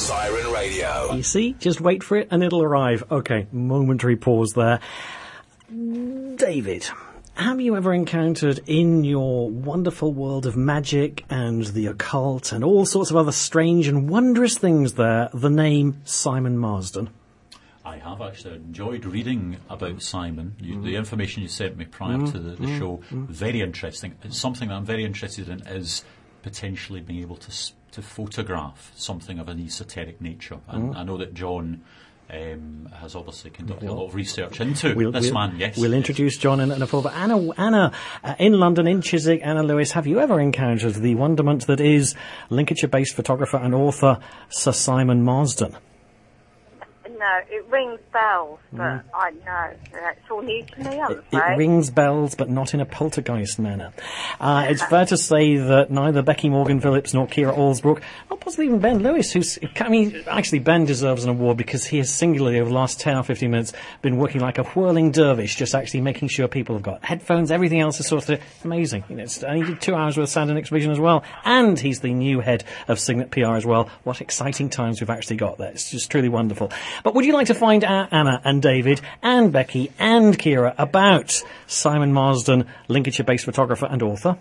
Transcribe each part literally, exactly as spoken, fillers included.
Siren Radio. You see, just wait for it and it'll arrive. Okay, momentary pause there. David, have you ever encountered in your wonderful world of magic and the occult and all sorts of other strange and wondrous things there, the name Simon Marsden? I have actually enjoyed reading about Simon. You, mm. The information you sent me prior mm. to the, the mm. show, mm. very interesting. It's something that I'm very interested in is potentially being able to to photograph something of an esoteric nature. And mm. I know that John um, has obviously conducted well, a lot of research into we'll, this we'll, man, yes. We'll introduce John in, in a full, but Anna, Anna uh, in London, in Chiswick, Anna Lewis, have you ever encountered the wonderment that is Lincolnshire-based photographer and author Sir Simon Marsden? No, it rings bells, but mm. I know. It's all new to me, I'm it, afraid. It rings bells, but not in a poltergeist manner. Uh, it's fair to say that neither Becky Morgan-Phillips nor Kira Allsbrook, or possibly even Ben Lewis, who's, I mean, actually Ben deserves an award because he has singularly, over the last ten or fifteen minutes, been working like a whirling dervish, just actually making sure people have got headphones, everything else is sort of amazing. You know, it's, and he did two hours with Sound and Exhibition as well, and he's the new head of Signet P R as well. What exciting times we've actually got there. It's just truly wonderful. But would you like to find out, Anna and David and Becky and Kira, about Simon Marsden, Lincolnshire-based photographer and author?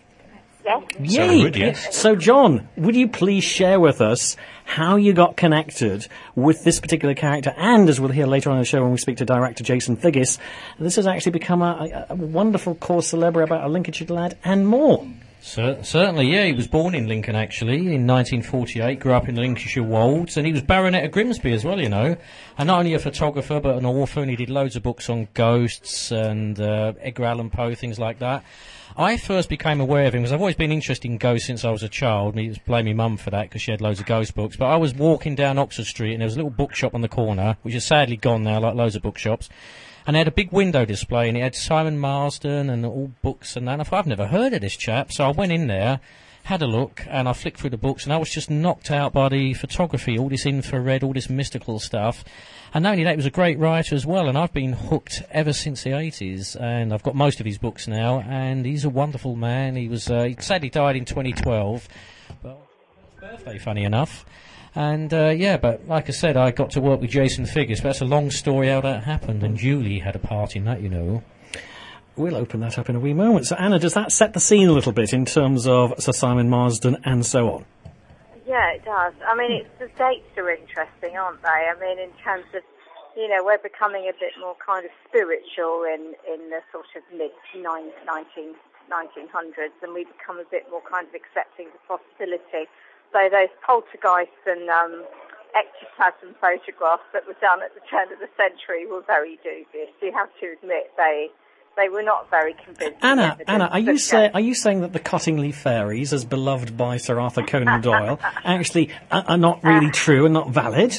Yes. Yay! Good, yes. So, John, would you please share with us how you got connected with this particular character? And, as we'll hear later on in the show when we speak to director Jason Figgis, this has actually become a, a wonderful cause célèbre about a Lincolnshire lad and more. Cer- certainly, yeah. He was born in Lincoln, actually, in nineteen forty-eight, grew up in the Lincolnshire Wolds, and he was Baronet of Grimsby as well, you know. And not only a photographer, but an author, and he did loads of books on ghosts and uh, Edgar Allan Poe, things like that. I first became aware of him because I've always been interested in ghosts since I was a child, and he was blame my mum for that because she had loads of ghost books. But I was walking down Oxford Street, and there was a little bookshop on the corner, which is sadly gone now, like loads of bookshops. And they had a big window display, and it had Simon Marsden and all books and that. And I thought, I've never heard of this chap. So I went in there, had a look, and I flicked through the books, and I was just knocked out by the photography, all this infrared, all this mystical stuff. And not only that, he was a great writer as well, and I've been hooked ever since the eighties, and I've got most of his books now, and he's a wonderful man. He was, uh, he sadly died in twenty twelve, but his birthday, funny enough. And, uh, yeah, but like I said, I got to work with Jason Figgis, but that's a long story how that happened, and Julie had a part in that, you know. We'll open that up in a wee moment. So, Anna, does that set the scene a little bit in terms of Sir Simon Marsden and so on? Yeah, it does. I mean, it's, the dates are interesting, aren't they? I mean, in terms of, you know, we're becoming a bit more kind of spiritual in, in the sort of mid-nineteen hundreds, and we become a bit more kind of accepting the possibility. So those poltergeists and um, ectoplasm photographs that were done at the turn of the century were very dubious. You have to admit they they were not very convincing. Anna, Anna, are you say, are you saying that the Cottingley fairies, as beloved by Sir Arthur Conan Doyle, actually are, are not really true and not valid?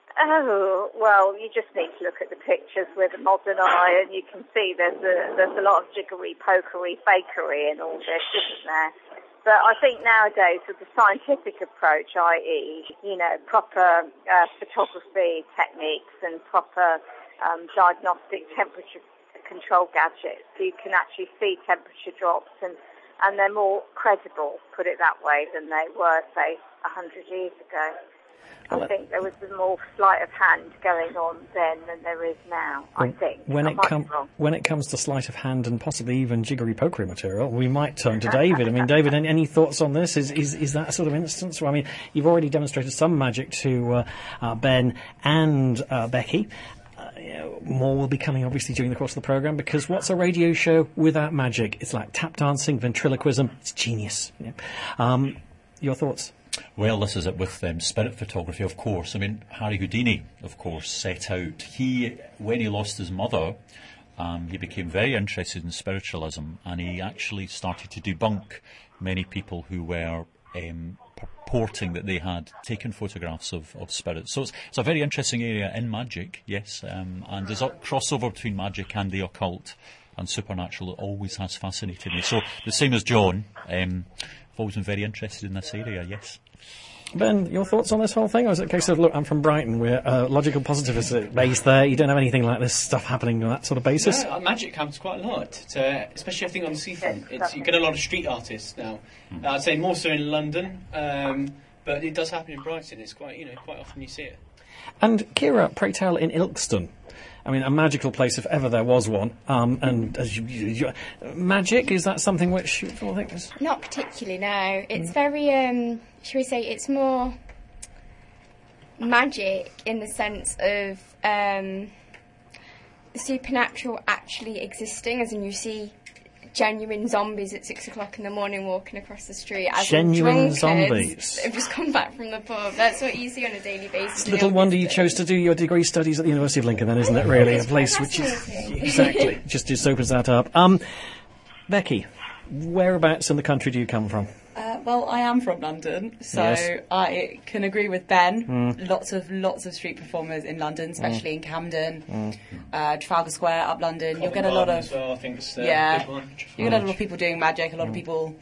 Oh, well, you just need to look at the pictures with a modern eye, and you can see there's a there's a lot of jiggery, pokery, fakery in all this, isn't there? But I think nowadays with the scientific approach, that is, you know, proper uh, photography techniques and proper um, diagnostic temperature control gadgets, you can actually see temperature drops, and, and they're more credible, put it that way, than they were, say, a hundred years ago. I think there was a more sleight of hand going on then than there is now, I think. When it, com- when it comes to sleight of hand and possibly even jiggery-pokery material, we might turn to David. I mean, David, any, any thoughts on this? Is, is is that a sort of instance? Well, I mean, you've already demonstrated some magic to uh, uh, Ben and uh, Becky. Uh, you know, more will be coming, obviously, during the course of the programme, because what's a radio show without magic? It's like tap dancing, ventriloquism. It's genius. You know? um, your thoughts? Well, this is it with um, spirit photography, of course. I mean, Harry Houdini, of course, set out. He, when he lost his mother, um, he became very interested in spiritualism, and he actually started to debunk many people who were um, purporting that they had taken photographs of, of spirits. So it's, it's a very interesting area in magic, yes, um, and there's a crossover between magic and the occult and supernatural. It always has fascinated me. So the same as John, um, I've always been very interested in this area, yes. Ben, your thoughts on this whole thing? Or is it a case of, look, I'm from Brighton, we're uh, logical positivist based there, you don't have anything like this stuff happening on that sort of basis? Yeah, magic happens quite a lot, to, especially I think on the seafront. It's, you get a lot of street artists now. Mm. I'd say more so in London, um, But it does happen in Brighton. It's quite, you know, quite often you see it. And Kira, pray tell, in Ilkeston, I mean, a magical place if ever there was one. Um, and as you, you, you, magic, is that something which you all think is... Not particularly, no. It's very, um, shall we say, it's more magic in the sense of um, the supernatural actually existing, as in you see genuine zombies at six o'clock in the morning walking across the street. As Genuine drunkards zombies. that have just come back from the pub. That's what you see on a daily basis. It's little wonder you chose to do your degree studies at the University of Lincoln, then, isn't it? Really, a place which is exactly just just opens that up. Um, Becky, whereabouts in the country do you come from? Uh, well, I am from London, so Yes. I can agree with Ben. Mm. Lots of lots of street performers in London, especially Mm. in Camden, Mm. uh, Trafalgar Square, up London. You'll get a Covent lot Garden of as well, I think it's, uh, yeah. a big one. You get a lot of people doing magic. A lot of people.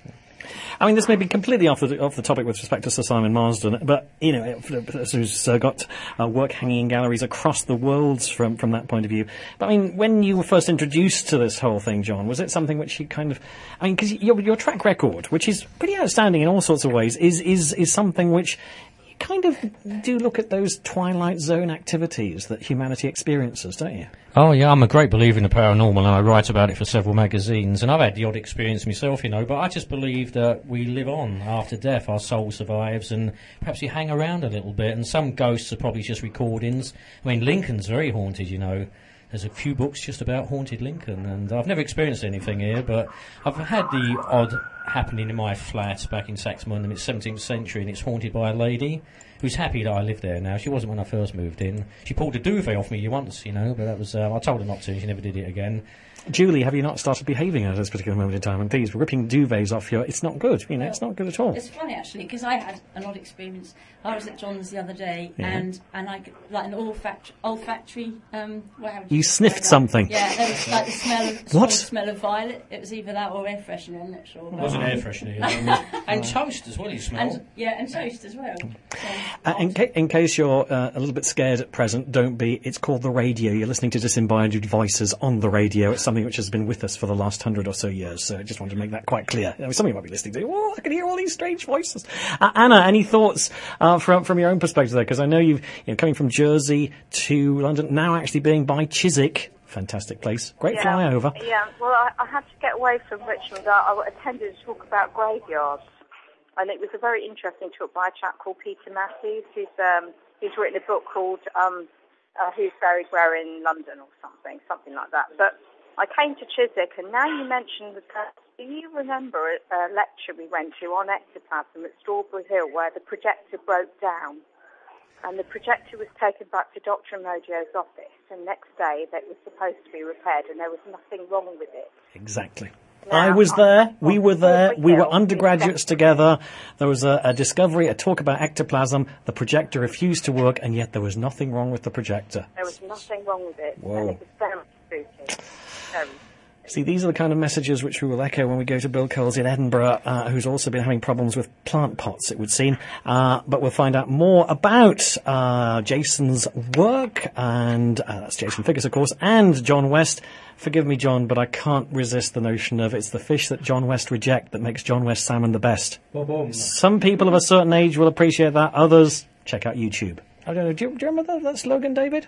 I mean, this may be completely off the off the topic with respect to Sir Simon Marsden, but you know, who's uh, got uh, work hanging in galleries across the world from from that point of view. But I mean, when you were first introduced to this whole thing, John, was it something which you kind of, I mean, because your your track record, which is pretty outstanding in all sorts of ways, is is is something which you kind of do look at those Twilight Zone activities that humanity experiences, don't you? Oh, yeah, I'm a great believer in the paranormal, and I write about it for several magazines, and I've had the odd experience myself, you know, but I just believe that we live on after death, our soul survives, and perhaps you hang around a little bit, and some ghosts are probably just recordings. I mean, Lincoln's very haunted, you know. There's a few books just about haunted Lincoln, and I've never experienced anything here, but I've had the odd happening in my flat back in Saxmundham. It's seventeenth century, and it's haunted by a lady who's happy that I live there now. She wasn't when I first moved in. She pulled a duvet off me once, you know, but that was, uh, I told her not to, and she never did it again. Julie, have you not started behaving at this particular moment in time? And please, ripping duvets off you, it's not good. You know, it's not good at all. It's funny actually because I had an odd experience. I was at John's the other day, Yeah. and and I could- like an olfactory, olfactory. Um, whatever You sniffed something. Yeah, there was like the smell of What? strong smell of violet. It was either that or air freshener. I'm not sure. It was an air freshener, you know. And toast as well, you smell. And, yeah, and toast as well. So, Uh, in, ca- in case you're uh, a little bit scared at present, don't be. It's called the radio. You're listening to Disembodied Voices on the radio. It's something which has been with us for the last hundred or so years. So I just wanted to make that quite clear. You know, some of you might be listening to, oh, I can hear all these strange voices. Uh, Anna, any thoughts uh, from from your own perspective there? Because I know you've you know, coming from Jersey to London, now actually being by Chiswick. Fantastic place. Great Yeah, flyover. Yeah, well, I, I had to get away from Richmond. I, I attended a talk about graveyards, and it was a very interesting talk by a chap called Peter Matthews, who's um, who's written a book called um, uh, Who's Buried Where in London or something, something like that. But I came to Chiswick, and now you mentioned the past. Do you remember a, a lecture we went to on ectoplasm at Strawberry Hill where the projector broke down? And the projector was taken back to Doctor Amodio's office, and next day that was supposed to be repaired, and there was nothing wrong with it. Exactly. Now, I was there. We were there. We were Hill, undergraduates exactly. together. There was a, a discovery, a talk about ectoplasm. The projector refused to work, and yet there was nothing wrong with the projector. There was nothing wrong with it, Whoa. and it was very spooky. Very. See, these are the kind of messages which we will echo when we go to Bill Coles in Edinburgh, uh, who's also been having problems with plant pots, it would seem. Uh, but we'll find out more about uh, Jason's work, and uh, that's Jason Figgis, of course, and John West. Forgive me, John, but I can't resist the notion of it's the fish that John West reject that makes John West salmon the best. Some people of a certain age will appreciate that. Others, check out YouTube. I don't know. Do you, do you remember that, that slogan, David?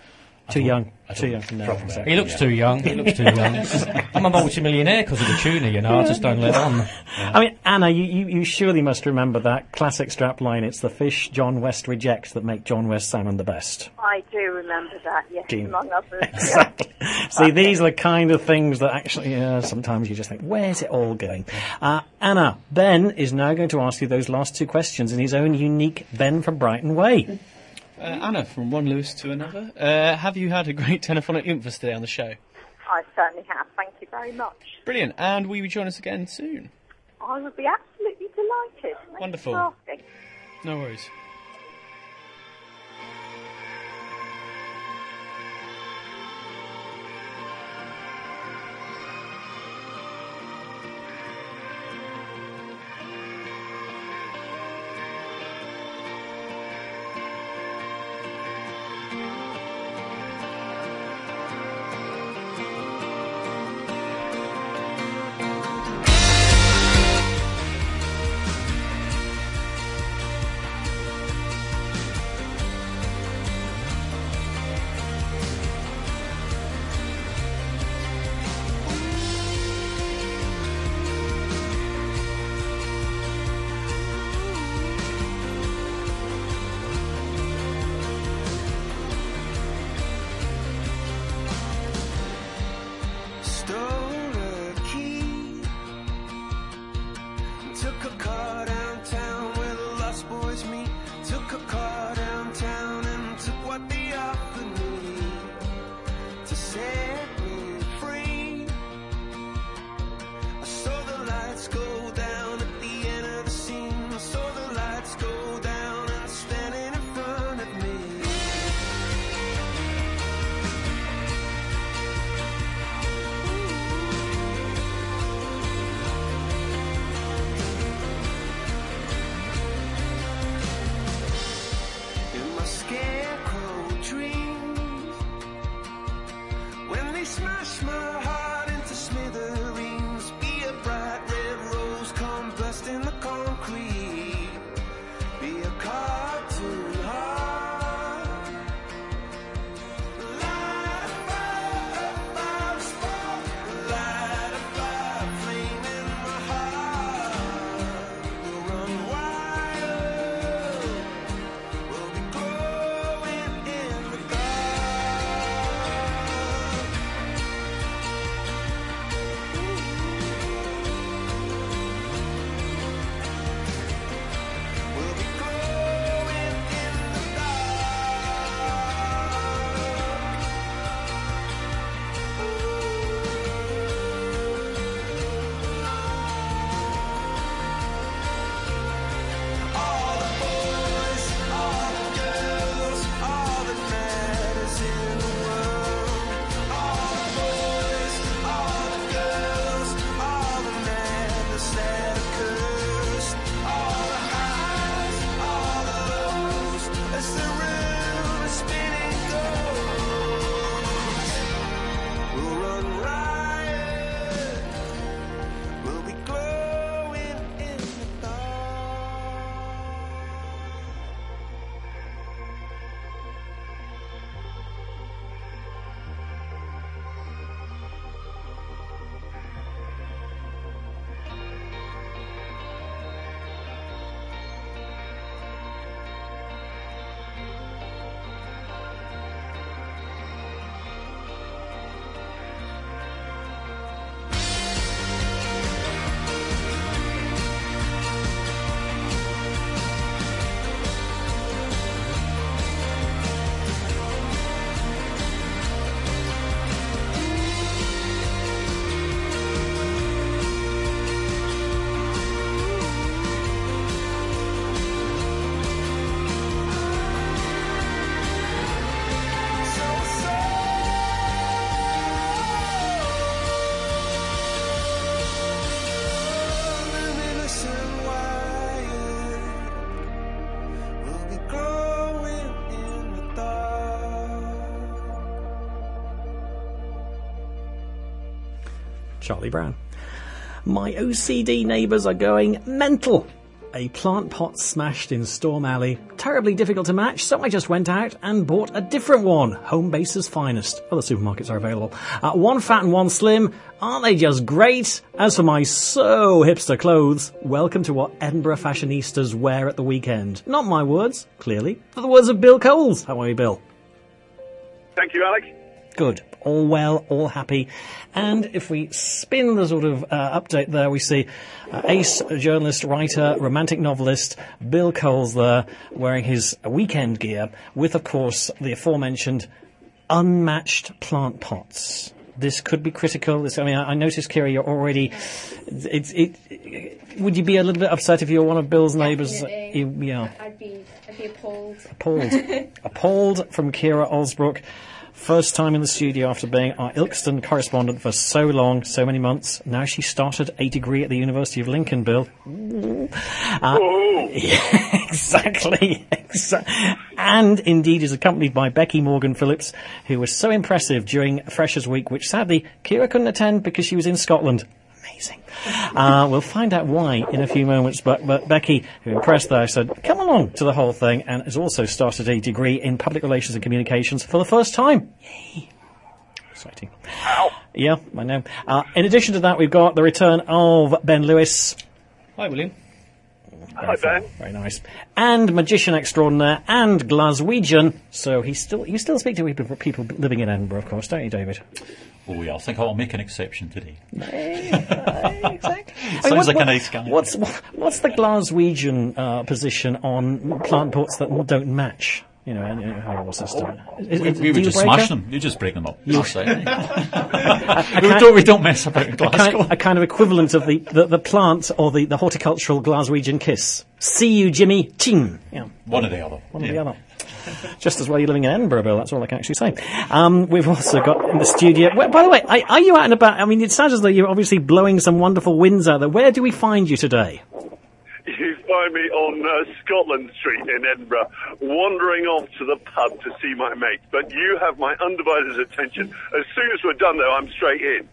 Too young. Too young. No, exactly. He looks too young. He looks too young. I'm a multi-millionaire because of the tuna, you know. I just don't let on. I mean, Anna, you, you, you surely must remember that classic strapline. It's the fish John West rejects that make John West salmon the best. I do remember that, yes, Gene. among others. Exactly. See, these are the kind of things that actually, yeah, sometimes you just think, where's it all going? Uh, Anna, Ben is now going to ask you those last two questions in his own unique Ben from Brighton way. Uh, Anna, from one Lewis to another, uh, have you had a great telephonic infos today on the show? I certainly have. Thank you very much. Brilliant. And will you join us again soon? I would be absolutely delighted. Thank Wonderful. You for asking. No worries. Charlie Brown. My O C D neighbours are going mental. A plant pot smashed in Storm Alley. Terribly difficult to match, so I just went out and bought a different one. Home Base's finest. Other supermarkets are available. Uh, one fat and one slim. Aren't they just great? As for my so hipster clothes, welcome to what Edinburgh fashionistas wear at the weekend. Not my words, clearly, but the words of Bill Coles. How are you, Bill? Thank you, Alex. Good. All well, all happy. And if we spin the sort of uh, update there, we see uh, ace journalist, writer, romantic novelist Bill Coles there wearing his weekend gear with, of course, the aforementioned unmatched plant pots. This could be critical. This, I mean, I, I noticed, Kira, you're already... It, it, it, would you be a little bit upset if you were one of Bill's neighbours? You, yeah. I'd be, I'd be appalled. Appalled. Appalled from Kira Olsbrook. First time in the studio after being our Ilkeston correspondent for so long, so many months. Now she started a degree at the University of Lincoln, Bill. Uh, yeah, exactly. Exa- and indeed is accompanied by Becky Morgan-Phillips, who was so impressive during Freshers' Week, which sadly Kira couldn't attend because she was in Scotland. Amazing. Uh, we'll find out why in a few moments, but, but Becky, who impressed there, said, come along to the whole thing, and has also started a degree in public relations and communications for the first time. Yay. Exciting. Ow. Yeah, I know. Uh, in addition to that, we've got the return of Ben Lewis. Hi, William. Hi, Ben. Very nice. And magician extraordinaire and Glaswegian. So he still, you still speak to people, people living in Edinburgh, of course, don't you, David? Oh, yeah, I think I'll make an exception today. Exactly. Sounds I mean, what, like what, a nice guy. What's, what's the Glaswegian uh, position on plant pots that don't match? You know, and, uh, how was this done? Is, We, is, we would just breaker? smash them. You just break them up. That's it. we, don't, we don't mess about in A Glasgow. kind, a kind of equivalent of the, the, the plant or the, the horticultural Glaswegian kiss. See you, Jimmy. Ching. Yeah. One or the other. One yeah. or the other. Just as well you're living in Edinburgh, Bill. That's all I can actually say. Um, we've also got in the studio... Well, by the way, are, are you out and about? I mean, it sounds as though you're obviously blowing some wonderful winds out there. Where do we find you today? You find me on uh, Scotland Street in Edinburgh, wandering off to the pub to see my mate. But you have my undivided attention. As soon as we're done, though, I'm straight in.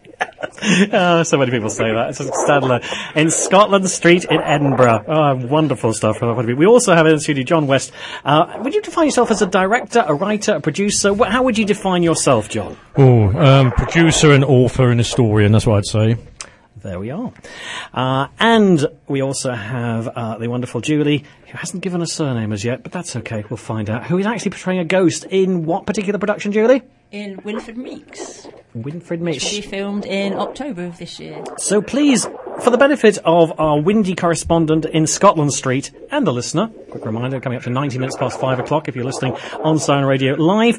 Oh, so many people say that. It's a Stadler. In Scotland Street in Edinburgh. Oh, wonderful stuff. We also have in the studio John West. Uh, would you define yourself as a director, a writer, a producer? Wh- How would you define yourself, John? Oh, um, producer and author and historian, that's what I'd say. There we are. Uh, and we also have uh, the wonderful Julie, who hasn't given a surname as yet, but that's okay, we'll find out. Who is actually portraying a ghost in what particular production, Julie? In Winfred Meeks. Winfred Which will Meeks. be filmed in October of this year. So please, for the benefit of our windy correspondent in Scotland Street and the listener, quick reminder, coming up to ninety minutes past five o'clock if you're listening on Siren Radio Live,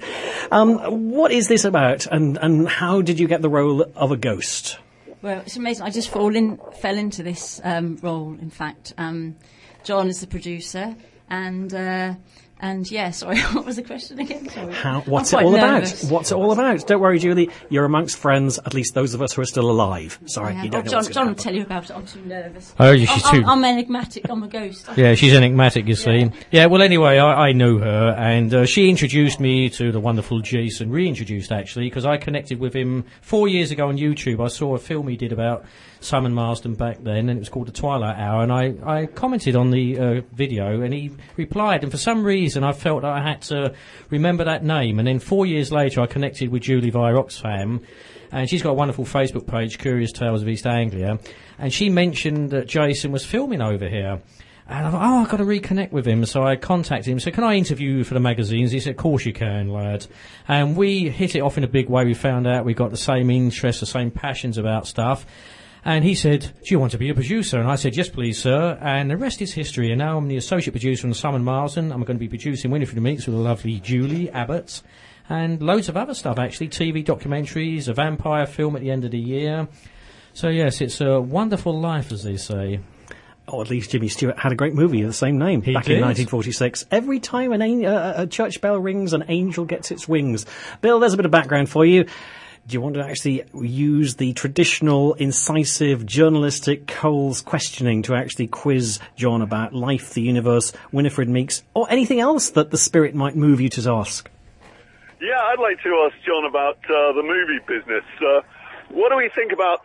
um, what is this about and, and how did you get the role of a ghost? Well, it's amazing. I just fall in, fell into this um, role, in fact. Um, John is the producer, and uh, and yeah, sorry, what was the question again? Sorry. How, what's it I'm all quite about? nervous. What's it all about? Don't worry, Julie. You're amongst friends, at least those of us who are still alive. Sorry, Yeah. you don't Oh, know John, what's John going will to tell you about it. I'm too nervous. Oh, yeah, she's I'm, too... I'm, I'm enigmatic. I'm a ghost. Yeah, she's enigmatic, you see. Yeah, well, anyway, I, I knew her, and uh, she introduced me to the wonderful Jason, reintroduced, actually, because I connected with him four years ago on YouTube. I saw a film he did about Simon Marsden back then, and it was called The Twilight Hour, and I, I commented on the uh, video, and he replied, and for some reason I felt that I had to remember that name, and then four years later I connected with Julie via Oxfam, and she's got a wonderful Facebook page, Curious Tales of East Anglia, and she mentioned that Jason was filming over here. And I thought, oh, I've got to reconnect with him. So I contacted him, said, can I interview you for the magazines? He said, of course you can, lad. And we hit it off in a big way. We found out we got the same interests, the same passions about stuff. And he said, do you want to be a producer? And I said, yes, please, sir. And the rest is history. And now I'm the associate producer on Simon Marsden. I'm going to be producing Winifred Meeks with the lovely Julie Abbott. And loads of other stuff, actually. T V documentaries, a vampire film at the end of the year. So, yes, it's a wonderful life, as they say. Oh, at least Jimmy Stewart had a great movie of the same name He back did. in nineteen forty-six. Every time an an- uh, a church bell rings, an angel gets its wings. Bill, there's a bit of background for you. Do you want to actually use the traditional, incisive, journalistic Coles questioning to actually quiz John about life, the universe, Winifred Meeks, or anything else that the spirit might move you to ask? Yeah, I'd like to ask John about uh, the movie business. Uh, what do we think about the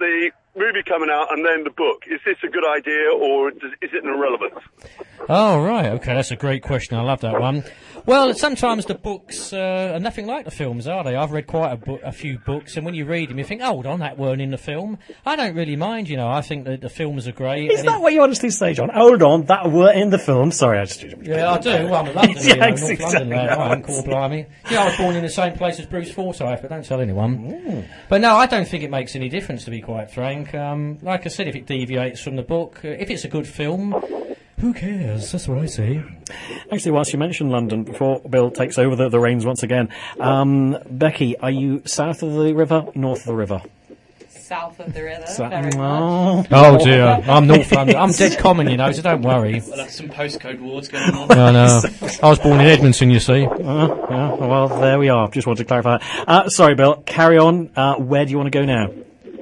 movie coming out and then the book. Is this a good idea or does, is it an irrelevance? Oh, right, okay, that's a great question. I love that one. Well, sometimes the books uh, are nothing like the films, are they? I've read quite a, bo- a few books, and when you read them, you think, oh, hold on, that weren't in the film. I don't really mind, you know. I think that the films are great. Is that what you honestly say, John? Hold on, that were in the film. Sorry, I just... Yeah, I do. Well, I'm a London, Yeah, you know, exactly. North London lad. I am, cool, blimey. Yeah, I was born in the same place as Bruce Forsyth, but don't tell anyone. Ooh. But no, I don't think it makes any difference, to be quite frank. Um, like I said, if it deviates from the book, uh, if it's a good film, who cares? That's what I say. Actually, whilst you mentioned London, before Bill takes over the, the reins once again, um, Becky, are you south of the river, north of the river? South of the river. Sa- very much. oh. Oh dear, I'm North London. I'm dead common, you know, so don't worry. Well, that's some postcode wars going on. No, no. I was born in Edmonton, you see. Uh, yeah, well, there we are. Just wanted to clarify that. Uh, sorry, Bill. Carry on. Uh, where do you want to go now?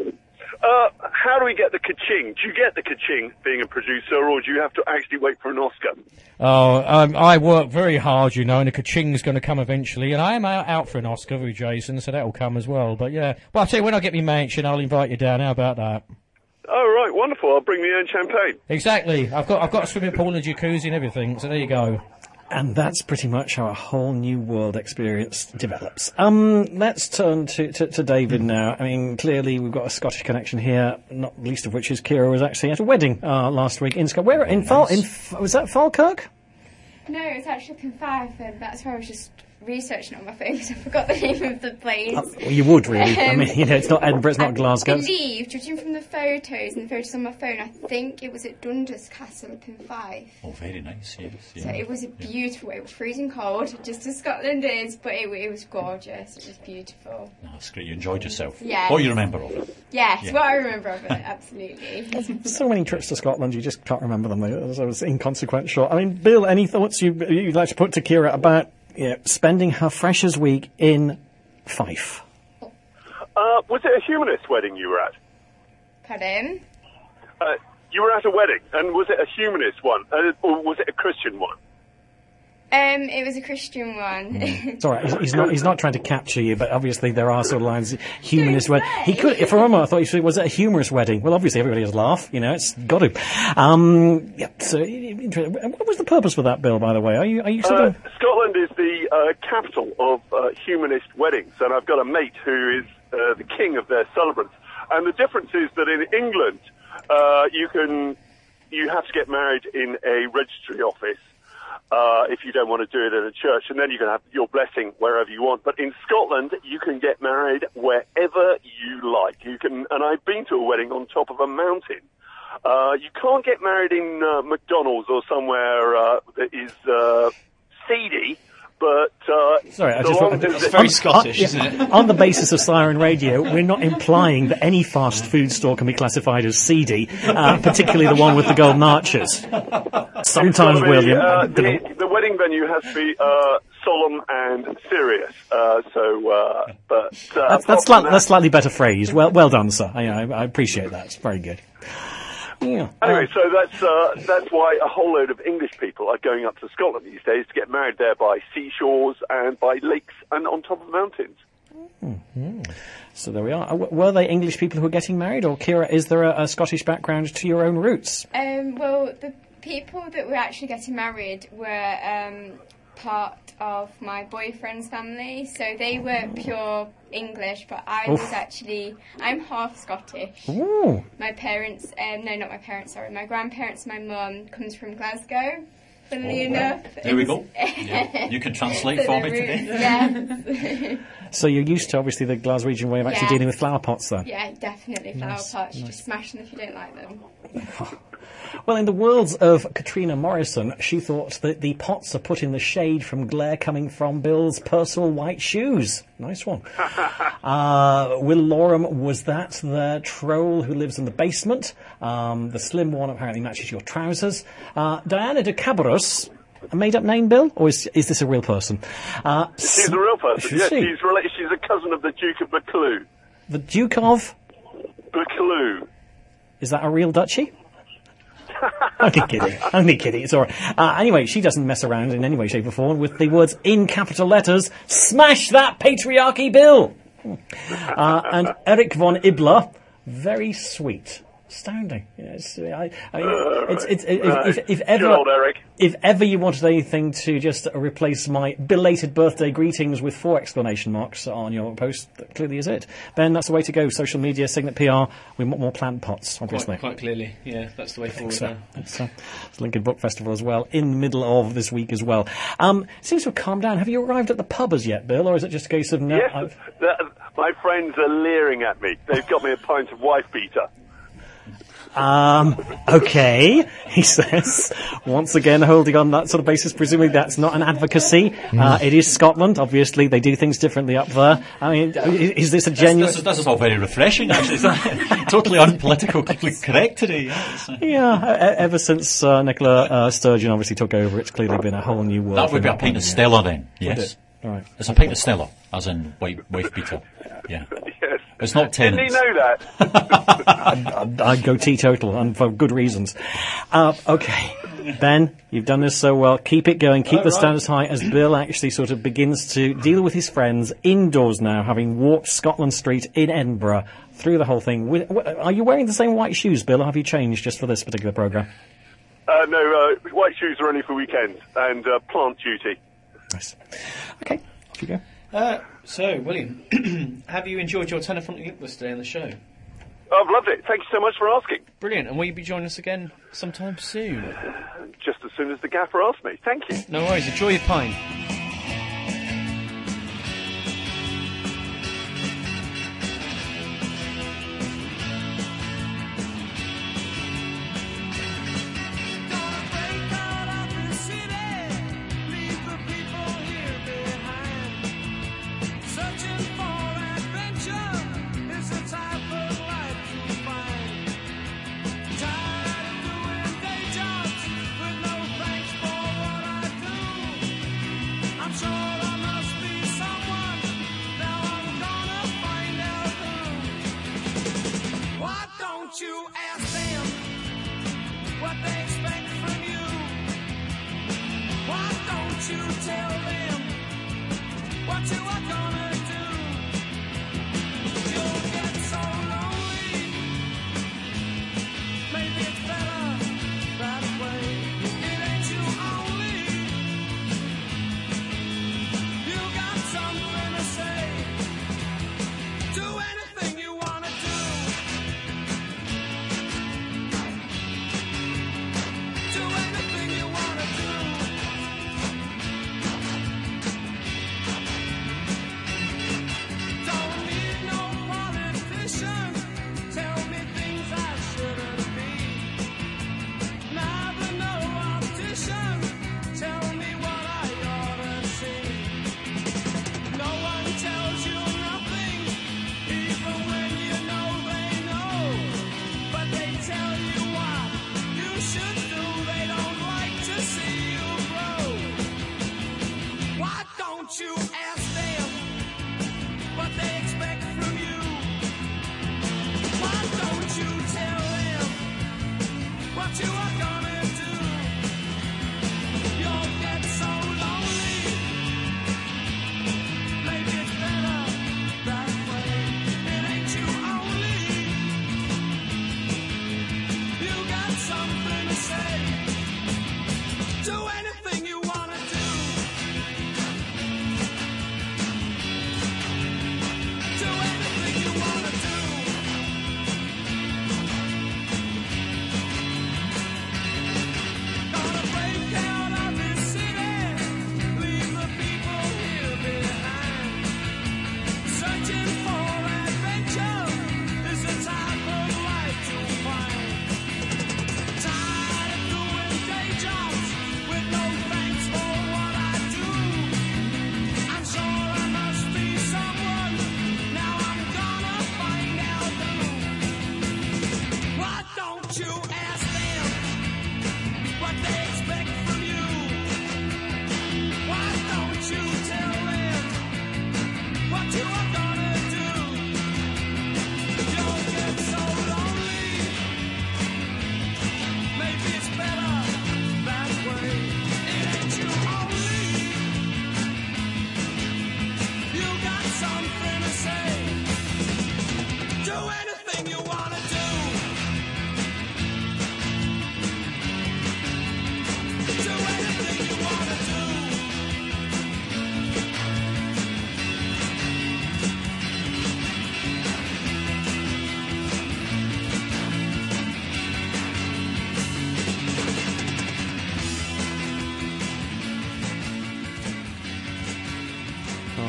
Uh, how do we get the ka-ching? Do you get the ka-ching being a producer, or do you have to actually wait for an Oscar? Oh, um, I work very hard, you know, and the ka-ching's going to come eventually, and I am out, out for an Oscar with Jason, so that'll come as well. But yeah, well, I'll tell you, when I get me mansion, I'll invite you down. How about that? Oh, right, wonderful. I'll bring my own champagne. Exactly. I've got I've got a swimming pool and jacuzzi and everything, so there you go. And that's pretty much how a whole new world experience develops. Um, let's turn to, to, to David now. I mean, clearly we've got a Scottish connection here, not least of which is Kira was actually at a wedding uh, last week in Scotland. Where? In Fal- in F- was that Falkirk? No, it's actually Penfife, and that's where I was just researching it on my phone because I forgot the name of the place. Uh, well, you would really. I mean, you know, it's not Edinburgh, it's not I Glasgow. I believe, judging from the photos and the photos on my phone, I think it was at Dundas Castle up in Fife. Oh, very nice, yes. Yeah. So it was a beautiful, it was freezing cold, just as Scotland is, but it, it was gorgeous, it was beautiful. No, that's great. You enjoyed yourself. Yeah. What you remember of it? Yes, Yeah. what I remember of it, absolutely. So many trips to Scotland, you just can't remember them. It was inconsequential. I mean, Bill, any thoughts you, you'd like to put to Kira about you know, spending her Freshers' Week in Fife? Uh, was it a humanist wedding you were at? Pardon? Uh, you were at a wedding, and was it a humanist one, uh, or was it a Christian one? Um, it was a Christian one. It's all right. He's, he's not. He's not trying to capture you, but obviously there are sort of lines. Humanist wedding. He could. For a moment, I thought you said, was it a humorous wedding? Well, obviously everybody has a laugh. You know, it's got to. Um, yeah. So, interesting. What was the purpose for that, Bill? By the way, are you are you sort Uh, of? Scotland is the uh, capital of uh, humanist weddings, and I've got a mate who is uh, the king of their celebrants. And the difference is that in England, uh, you can you have to get married in a registry office. Uh, if you don't want to do it in a church, and then you can have your blessing wherever you want. But in Scotland, you can get married wherever you like. You can, and I've been to a wedding on top of a mountain. Uh, you can't get married in uh, McDonald's or somewhere uh, that is uh, seedy. But uh, Sorry, I so just long want- as It's very Scottish, yeah, isn't it? On the basis of Siren Radio, we're not implying that any fast food store can be classified as seedy, uh, particularly the one with the golden arches. Sometimes, It's gotta be, William. Uh, I don't know. the, the wedding venue has to be uh, solemn and serious. Uh, so, uh, but uh, That's, apart that's, from sli- that- that's slightly better phrased. Well, well done, sir. I, I, I appreciate that. It's very good. Yeah. Anyway, so that's uh, that's why a whole load of English people are going up to Scotland these days to get married there by seashores and by lakes and on top of mountains. So there we are. Uh, w- Were they English people who were getting married, or Kira, is there a, a Scottish background to your own roots? Um, well, the people that were actually getting married were um, part of my boyfriend's family, so they were pure English, but I Oof. was actually, I'm half Scottish. Ooh. My parents, um, no, not my parents, sorry, my grandparents, my mum comes from Glasgow, funnily Oh, well, enough. there we go. Yeah. You can translate So for the me today. roots, yes. So you're used to, obviously, the Glaswegian way of actually Yeah. dealing with flower pots, then? Yeah, definitely flower Nice, pots. nice. Just smash them if you don't like them. Well, in the words of Katrina Morrison, she thought that the pots are put in the shade from glare coming from Bill's personal white shoes. Nice one. uh, Will Lorem, was that the troll who lives in the basement? Um, the slim one apparently matches your trousers. Uh, Diana de Cabarrus, a made-up name, Bill? Or is, is this a real person? Uh, She's a real person. Is Yes, she? she's related. She's a cousin of the Duke of Buccleuch. The Duke of... Buccleuch. Is that a real duchy? Only kidding. Only kidding. It's all right. Uh, anyway, she doesn't mess around in any way, shape or form with the words in capital letters, smash that patriarchy, Bill! Uh, and Eric von Ibler, very sweet. Astounding. Yes, I, I mean, it's, it's, if, Uh, if, if, if ever, good old Eric. if ever you wanted anything to just replace my belated birthday greetings with four exclamation marks on your post, that clearly is it. Ben, that's the way to go. Social media, Signet P R. We want more plant pots, obviously. Quite, quite clearly, yeah, that's the way forward So, now. it's, uh, it's Lincoln Book Festival as well, in the middle of this week as well. Um, seems to have calmed down. Have you arrived at the pub as yet, Bill, or is it just a case of no? Yes, I've- that, my friends are leering at me. They've got me a pint of wife beater. Um, okay, he says, once again holding on that sort of basis, presumably that's not an advocacy. Uh, it is Scotland, obviously, they do things differently up there. I mean, i- is this a genuine... This is, this is all very refreshing, actually. It's totally unpolitically correct today. Yeah, it's, uh, Yeah, e- ever since uh, Nicola uh, Sturgeon obviously took over, it's clearly been a whole new world. that would for be a that pint one, of yeah. Stella then. Would Yes. it? All right. It's a pint of Stella, as in wife, wife beater. Yeah. Yes. It's not Didn't he tenants. know that? I'd, I'd go teetotal, and for good reasons. Uh, okay, Ben, you've done this so well. Keep it going. Keep the standards high as Bill actually sort of begins to deal with his friends indoors now, having walked Scotland Street in Edinburgh through the whole thing. With, wh- are you wearing the same white shoes, Bill, or have you changed just for this particular programme? Uh, no, uh, white shoes are only for weekends and uh, plant duty. Nice. Okay, off you go. Uh, so, William, have you enjoyed your telephonic link list today on the show? I've loved it. Thank you so much for asking. Brilliant, and will you be joining us again sometime soon? Just as soon as the gaffer asked me. Thank you. No worries, enjoy your pint. You ask them what they expect from you. Why don't you tell them what you are gonna do? You'll get so lonely. Maybe it's better that way. It ain't you only. You got something to say. Do anything you wanna do. Do anything you wanna do. Don't need no politician. Tell me things I shouldn't be. Neither no optician. Tell me what I ought to see. No one tells you nothing, even when you know they know. But they tell you what you should do. They don't like to see you grow. Why don't you ask them what they expect from you? Why don't you tell them what you are gonna do? You'll get so lonely. Maybe it's better that way. It ain't you only. You got something to say. Do anything you wanna do.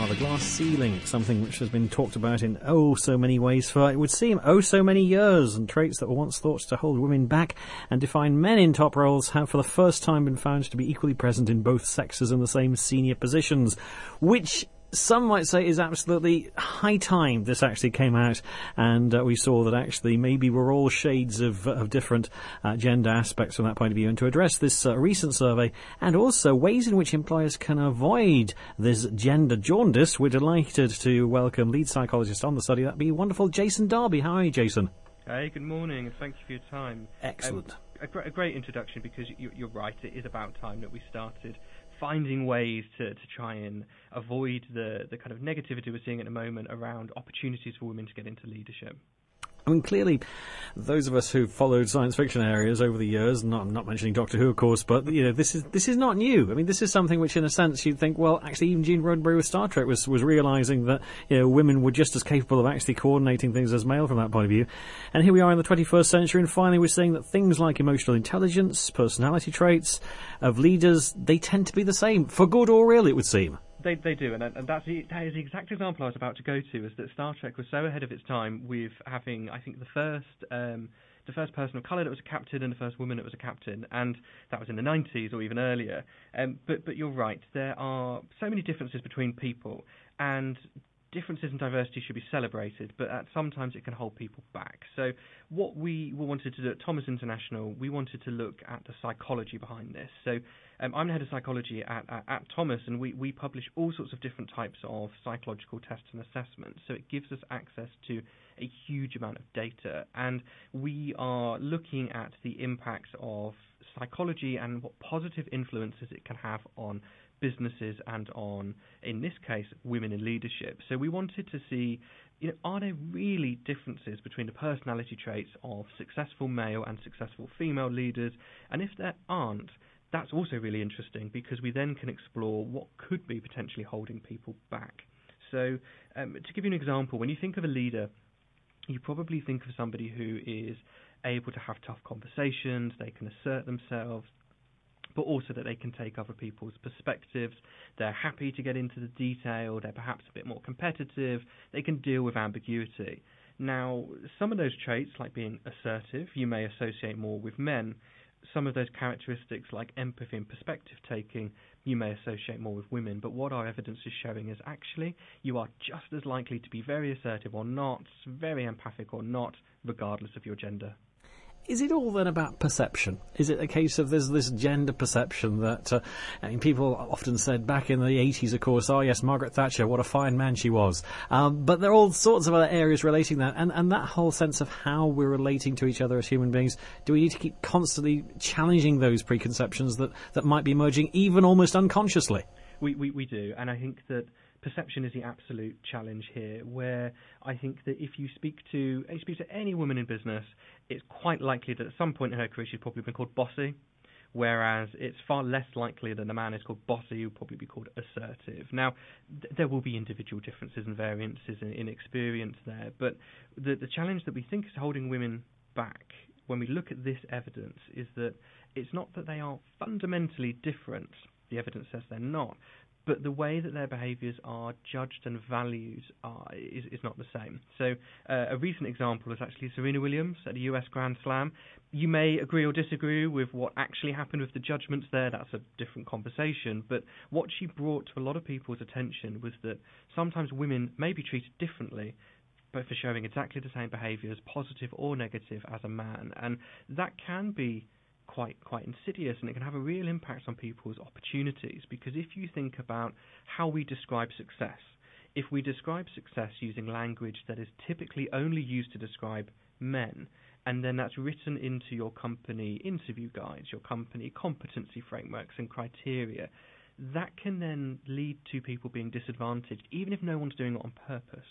the glass ceiling, something which has been talked about in oh so many ways for, it would seem, oh so many years, and traits that were once thought to hold women back and define men in top roles have for the first time been found to be equally present in both sexes in the same senior positions, which some might say is absolutely high time this actually came out, and uh, we saw that actually maybe we're all shades of, of different uh, gender aspects from that point of view. And to address this uh, recent survey and also ways in which employers can avoid this gender jaundice, we're delighted to welcome lead psychologist on the study. That'd be wonderful, Jason Darby. How are you, Jason? Hey, good morning, and thank you for your time. Excellent. Um, a, gr- a great introduction, because you, you're right, it is about time that we started finding ways to, to try and avoid the, the kind of negativity we're seeing at the moment around opportunities for women to get into leadership. I mean, clearly, those of us who've followed science fiction areas over the years, not, I'm not mentioning Doctor Who, of course, but, you know, this is this is not new. I mean, this is something which, in a sense, you'd think, well, actually, even Gene Roddenberry with Star Trek was, was realising that, you know, women were just as capable of actually coordinating things as male from that point of view. And here we are in the twenty-first century, and finally we're seeing that things like emotional intelligence, personality traits of leaders, they tend to be the same, for good or ill, it would seem. They they do, and, and that's the, that is the exact example I was about to go to, is that Star Trek was so ahead of its time with having, I think, the first um, the first person of colour that was a captain and the first woman that was a captain, and that was in the nineties or even earlier. Um, but but you're right, there are so many differences between people, and differences and diversity should be celebrated, but at sometimes it can hold people back. So what we wanted to do at Thomas International, we wanted to look at the psychology behind this. So um, I'm the head of psychology at, at, at Thomas, and we, we publish all sorts of different types of psychological tests and assessments. So it gives us access to a huge amount of data, and we are looking at the impacts of psychology and what positive influences it can have on businesses and on, in this case, women in leadership. So we wanted to see, you know, are there really differences between the personality traits of successful male and successful female leaders? And if there aren't, that's also really interesting, because we then can explore what could be potentially holding people back. So um, to give you an example, when you think of a leader, you probably think of somebody who is able to have tough conversations, they can assert themselves, but also that they can take other people's perspectives. They're happy to get into the detail. They're perhaps a bit more competitive. They can deal with ambiguity. Now, some of those traits, like being assertive, you may associate more with men. Some of those characteristics, like empathy and perspective taking, you may associate more with women. But what our evidence is showing is actually you are just as likely to be very assertive or not, very empathic or not, regardless of your gender. Is it all then about perception? Is it a case of there's this gender perception that uh, I mean, people often said back in the eighties, of course, oh yes, Margaret Thatcher, what a fine man she was. Um, but there are all sorts of other areas relating that, and, and that whole sense of how we're relating to each other as human beings. Do we need to keep constantly challenging those preconceptions that, that might be emerging, even almost unconsciously? We, we, we do, and I think that perception is the absolute challenge here, where I think that if you speak to if you speak to any woman in business, it's quite likely that at some point in her career she's probably been called bossy, whereas it's far less likely that a man is called bossy who'll probably be called assertive. Now, th- there will be individual differences and variances in, in experience there, but the, the challenge that we think is holding women back when we look at this evidence is that it's not that they are fundamentally different. The evidence says they're not. But the way that their behaviours are judged and valued are, is, is not the same. So uh, a recent example is actually Serena Williams at the U S Grand Slam. You may agree or disagree with what actually happened with the judgments there. That's a different conversation. But what she brought to a lot of people's attention was that sometimes women may be treated differently, but for showing exactly the same behaviours, positive or negative, as a man. And that can be quite quite insidious, and it can have a real impact on people's opportunities, because if you think about how we describe success, if we describe success using language that is typically only used to describe men, and then that's written into your company interview guides, your company competency frameworks and criteria, that can then lead to people being disadvantaged, even if no one's doing it on purpose.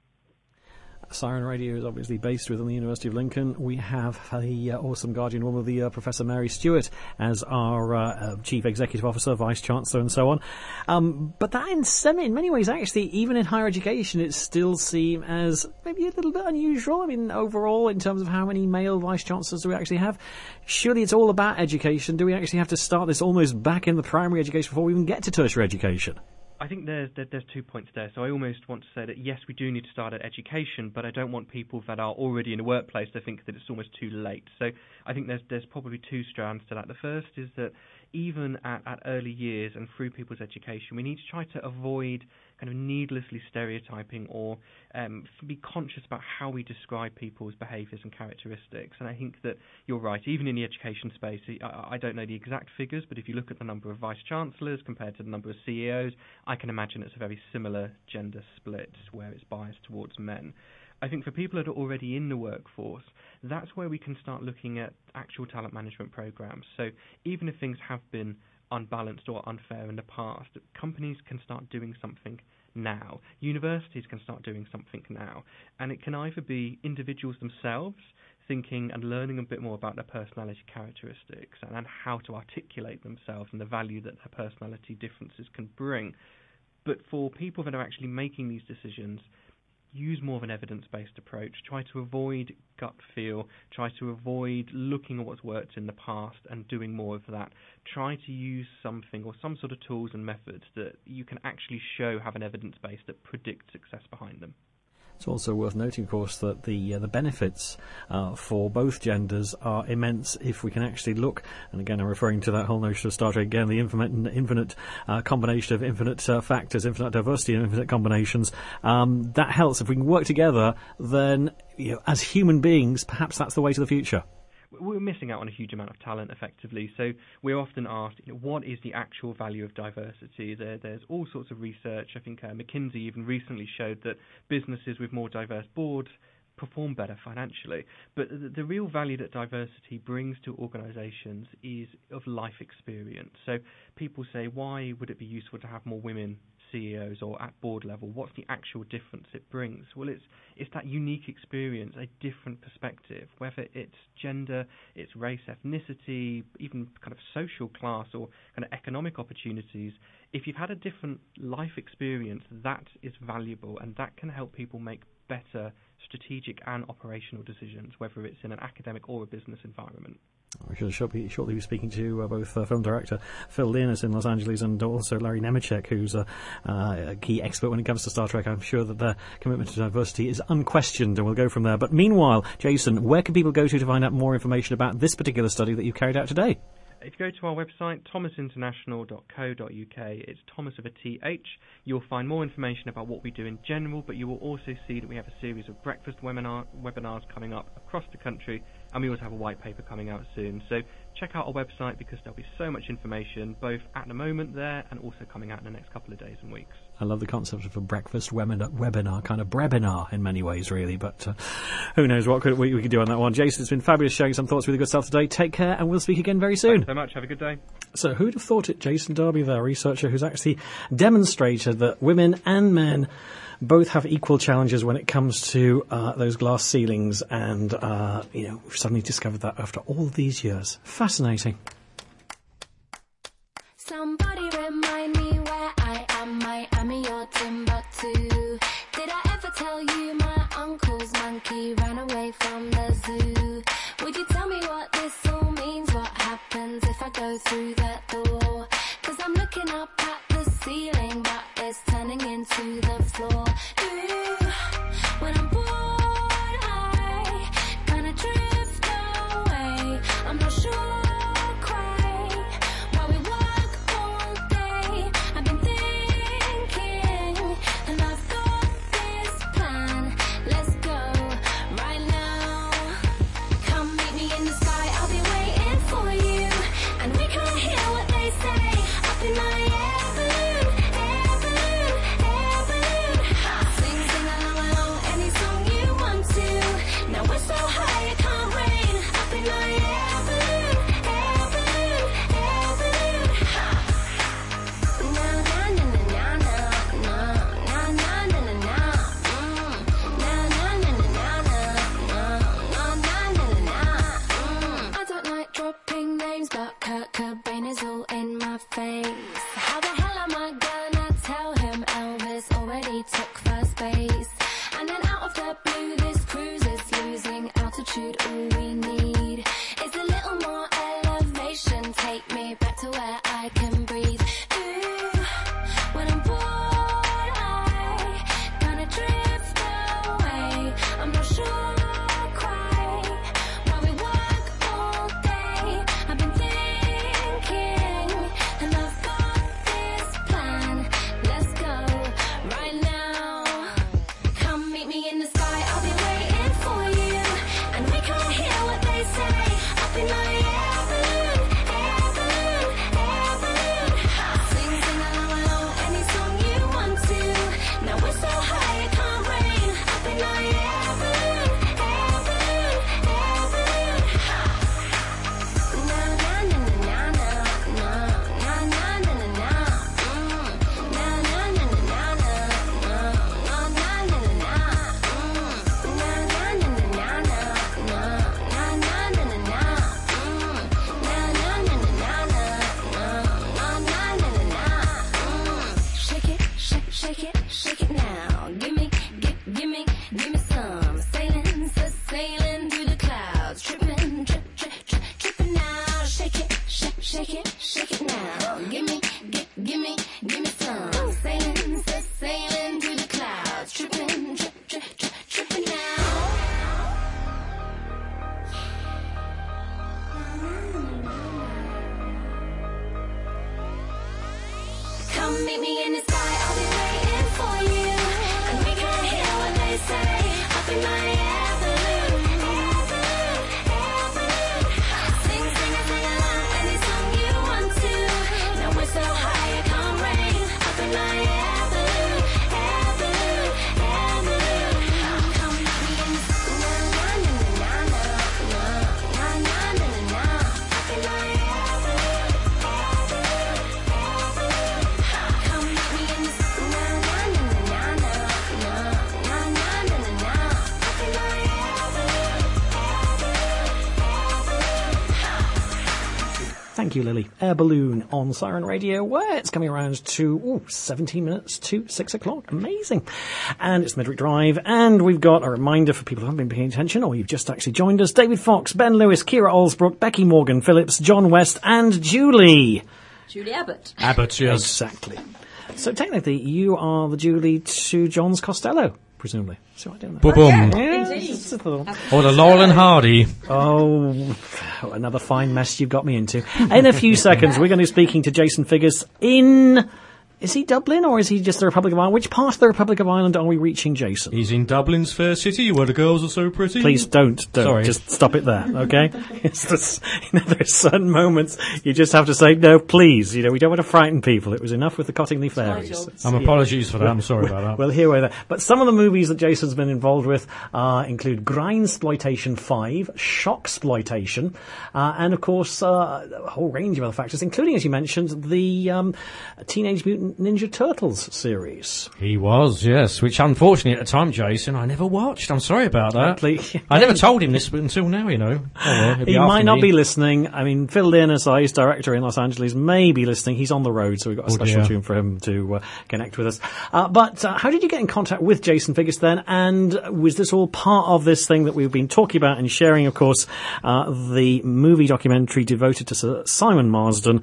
Siren Radio is obviously based within the University of Lincoln. We have the uh, awesome guardian woman, the uh, Professor Mary Stewart, as our uh, uh, Chief Executive Officer, Vice Chancellor, and so on. Um, but that, in some, in many ways, actually, even in higher education, it still seems as maybe a little bit unusual. I mean, overall, in terms of how many male Vice Chancellors do we actually have? Surely it's all about education. Do we actually have to start this almost back in the primary education before we even get to tertiary education? I think there's there, there's two points there. So I almost want to say that yes, we do need to start at education, but I don't want people that are already in the workplace to think that it's almost too late. So I think there's there's probably two strands to that. The first is that even at, at early years and through people's education, we need to try to avoid kind of needlessly stereotyping or um, be conscious about how we describe people's behaviours and characteristics. And I think that you're right, even in the education space, I, I don't know the exact figures, but if you look at the number of vice-chancellors compared to the number of C E Os, I can imagine it's a very similar gender split where it's biased towards men. I think for people that are already in the workforce, that's where we can start looking at actual talent management programs. So even if things have been unbalanced or unfair in the past, companies can start doing something now. Universities can start doing something now. And it can either be individuals themselves thinking and learning a bit more about their personality characteristics and, and how to articulate themselves and the value that their personality differences can bring. But for people that are actually making these decisions, use more of an evidence-based approach. Try to avoid gut feel. Try to avoid looking at what's worked in the past and doing more of that. Try to use something or some sort of tools and methods that you can actually show have an evidence base that predicts success behind them. It's also worth noting, of course, that the uh, the benefits uh, for both genders are immense if we can actually look, and again I'm referring to that whole notion of Star Trek again, the infinite, infinite uh, combination of infinite uh, factors, infinite diversity and infinite combinations. Um, that helps. If we can work together, then you know, as human beings, perhaps that's the way to the future. We're missing out on a huge amount of talent, effectively. So we're often asked, you know, what is the actual value of diversity? There, there's all sorts of research. I think uh, McKinsey even recently showed that businesses with more diverse boards perform better financially. But the, the real value that diversity brings to organisations is of life experience. So people say, why would it be useful to have more women C E Os or at board level? What's the actual difference it brings? Well, it's it's that unique experience, a different perspective, whether it's gender, it's race, ethnicity, even kind of social class or kind of economic opportunities. If you've had a different life experience, that is valuable, and that can help people make better strategic and operational decisions, whether it's in an academic or a business environment. We should shortly, shortly be speaking to uh, both uh, film director Phil Leonis in Los Angeles and also Larry Nemeczek, who's a, uh, a key expert when it comes to Star Trek. I'm sure that their commitment to diversity is unquestioned, and we'll go from there. But meanwhile, Jason, where can people go to to find out more information about this particular study that you've carried out today? If you go to our website, thomas international dot co dot uk, it's Thomas with a T H, you'll find more information about what we do in general, but you will also see that we have a series of breakfast webinar, webinars coming up across the country, and we also have a white paper coming out soon. So check out our website because there'll be so much information, both at the moment there and also coming out in the next couple of days and weeks. I love the concept of a breakfast webinar, webinar kind of brebinar in many ways, really, but uh, who knows what could, we, we could do on that one. Jason, it's been fabulous sharing some thoughts with your good self today. Take care, and we'll speak again very soon. Thanks so much. Have a good day. So who'd have thought it? Jason Darby there, researcher who's actually demonstrated that women and men both have equal challenges when it comes to uh, those glass ceilings, and uh, you know, we've suddenly discovered that after all these years. Fascinating. Somebody remind me where I am, Miami or Timbuktu. Did I ever tell you my uncle's monkey ran away from the zoo? Would you tell me what this all means? What happens if I go through that door? Cause I'm looking up at the ceiling, but it's turning into the floor. Ooh, when I'm bored, I kinda drift away. I'm not sure quite why we walk all day. I've been thinking, and I've got this plan. Let's go right now. Come meet me in the sky, I'll be waiting for you. And we can't hear what they say up in my air balloon, air balloon, air balloon. Sing, sing along, along, any song you want to. Now we're so high it can't rain. Up in my air balloon, air balloon, air balloon. Na na na na na na na na na na na. Na na na na na na na na na na. I don't like dropping names, but Kurt Cobain is all in my face. How the hell am I gonna tell him Elvis already took first base? And then out of the blue, this cruise is losing altitude. All we need is a little more elevation. Take me back to where I can breathe. Ooh, when I'm bored, shake it, shake it now. Give me, give, give me, give me some. Sailing, sailing through the clouds. Tripping, trip, trip, trip, tripping now. Shake it, shake, shake it, shake it now. Give me, give, give me, give me some. Sailing, sailing through the clouds. Tripping, trip, trip, trip, tripping now. Come meet me in the sky, I'll be waiting for you. And we can hear what they say up in my air balloon. Air balloon, air balloon. Sing, sing and sing along any song you want to. Now we're so high it can't rain. Up in my air balloon, air balloon, air balloon. Come meet me in the sky, na na na na na na na na na na. Up in my air balloon, air balloon, air balloon. Come meet me in the sky, na na na na na na na na na na na. Up in my air balloon, air balloon, air balloon. Thank you, Lily. Air Balloon on Siren Radio, where it's coming around to ooh, seventeen minutes to six o'clock. Amazing. And it's Midweek Drive, and we've got a reminder for people who haven't been paying attention, or you've just actually joined us. David Fox, Ben Lewis, Kira Olsbrook, Becky Morgan Phillips, John West, and Julie. Julie Abbott. Abbott, yes. Exactly. So technically, you are the Julie to John's Costello, presumably. So I don't know. Boom. Yeah, Indeed. it's a little- Or the Laurel and Hardy. Oh, another fine mess you've got me into. In a few seconds, we're going to be speaking to Jason Figgis in... Is he Dublin, or is he just the Republic of Ireland? Which part of the Republic of Ireland are we reaching, Jason? He's in Dublin's fair city, where the girls are so pretty. Please don't, don't. Sorry. Just stop it there, okay? It's just, you know, there are certain moments you just have to say, no, please. You know, we don't want to frighten people. It was enough with the Cottingley Fairies. It's- Um, yeah. apologies for that. I'm sorry about that. Well, here we are. But some of the movies that Jason's been involved with uh, include Grindsploitation five, Shocksploitation, uh, and, of course, uh, a whole range of other factors, including, as you mentioned, the um, Teenage Mutant Ninja Turtles series. He was, yes, which unfortunately at the time, Jason, I never watched. I'm sorry about that. Please. I never told him this until now, you know. Oh, well, he'll be He after might not me. be listening. I mean, Phil Learner's Eyes, director in Los Angeles, may be listening. He's on the road, so we've got a Oh, special dear. tune for him to uh, connect with us. Uh, but uh, how did you get in contact with Jason Figgis then? And was this all part of this thing that we've been talking about and sharing, of course, uh, the movie documentary devoted to Sir Simon Marsden,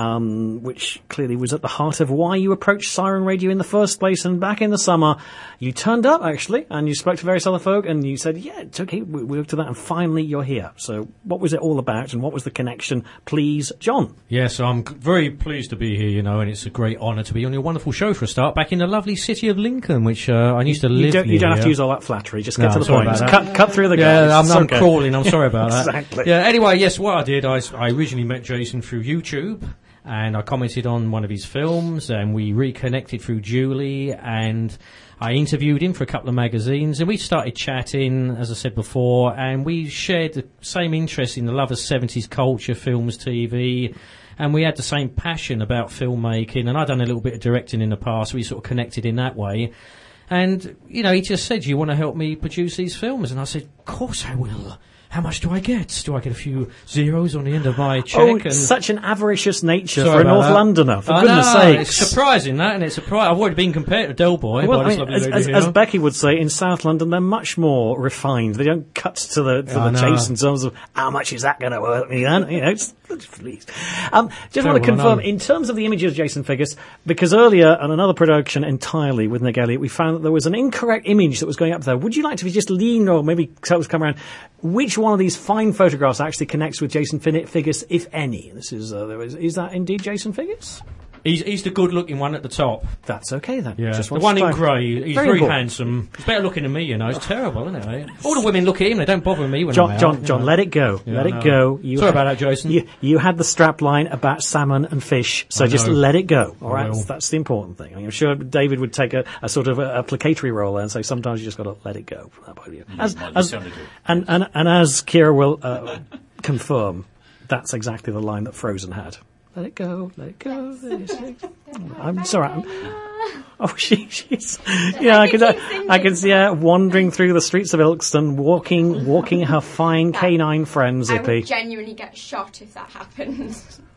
um, which clearly was at the heart of why you approached Siren Radio in the first place. And back in the summer, you turned up, actually, and you spoke to various other folk, and you said, yeah, it's okay, we, we looked at that, and finally you're here. So what was it all about, and what was the connection? Please, John. Yes, I'm g- very pleased to be here, you know, and it's a great honour to be on your wonderful show for a start, back in the lovely city of Lincoln, which uh, I used to live You don't, you near don't have to here. use all that flattery, just No, get to I'm the sorry point. about Just that. cut, cut through the Yeah, guys. I'm, It's I'm okay. crawling. I'm sorry about that. Exactly. Yeah. Anyway, yes, what I did, I, s- I originally met Jason through YouTube, and I commented on one of his films, and we reconnected through Julie, and I interviewed him for a couple of magazines, and we started chatting, as I said before, and we shared the same interest in the love of seventies culture, films, T V. And we had the same passion about filmmaking, and I'd done a little bit of directing in the past, so we sort of connected in that way. And, you know, he just said, "You want to help me produce these films?" And I said, "Of course I will. How much do I get? Do I get a few zeros on the end of my check?" Oh, and such an avaricious nature Sorry for a about North that. Londoner, for I goodness know, sakes. It's surprising, that, and it's surprising. I've already been compared to Del Boy Well, by I this mean, lovely as, lady as, here. as Becky would say, in South London, they're much more refined. They don't cut to the, to I the know. chase in terms of how much is that going to hurt me then? You know, it's, please. Um, just want to Terrible, I confirm, know. in terms of the images of Jason Figgis, because earlier on another production entirely with Nick Elliott, we found that there was an incorrect image that was going up there. Would you like to just lean or maybe tell us come around which one of these fine photographs actually connects with Jason Fin- Figgis, if any? This is, uh, there is, is that indeed Jason Figgis? He's, he's the good-looking one at the top. That's okay then. Yeah, Just the wanted one to in find- grey. He's Very very, important. handsome. He's better looking than me, you know. It's terrible, isn't it? All the women look at him. They don't bother me when I'm John, out. John, you John, know. let it go. Yeah, let I it know. go. You Sorry had- about that, Jason. You, you had the strap line about salmon and fish, so I just know. let it go. All I right, will. that's, that's the important thing. I mean, I'm sure David would take a, a sort of a, a placatory role there and say sometimes you just got to let it go from that point of view. As, might be as, sounded good. and, and, and as Kira will uh, confirm, that's exactly the line that Frozen had. Let it go, let it go. Let it go. I'm sorry. I'm, oh, she, she's. Yeah, I can. I can see her wandering through the streets of Ilkeston, walking, walking her fine canine friend I Zippy. would genuinely get shot if that happened.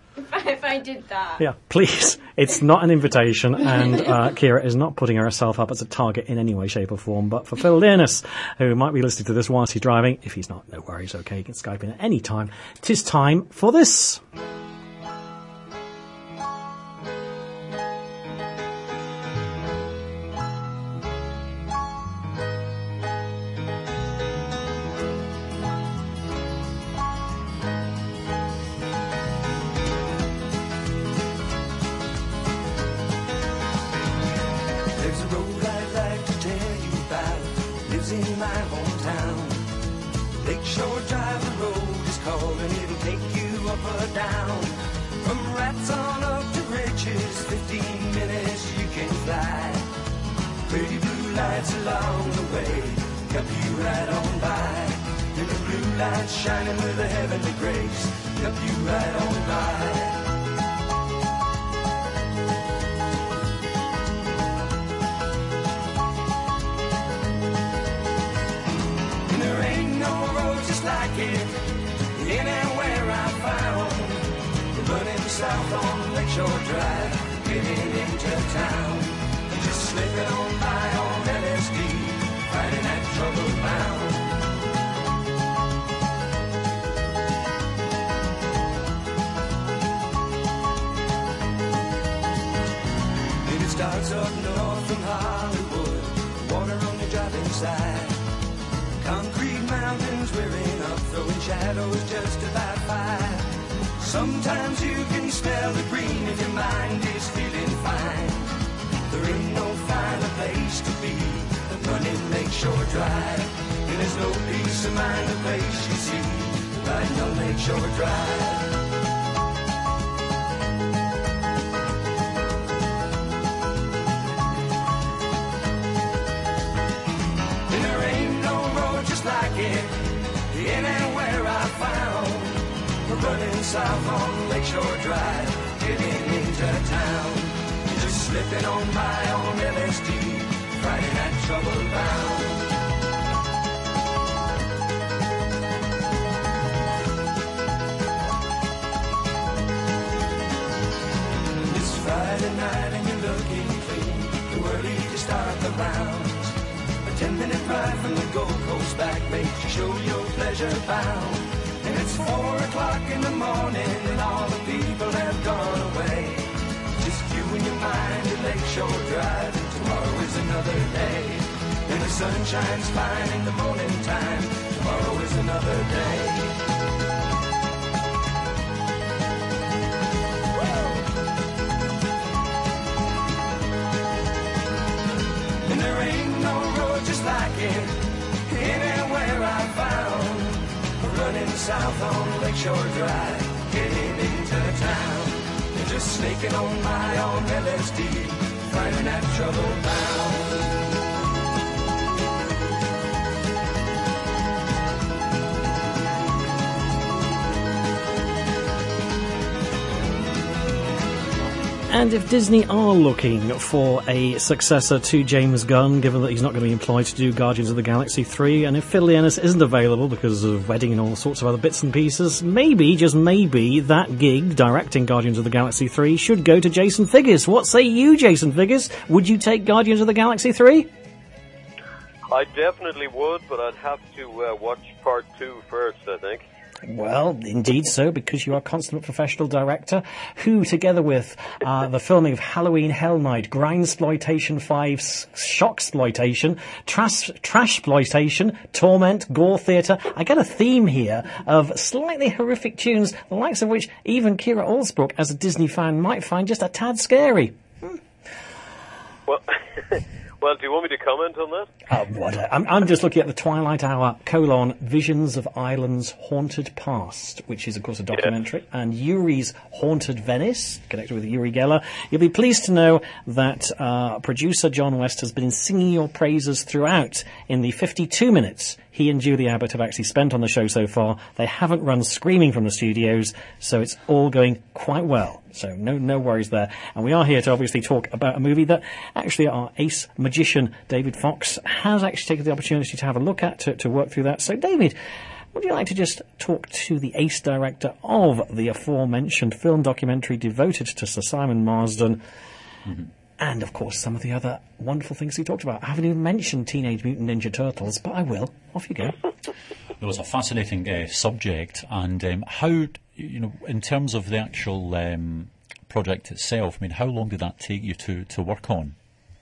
If I, if I did that. Yeah, please. It's not an invitation, and uh, Kira is not putting herself up as a target in any way, shape, or form. But for Phil Learnus, who might be listening to this whilst he's driving, if he's not, no worries, okay, you can Skype in at any time. 'Tis time for this. There's a road I'd like to tell you about, lives in my hometown. Lakeshore Drive, the road is called, and it'll take you up or down. From Rats on up to Riches, fifteen minutes you can fly. Pretty blue lights along the way, help you right on by. And the blue lights shining with a heavenly grace, help you right on by. Like it, anywhere I found. Running south on Lakeshore Drive, getting into town. Just slipping on by on L S D, fighting that trouble bound. Then it starts up north from Hollywood, water on the driving side. Concrete mountains rearing up, throwing shadows just about five. Sometimes you can smell the green if your mind is feeling fine. There ain't no finer place to be than running Lakeshore Drive. And there's no peace of mind a place you see riding on Lakeshore Drive. Like it, anywhere I found. Running south on Lakeshore Drive, getting into town. Just slipping on by on L S D, fighting that trouble bound. It's Friday night and you're looking clean, too early to start the rounds. Ten minute ride from the Gold Coast back makes you show your pleasure bound. And it's four o'clock in the morning and all the people have gone away. Just you and your mind at Lakeshore Drive, and tomorrow is another day. And the sun shines fine in the morning time, tomorrow is another day. And there ain't no road just like it, anywhere I found. Running south on Lakeshore Drive, getting into town. And just snaking on by on L S D, finding that trouble bound. And if Disney are looking for a successor to James Gunn, given that he's not going to be employed to do Guardians of the Galaxy three, and if Phil Learnis isn't available because of wedding and all sorts of other bits and pieces, maybe, just maybe, that gig, directing Guardians of the Galaxy three, should go to Jason Figgis. What say you, Jason Figgis? Would you take Guardians of the Galaxy three? I definitely would, but I'd have to uh, watch part two first, I think. Well, indeed so, because you are a consummate professional director who, together with uh, the filming of Halloween Hell Night, Grindsploitation five, Shocksploitation, Trash, Trashploitation, Torment, Gore Theatre, I get a theme here of slightly horrific tunes, the likes of which even Kira Allsbrook, as a Disney fan, might find just a tad scary. Hmm. Well... Well, do you want me to comment on that? Uh, what, uh, I'm, I'm just looking at the Twilight Hour, colon, Visions of Ireland's Haunted Past, which is, of course, a documentary, yeah. And Yuri's Haunted Venice, connected with Uri Geller. You'll be pleased to know that uh, producer John West has been singing your praises throughout in the fifty-two minutes he and Julie Abbott have actually spent on the show so far. They haven't run screaming from the studios, so it's all going quite well. So no no worries there. And we are here to obviously talk about a movie that actually our ace magician, David Fox, has actually taken the opportunity to have a look at, to, to work through that. So, David, would you like to just talk to the ace director of the aforementioned film documentary devoted to Sir Simon Marsden, mm-hmm. and, of course, some of the other wonderful things he talked about? I haven't even mentioned Teenage Mutant Ninja Turtles, but I will. Off you go. It was a fascinating uh, subject, and um, how, you know, in terms of the actual um, project itself, I mean, how long did that take you to, to work on?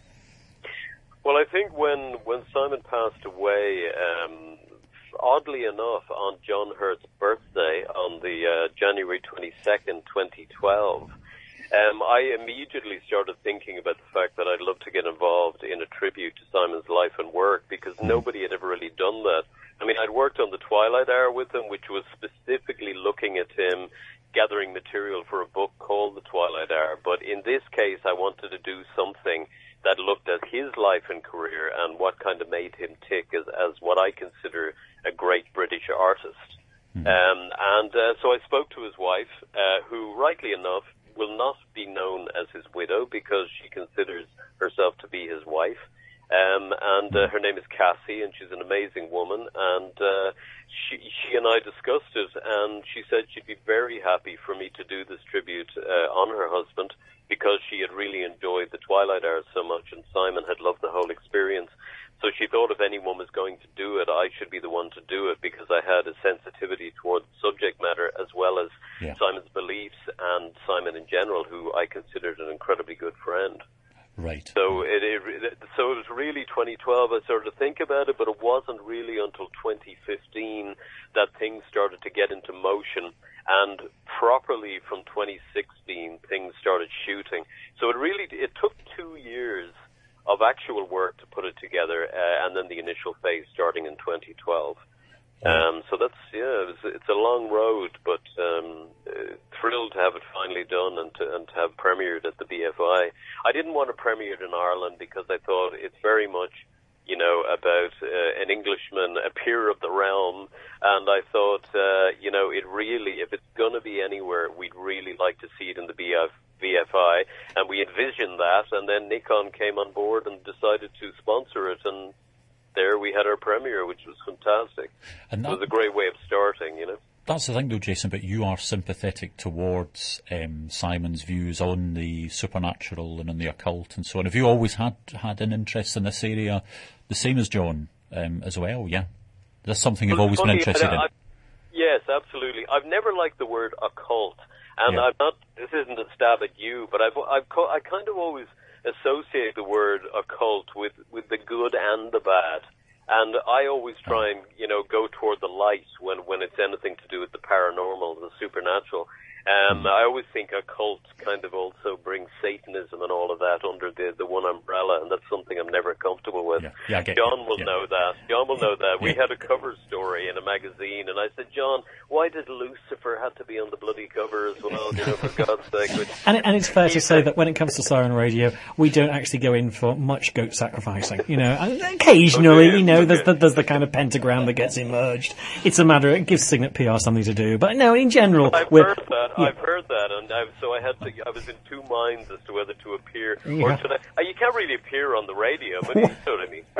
Well, I think when, when Simon passed away, um, oddly enough, on John Hurt's birthday, on the uh, January twenty-second, twenty twelve, um, I immediately started thinking about the fact that I'd love to get involved in a tribute to Simon's life and work, because nobody had ever really done that. I mean, I'd worked on The Twilight Hour with him, which was specifically looking at him gathering material for a book called The Twilight Hour. But in this case, I wanted to do something that looked at his life and career and what kind of made him tick as, as what I consider a great British artist. Mm-hmm. Um, and uh, so I spoke to his wife, uh, who, rightly enough, will not be known as his widow because she considers herself to be his wife. Um, and uh, her name is Cassie, and she's an amazing woman. And uh, she, she and I discussed it, and she said she'd be very happy for me to do this tribute uh, on her husband, because she had really enjoyed The Twilight Hour so much, and Simon had loved the whole experience. So she thought if anyone was going to do it, I should be the one to do it, because I had a sensitivity towards subject matter as well as yeah. Simon's beliefs and Simon in general, who I considered an incredibly good friend. Right. So it, it so it was really twenty twelve I started to think about it, but it wasn't really until twenty fifteen that things started to get into motion, and properly from twenty sixteen things started shooting. So it really it took two years of actual work to put it together, uh, and then the initial phase starting in twenty twelve. Um, so that's, yeah, it's, it's a long road, but um, uh, thrilled to have it finally done and to, and to have premiered at the B F I. I didn't want to premiere it in Ireland because I thought it's very much, you know, about uh, an Englishman, a peer of the realm, and I thought, uh, you know, it really, if it's going to be anywhere, we'd really like to see it in the B F I, and we envisioned that, and then Nikon came on board and decided to sponsor it, and there we had our premiere, which was fantastic. And that, it was a great way of starting, you know. That's the thing, though, Jason, but you are sympathetic towards um, Simon's views on the supernatural and on the occult and so on. Have you always had had an interest in this area, the same as John um, as well, yeah? That's something you've well, always funny, been interested I, in? I, yes, absolutely. I've never liked the word occult, and yeah. I'm not, this isn't a stab at you, but I've, I've I kind of always associate the word occult with, with the good and the bad. And I always try and, you know, go toward the light when, when it's anything to do with the paranormal, the supernatural. Um, I always think occult kind of also brings Satanism and all of that under the, the one umbrella, and that's something I'm never comfortable with. Yeah. Yeah, I get John you. will yeah. know that. John will know that. We Yeah. had a cover story in a magazine, and I said, John, why did Lucifer have to be on the bloody cover as well, you know, for God's sake? But And, and it's fair to say that when it comes to Siren Radio, we don't actually go in for much goat sacrificing. You know, and occasionally, Okay, you know, okay. there's the, there's the kind of pentagram that gets emerged. It's a matter, it gives Signet P R something to do. But no, in general, I've we're... heard that. yeah. I've heard that, and I, so I had to. I was in two minds as to whether to appear Yeah. or should I. Uh, you can't really appear on the radio, but you know what I mean.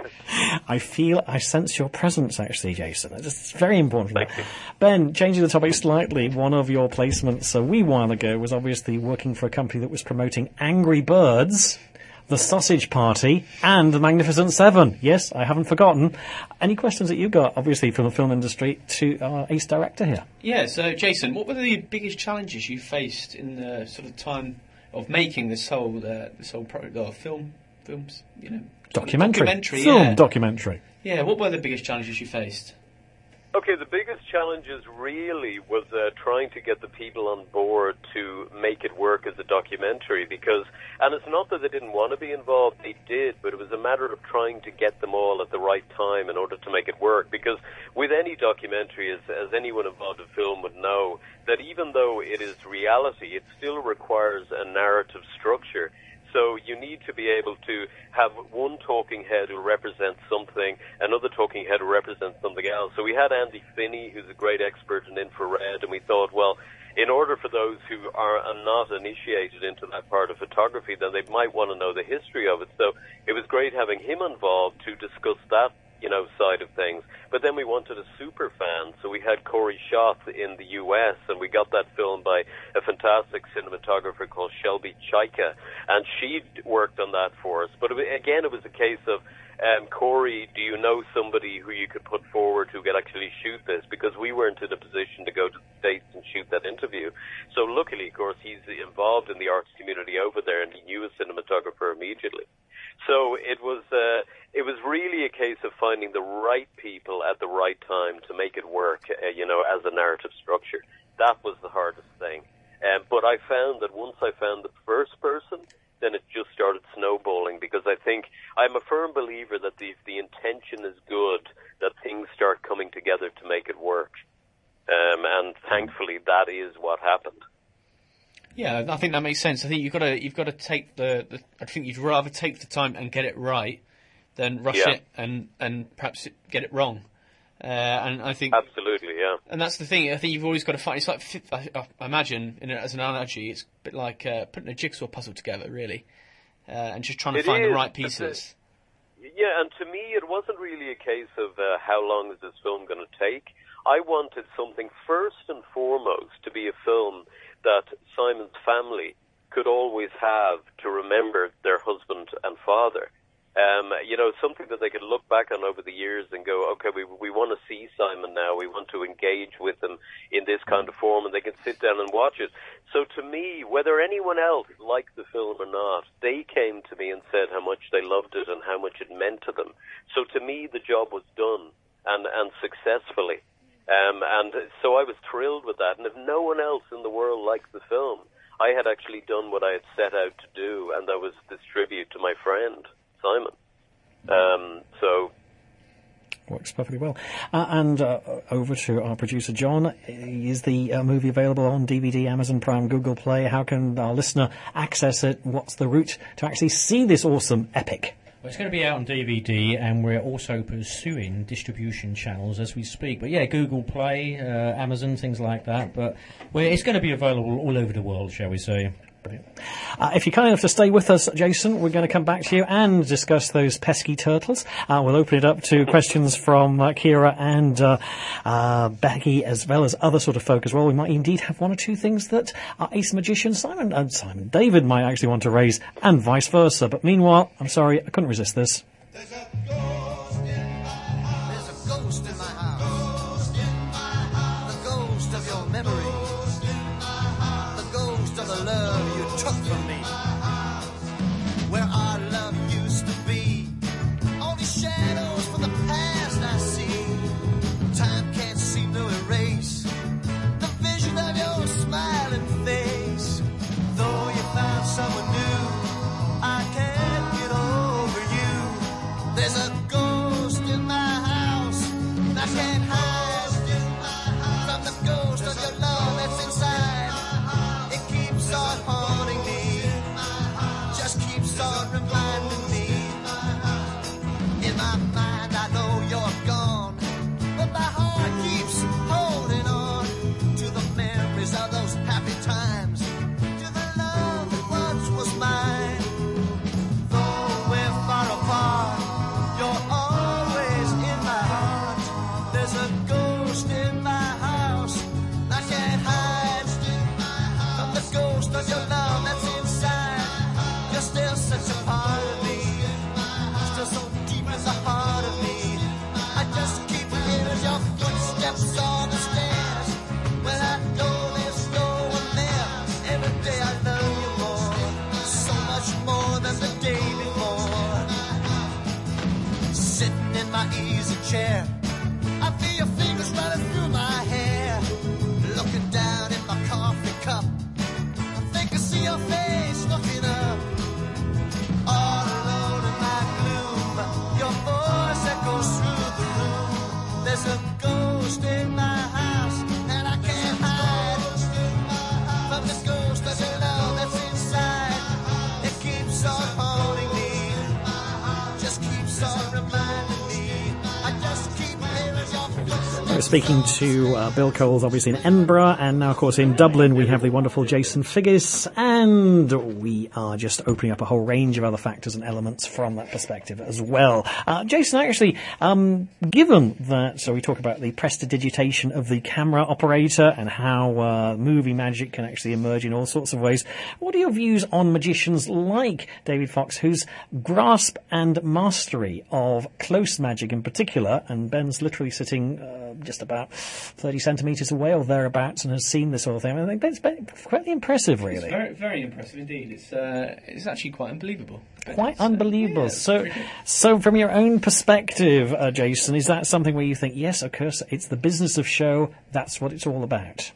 I feel, I sense your presence, actually, Jason. It's just very important. Ben, changing the topic slightly, one of your placements a wee while ago was obviously working for a company that was promoting Angry Birds, The Sausage Party, and The Magnificent Seven. Yes, I haven't forgotten. Any questions that you got, obviously, from the film industry to our ace director here? Yeah, so Jason, what were the biggest challenges you faced in the sort of time of making this whole uh, this whole pro- uh, film, films, you know, Documentary. documentary, Film yeah. documentary. Yeah, what were the biggest challenges you faced? Okay, the biggest challenges really was uh, trying to get the people on board to make it work as a documentary, because, and it's not that they didn't want to be involved, they did, but it was a matter of trying to get them all at the right time in order to make it work, because with any documentary, as, as anyone involved in film would know, that even though it is reality, it still requires a narrative structure. So you need to be able to have one talking head who represents something, another talking head who represents something else. So we had Andy Finney, who's a great expert in infrared, and we thought, well, in order for those who are not initiated into that part of photography, then they might want to know the history of it. So it was great having him involved to discuss that you know, side of things. But then we wanted a super fan, so we had Corey Schott in the U S, and we got that film by a fantastic cinematographer called Shelby Chaika, and she worked on that for us. But it, again, it was a case of, um, Corey, do you know somebody who you could put forward who could actually shoot this? Because we weren't in a position to go to the States and shoot that interview. So luckily, of course, he's involved in the arts community over there, and he knew a cinematographer immediately. So it was uh, it was really a case of finding the right people at the right time to make it work, uh, you know, as a narrative structure. That was the hardest thing. Um, but I found that once I found the first person, then it just started snowballing, because I think I'm a firm believer that the, if the intention is good, that things start coming together to make it work. Um, and thankfully, that is what happened. Yeah, I think that makes sense. I think you've got to you've got to take the, the. I think you'd rather take the time and get it right than rush Yeah. it and and perhaps it, get it wrong. Uh, and I think Absolutely, yeah. And that's the thing. I think you've always got to find. It's like fi- I, I imagine, in a, as an analogy, it's a bit like uh, putting a jigsaw puzzle together, really, uh, and just trying to It find is, the right but the- pieces. Yeah, and to me, it wasn't really a case of uh, how long is this film going to take. I wanted something first and foremost to be a film that Simon's family could always have to remember their husband and father. Um, you know, something that they could look back on over the years and go, okay, we we want to see Simon now. We want to engage with him in this kind of form, and they can sit down and watch it. So to me, whether anyone else liked the film or not, they came to me and said how much they loved it and how much it meant to them. So to me, the job was done, and, and successfully. Um, and so I was thrilled with that. And if no one else in the world liked the film, I had actually done what I had set out to do, and that was this tribute to my friend, Simon. Um, so... Works perfectly well. Uh, and uh, over to our producer, John. Is the uh, movie available on D V D, Amazon Prime, Google Play? How can our listener access it? What's the route to actually see this awesome epic? Well, it's going to be out on D V D, and we're also pursuing distribution channels as we speak. But yeah, Google Play, uh, Amazon, things like that. But we're, it's going to be available all over the world, shall we say. Uh, if you're kind enough to stay with us, Jason, we're going to come back to you and discuss those pesky turtles. Uh, we'll open it up to questions from uh, Kira and uh, uh, Becky, as well as other sort of folk as well. We might indeed have one or two things that our ace magician Simon and Simon David might actually want to raise, and vice versa. But meanwhile, I'm sorry, I couldn't resist this. There's a ghost in my house. The ghost of your memory. The ghost of the love you took from me. Where our love used to be. Only shadows from the past I see. Time can't seem to erase the vision of your smiling face. Though you found someone new, I can't get over you. There's a ghost in my house, and I can't hide from the ghost of your love that's inside. It keeps on haunting me, just keeps on reminding me. In my mind I know you're gone, but my heart keeps holding on to the memories of those happy times, to the love that once was mine. Though we're far apart, you're always in my heart. There's a ghost in my house, I can't hide from the ghost of your love that's inside. You're still such a part of me, still so deep in the heart of me. I just keep hearing your footsteps on the stairs. When I know there's no one there, every day I love you more, so much more than the day before. Sitting in my easy chair, I feel your fingers running through my hair. Looking down in my coffee cup, I think I see your face looking up. All alone in my gloom, your voice echoes through the room. There's a ghost in my house, and I can't hide from the ghost of your love that's inside. It keeps on haunting me, just keeps on reminding me. I just keep We're speaking to uh, Bill Coles, obviously in Edinburgh, and now, of course, in Dublin, we have the wonderful Jason Figgis, and we are just opening up a whole range of other factors and elements from that perspective as well. Uh, Jason, actually, um, given that, so we talk about the prestidigitation of the camera operator and how uh, movie magic can actually emerge in all sorts of ways, what are your views on magicians like David Fox, whose grasp and mastery of close magic in particular, and Ben's literally sitting uh, just about thirty centimetres away or thereabouts and has seen this sort of thing. I think Ben's been quite impressive, really. It's very, very impressive indeed. It's uh, it's actually quite unbelievable. Quite unbelievable. yeah, so, so from your own perspective, uh, Jason, is that something where you think, yes, of course, it's the business of show, that's what it's all about?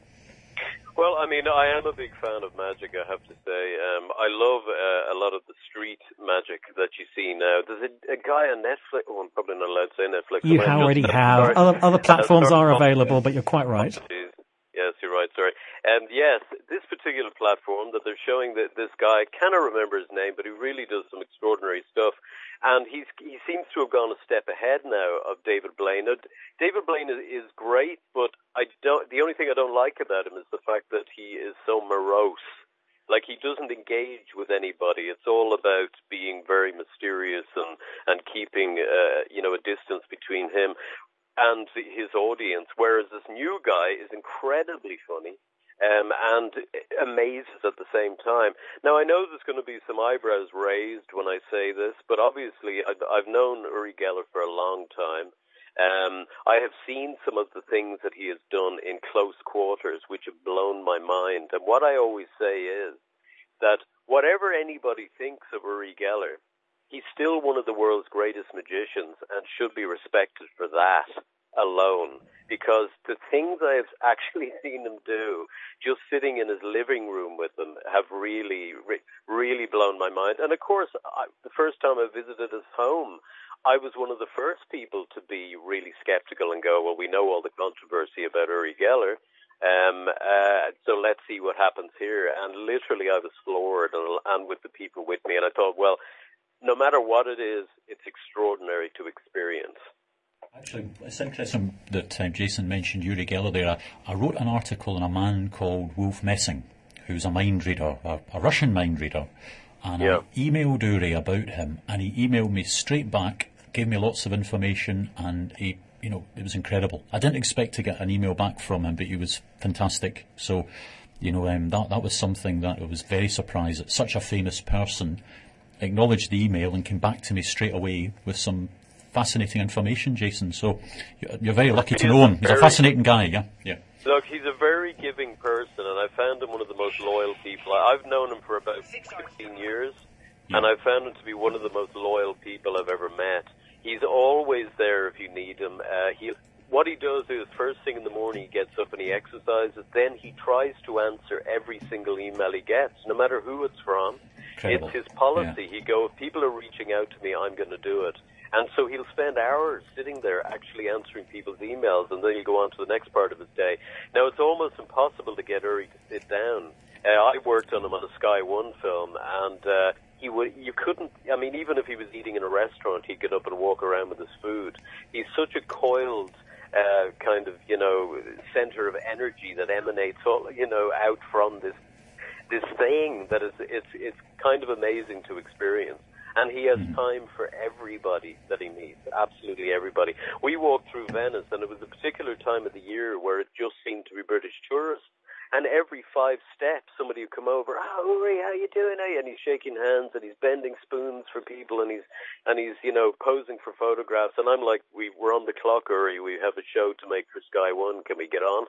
Well, I mean, I am a big fan of magic, I have to say. Um, I love uh, a lot of the street magic that you see now. There's a, a guy on Netflix. Oh, I'm probably not allowed to say Netflix. You already have. Other, other platforms are available, but you're quite right. Yes, you're right, sorry. And um, yes, this particular platform that they're showing that this guy, I cannot remember his name, but he really does some extraordinary stuff. And he's he seems to have gone a step ahead now of David Blaine. Now, David Blaine is, is great, but I don't. The only thing I don't like about him is the fact that he is so morose. Like, he doesn't engage with anybody. It's all about being very mysterious and and keeping uh, you know a distance between him and his audience. Whereas this new guy is incredibly funny. Um, and amazes at the same time. Now, I know there's going to be some eyebrows raised when I say this, but obviously I've, I've known Uri Geller for a long time. Um, I have seen some of the things that he has done in close quarters, which have blown my mind. And what I always say is that whatever anybody thinks of Uri Geller, he's still one of the world's greatest magicians and should be respected for that alone. Because the things I've actually seen him do, just sitting in his living room with them, have really, re- really blown my mind. And of course, I, the first time I visited his home, I was one of the first people to be really skeptical and go, well, we know all the controversy about Uri Geller, um, uh, so let's see what happens here. And literally, I was floored, and, and with the people with me, and I thought, well, no matter what it is, it's extraordinary to experience. Actually, it's interesting that uh, Jason mentioned Uri Geller there. I, I wrote an article on a man called Wolf Messing, who's a mind reader, a, a Russian mind reader, and yeah. I emailed Uri about him, and he emailed me straight back, gave me lots of information, and he, you know, it was incredible. I didn't expect to get an email back from him, but he was fantastic. So, you know, um, that that was something that I was very surprised that such a famous person acknowledged the email and came back to me straight away with some fascinating information, Jason. So you're very lucky to know him. He's a fascinating guy, yeah? Yeah. Look, he's a very giving person, and I found him one of the most loyal people. I've known him for about sixteen years, yeah. and I've found him to be one of the most loyal people I've ever met. He's always there if you need him. Uh, he, what he does is, first thing in the morning, he gets up and he exercises. Then he tries to answer every single email he gets, no matter who it's from. Incredible. It's his policy. Yeah. He go, if people are reaching out to me, I'm going to do it. And so he'll spend hours sitting there actually answering people's emails, and then he'll go on to the next part of his day. Now, it's almost impossible to get Uri to sit down. Uh, I worked on him on a Sky One film, and uh, he would, you couldn't, I mean, even if he was eating in a restaurant, he'd get up and walk around with his food. He's such a coiled uh, kind of, you know, center of energy that emanates, all, you know, out from this this thing that is, it's, it's kind of amazing to experience. And he has time for everybody that he meets, absolutely everybody. We walked through Venice, and it was a particular time of the year where it just seemed to be British tourists. And every five steps, somebody would come over, oh, Uri, how you doing? And he's shaking hands, and he's bending spoons for people, and he's, and he's, you know, posing for photographs. And I'm like, we, we're on the clock, Uri. We have a show to make for Sky One. Can we get on?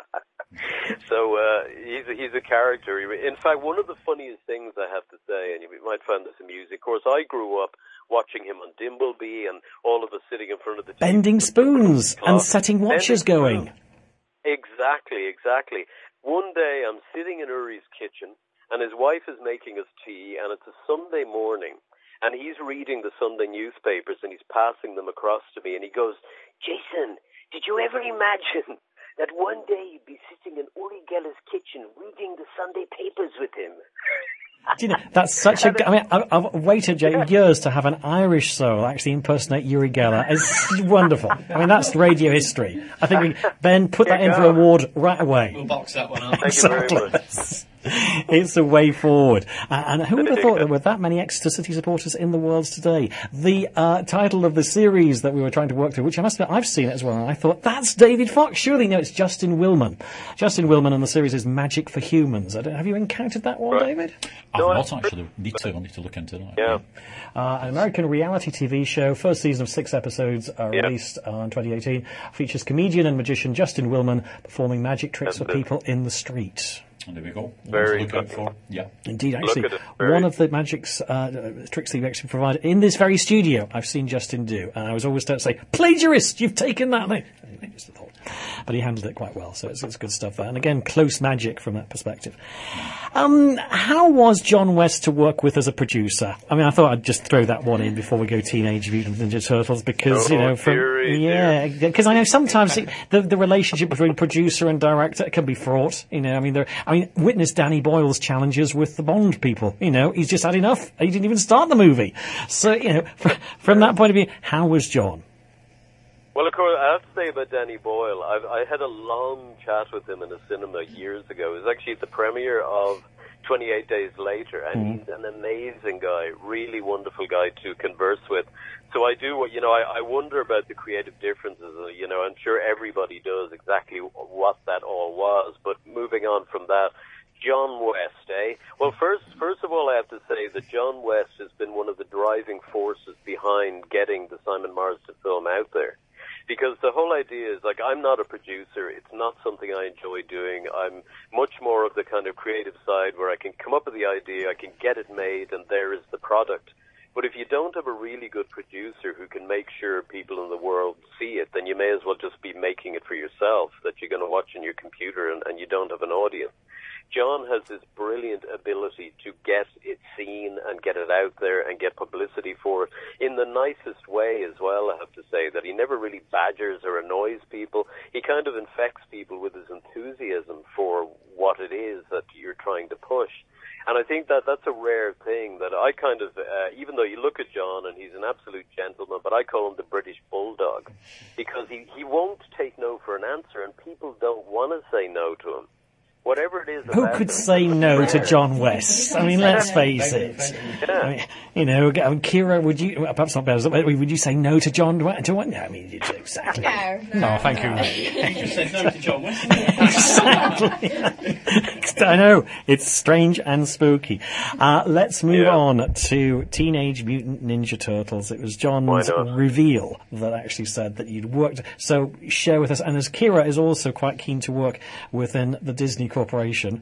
So uh, he's a, he's a character. In fact, one of the funniest things I have to say, and you might find this amusing, of course, I grew up watching him on Dimbleby and all of us sitting in front of the T V. Bending spoons and setting watches going. Exactly, exactly. One day I'm sitting in Uri's kitchen and his wife is making us tea, and it's a Sunday morning, and he's reading the Sunday newspapers and he's passing them across to me, and he goes, Jason, did you ever imagine that one day you'd be sitting in Uri Geller's kitchen reading the Sunday papers with him? Do you know, that's such a. g- I mean, I've, I've waited years to have an Irish soul actually impersonate Uri Geller. It's wonderful. I mean, that's radio history. I think we Ben put that in for an award right away. We'll box that one up. Thank you very much. It's a way forward. Uh, and who would have thought there were that many Exeter City supporters in the world today? The uh, title of the series that we were trying to work through, which I must admit, I've seen it as well, and I thought, that's David Fox. Surely, no, it's Justin Willman. Justin Willman, and the series is Magic for Humans. I don't, have you encountered that one, Right. David? I've No, not I- actually. Need to. I need to look into that. Yeah. Uh, an American reality T V show, first season of six episodes, uh, Yeah. released uh, in twenty eighteen, features comedian and magician Justin Willman performing magic tricks for That's it. people in the street. And there we go. One Very to look out good. for. Yeah. Indeed, actually, at it. Very- one of the magic's uh, tricks that you actually provided in this very studio, I've seen Justin do, and I was always starting to say, plagiarist, you've taken that thing. I just thought. But he handled it quite well, so it's, it's good stuff there. And again, close magic from that perspective. Um, how was John West to work with as a producer? I mean, I thought I'd just throw that one in before we go Teenage Mutant Ninja Turtles, because, you Oh, know, from, dearie, yeah, because I know sometimes it, the, the relationship between producer and director can be fraught, you know, I mean, there, I mean, witness Danny Boyle's challenges with the Bond people, you know, he's just had enough. He didn't even start the movie. So, you know, fr- from that point of view, how was John? Well, of course, I have to say about Danny Boyle, I've, I had a long chat with him in a cinema years ago. It was actually at the premiere of twenty-eight Days Later, and Mm. he's an amazing guy, really wonderful guy to converse with. So I do, you know, I, I wonder about the creative differences. uh, You know, I'm sure everybody does exactly what that all was. But moving on from that, John West, eh? Well, first, first of all, I have to say that John West has been one of the driving forces behind getting the Simon Marsden film out there. Because the whole idea is, like, I'm not a producer. It's not something I enjoy doing. I'm much more of the kind of creative side where I can come up with the idea, I can get it made, and there is the product. But if you don't have a really good producer who can make sure people in the world see it, then you may as well just be making it for yourself, that you're going to watch on your computer and, and you don't have an audience. John has this brilliant ability to get it seen and get it out there and get publicity for it in the nicest way as well, I have to say, that he never really badgers or annoys people. He kind of infects people with his enthusiasm for what it is that you're trying to push. And I think that that's a rare thing that I kind of, uh, even though you look at John and he's an absolute gentleman, but I call him the British Bulldog because he, he won't take no for an answer, and people don't want to say no to him. Whatever it is Who about could him, say no to John West? I mean, let's face it. I mean, you know, I mean, Kira, would you, well, perhaps not Bears, but would you say no to John West? To what? No, I mean, it's exactly. No. No, thank you. You just said no to John West. Exactly. I know. It's strange and spooky. Uh, let's move Yeah. on to Teenage Mutant Ninja Turtles. It was John's Why not? reveal that actually said that you'd worked. So share with us. And as Kira is also quite keen to work within the Disney Corporation.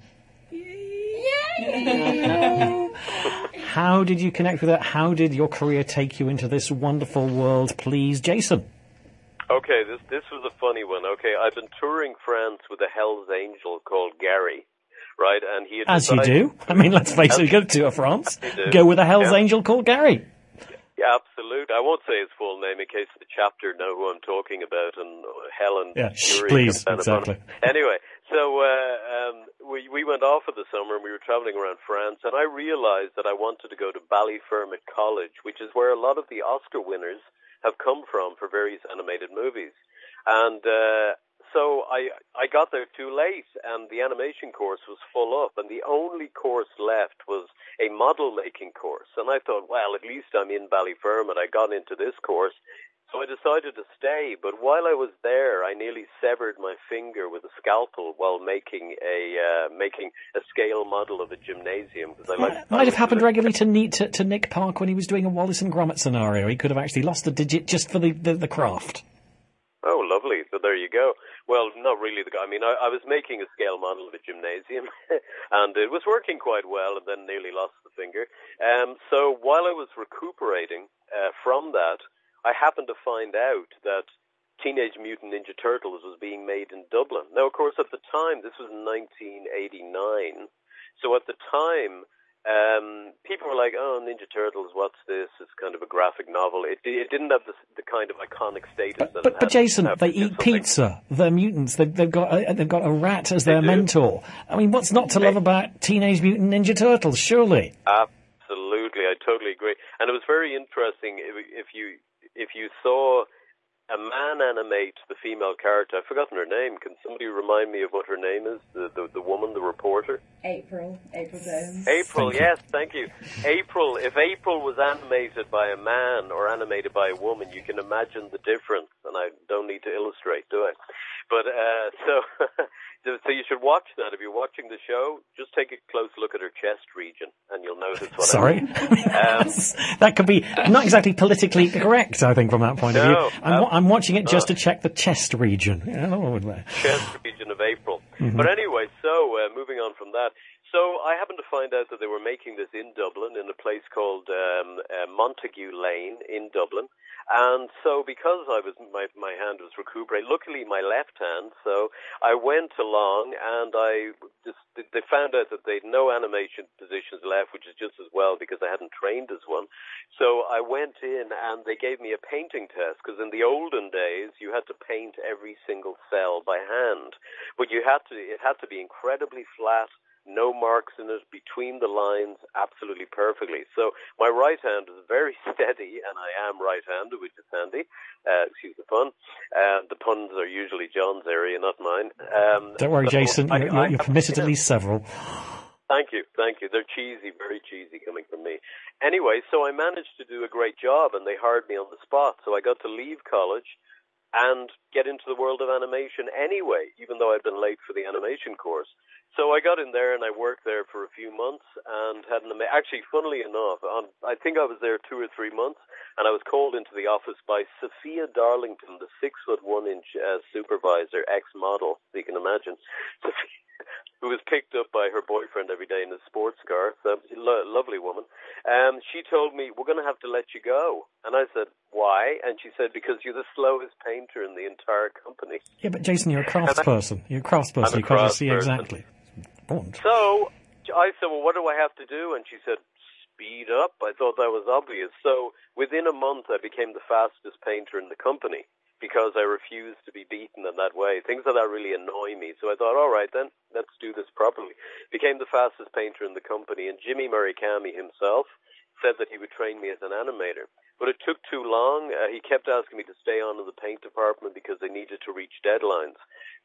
How did you connect with it? How did your career take you into this wonderful world? Please, Jason. Okay, this this was a funny one. Okay, I've been touring France with a Hell's Angel called Gary, right? And he had As you decided- do. I mean, let's face it, you go to France, You do. go with a Hell's Yeah. Angel called Gary. Yeah, absolutely. I won't say his full name in case the chapter know who I'm talking about, and Helen. Yeah, shh, Fury please, can stand upon exactly. it. Anyway, so uh, um, we we went off for the summer and we were traveling around France, and I realized that I wanted to go to Ballyfermot College, which is where a lot of the Oscar winners have come from for various animated movies, and. Uh, So I I got there too late, and the animation course was full up, and the only course left was a model making course. And I thought, well, at least I'm in Ballyfermot. I got into this course, so I decided to stay. But while I was there, I nearly severed my finger with a scalpel while making a uh, making a scale model of a gymnasium. Because I like It might have happened regularly to, Neat, to, to Nick Park when he was doing a Wallace and Gromit scenario. He could have actually lost a digit just for the, the, the craft. Oh, lovely. So there you go. Well, not really. The I mean, I, I was making a scale model of a gymnasium, and it was working quite well, and then nearly lost the finger. Um, so while I was recuperating uh, from that, I happened to find out that Teenage Mutant Ninja Turtles was being made in Dublin. Now, of course, at the time, this was nineteen eighty-nine, so at the time, um, people were like, "Oh, Ninja Turtles, what's this? It's kind of a graphic novel." It, it didn't have the, the kind of iconic status that it But, had. but Jason, Now, they it's eat something- pizza. They're mutants. They've, they've got a, they've got a rat as their do. mentor. I mean, what's not to love about Teenage Mutant Ninja Turtles? Surely. Absolutely, I totally agree. And it was very interesting if, if you if you saw a man animate the female character. I've forgotten her name. Can somebody remind me of what her name is? The the, the woman, the reporter. April. April Jones. April, Thank you. yes, thank you. April, if April was animated by a man or animated by a woman, you can imagine the difference, and I don't need to illustrate, do I? But, uh, so, so so you should watch that. If you're watching the show, just take a close look at her chest region, and you'll notice what Sorry? I mean. Um, That could be not exactly politically correct, I think, from that point of No, view. I'm, wa- I'm watching it just uh, to check the chest region. Yeah, I would know. chest region of April. Mhm. But anyway, so uh, moving on from that. So I happened to find out that they were making this in Dublin in a place called um, uh, Montague Lane in Dublin. And so because I was my my hand was recuperating, luckily my left hand, so I went along and I just they found out that they'd no animation positions left, which is just as well because I hadn't trained as one. So I went in and they gave me a painting test because in the olden days you had to paint every single cell by hand, but you had to it had to be incredibly flat. No marks in it, between the lines, absolutely perfectly. So my right hand is very steady, and I am right-handed, which is handy. Uh, excuse the pun. Uh, the puns are usually John's area, not mine. Um, Don't worry, so Jason. I- You're, I you're have- permitted at least several. Thank you, thank you. They're cheesy, very cheesy coming from me. Anyway, so I managed to do a great job, and they hired me on the spot. So I got to leave college and get into the world of animation anyway, even though I'd been late for the animation course. So I got in there and I worked there for a few months and had an ama- actually, funnily enough, on, I think I was there two or three months, and I was called into the office by Sophia Darlington, the six foot one inch uh, supervisor, ex-model, so you can imagine, Sophia, who was picked up by her boyfriend every day in a sports car. So, lo- lovely woman. Um, she told me, "We're going to have to let you go." And I said, "Why?" And she said, "Because you're the slowest painter in the entire company." Yeah, but Jason, you're a craftsperson. You're a craftsperson. I'm a You can't see craftsperson. exactly. Bond. So I said, "Well, what do I have to do?" And she said, "Speed up." I thought that was obvious. So within a month, I became the fastest painter in the company because I refused to be beaten in that way. Things like that really annoy me. So I thought, all right, then let's do this properly. Became the fastest painter in the company. And Jimmy Murakami himself said that he would train me as an animator. But it took too long. Uh, he kept asking me to stay on in the paint department because they needed to reach deadlines.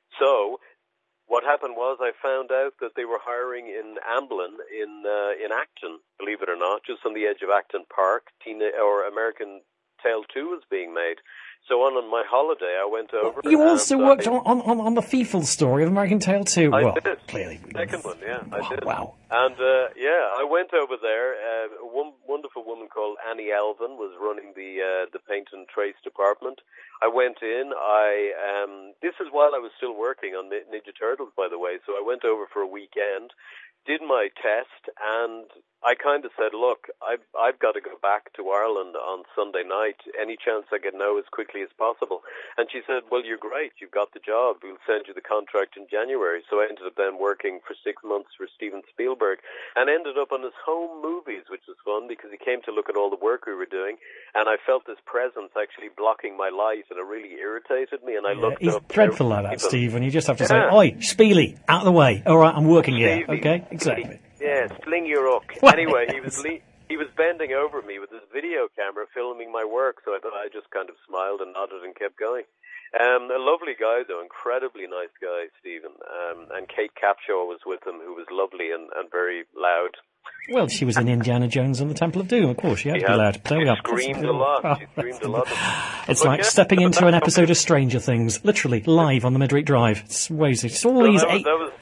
So what happened was I found out that they were hiring in Amblin in uh, in Acton, believe it or not, just on the edge of Acton Park. Tina, or American Tale two was being made. So on, on my holiday, I went over. You also and worked I, on, on, on the Feefle story of American Tale two. I well, did. clearly. Second one, yeah, I did. Wow. And uh, yeah, I went over there. Uh, a one wonderful woman called Annie Alvin was running the uh, the paint and trace department. I went in. I um, this is while I was still working on Ni- Ninja Turtles, by the way. So I went over for a weekend, did my test, and I kind of said, "Look, I've I've got to go back to Ireland on Sunday night. Any chance I can know as quickly as possible?" And she said, "Well, you're great. You've got the job. We'll send you the contract in January." So I ended up then working for six months for Steven Spielberg, and ended up on his home movies, which was fun because he came to look at all the work we were doing, and I felt this presence actually blocking my light, and it really irritated me. And I Yeah, looked he's up. dreadful like that, people- Steve, and you just have to Yeah. say, "Oi, Spiely, out of the way. All right, I'm working here." Stevie. Okay, exactly. Yeah, sling your hook. What? Anyway, he was le- he was bending over me with his video camera filming my work, so I thought I just kind of smiled and nodded and kept going. Um, a lovely guy, though, incredibly nice guy, Stephen. Um, and Kate Capshaw was with him, who was lovely and, and very loud. Well, she was in Indiana Jones and the Temple of Doom, of course. She had She to be had- loud. There we she are. screamed a lot. She screamed a lot. It's But like yeah, stepping but into that's an how episode we- of Stranger Things, literally live on the Midweek Drive. It's ways. It's all So these that was, eight, that was,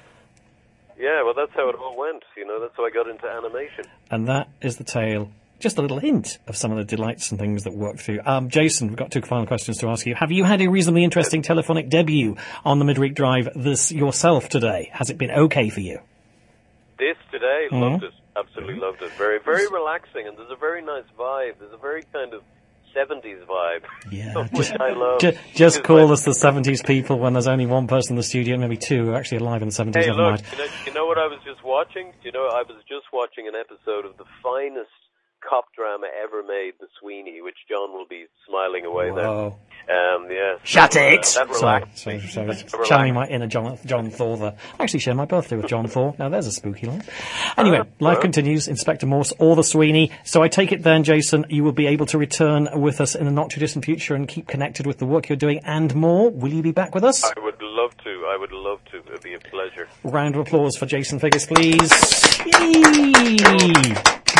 yeah, well, that's how it all went. You know, that's how I got into animation. and that is the tale. Just a little hint of some of the delights and things that work through. Um, Jason, we've got two final questions to ask you. Have you had a reasonably interesting telephonic debut on the Midweek Drive this yourself today? Has it been okay for you? This today, Mhm. loved it. Absolutely loved it. Very, very relaxing, and there's a very nice vibe. There's a very kind of seventies vibe, Yeah, which I love. Ju- just Because call when- us the seventies people when there's only one person in the studio, maybe two who are actually alive in the seventies. Hey, Never look, mind. you know, you know what I was just watching? watching? Do you know, I was just watching an episode of the finest cop drama ever made, The Sweeney, which John will be smiling away Whoa. there. Um, yeah. Shut So, uh, it! that Sorry, relaxed sorry, me. sorry. That relaxed Channeling my inner John, John Thor there. I actually share my birthday with John Thor. Now there's a spooky line. Anyway, life continues, Inspector Morse or the Sweeney. So I take it then, Jason, you will be able to return with us in the not too distant future and keep connected with the work you're doing and more. Will you be back with us? I would love to. I would love to. It would be a pleasure. Round of applause for Jason Figgis, please. Yay!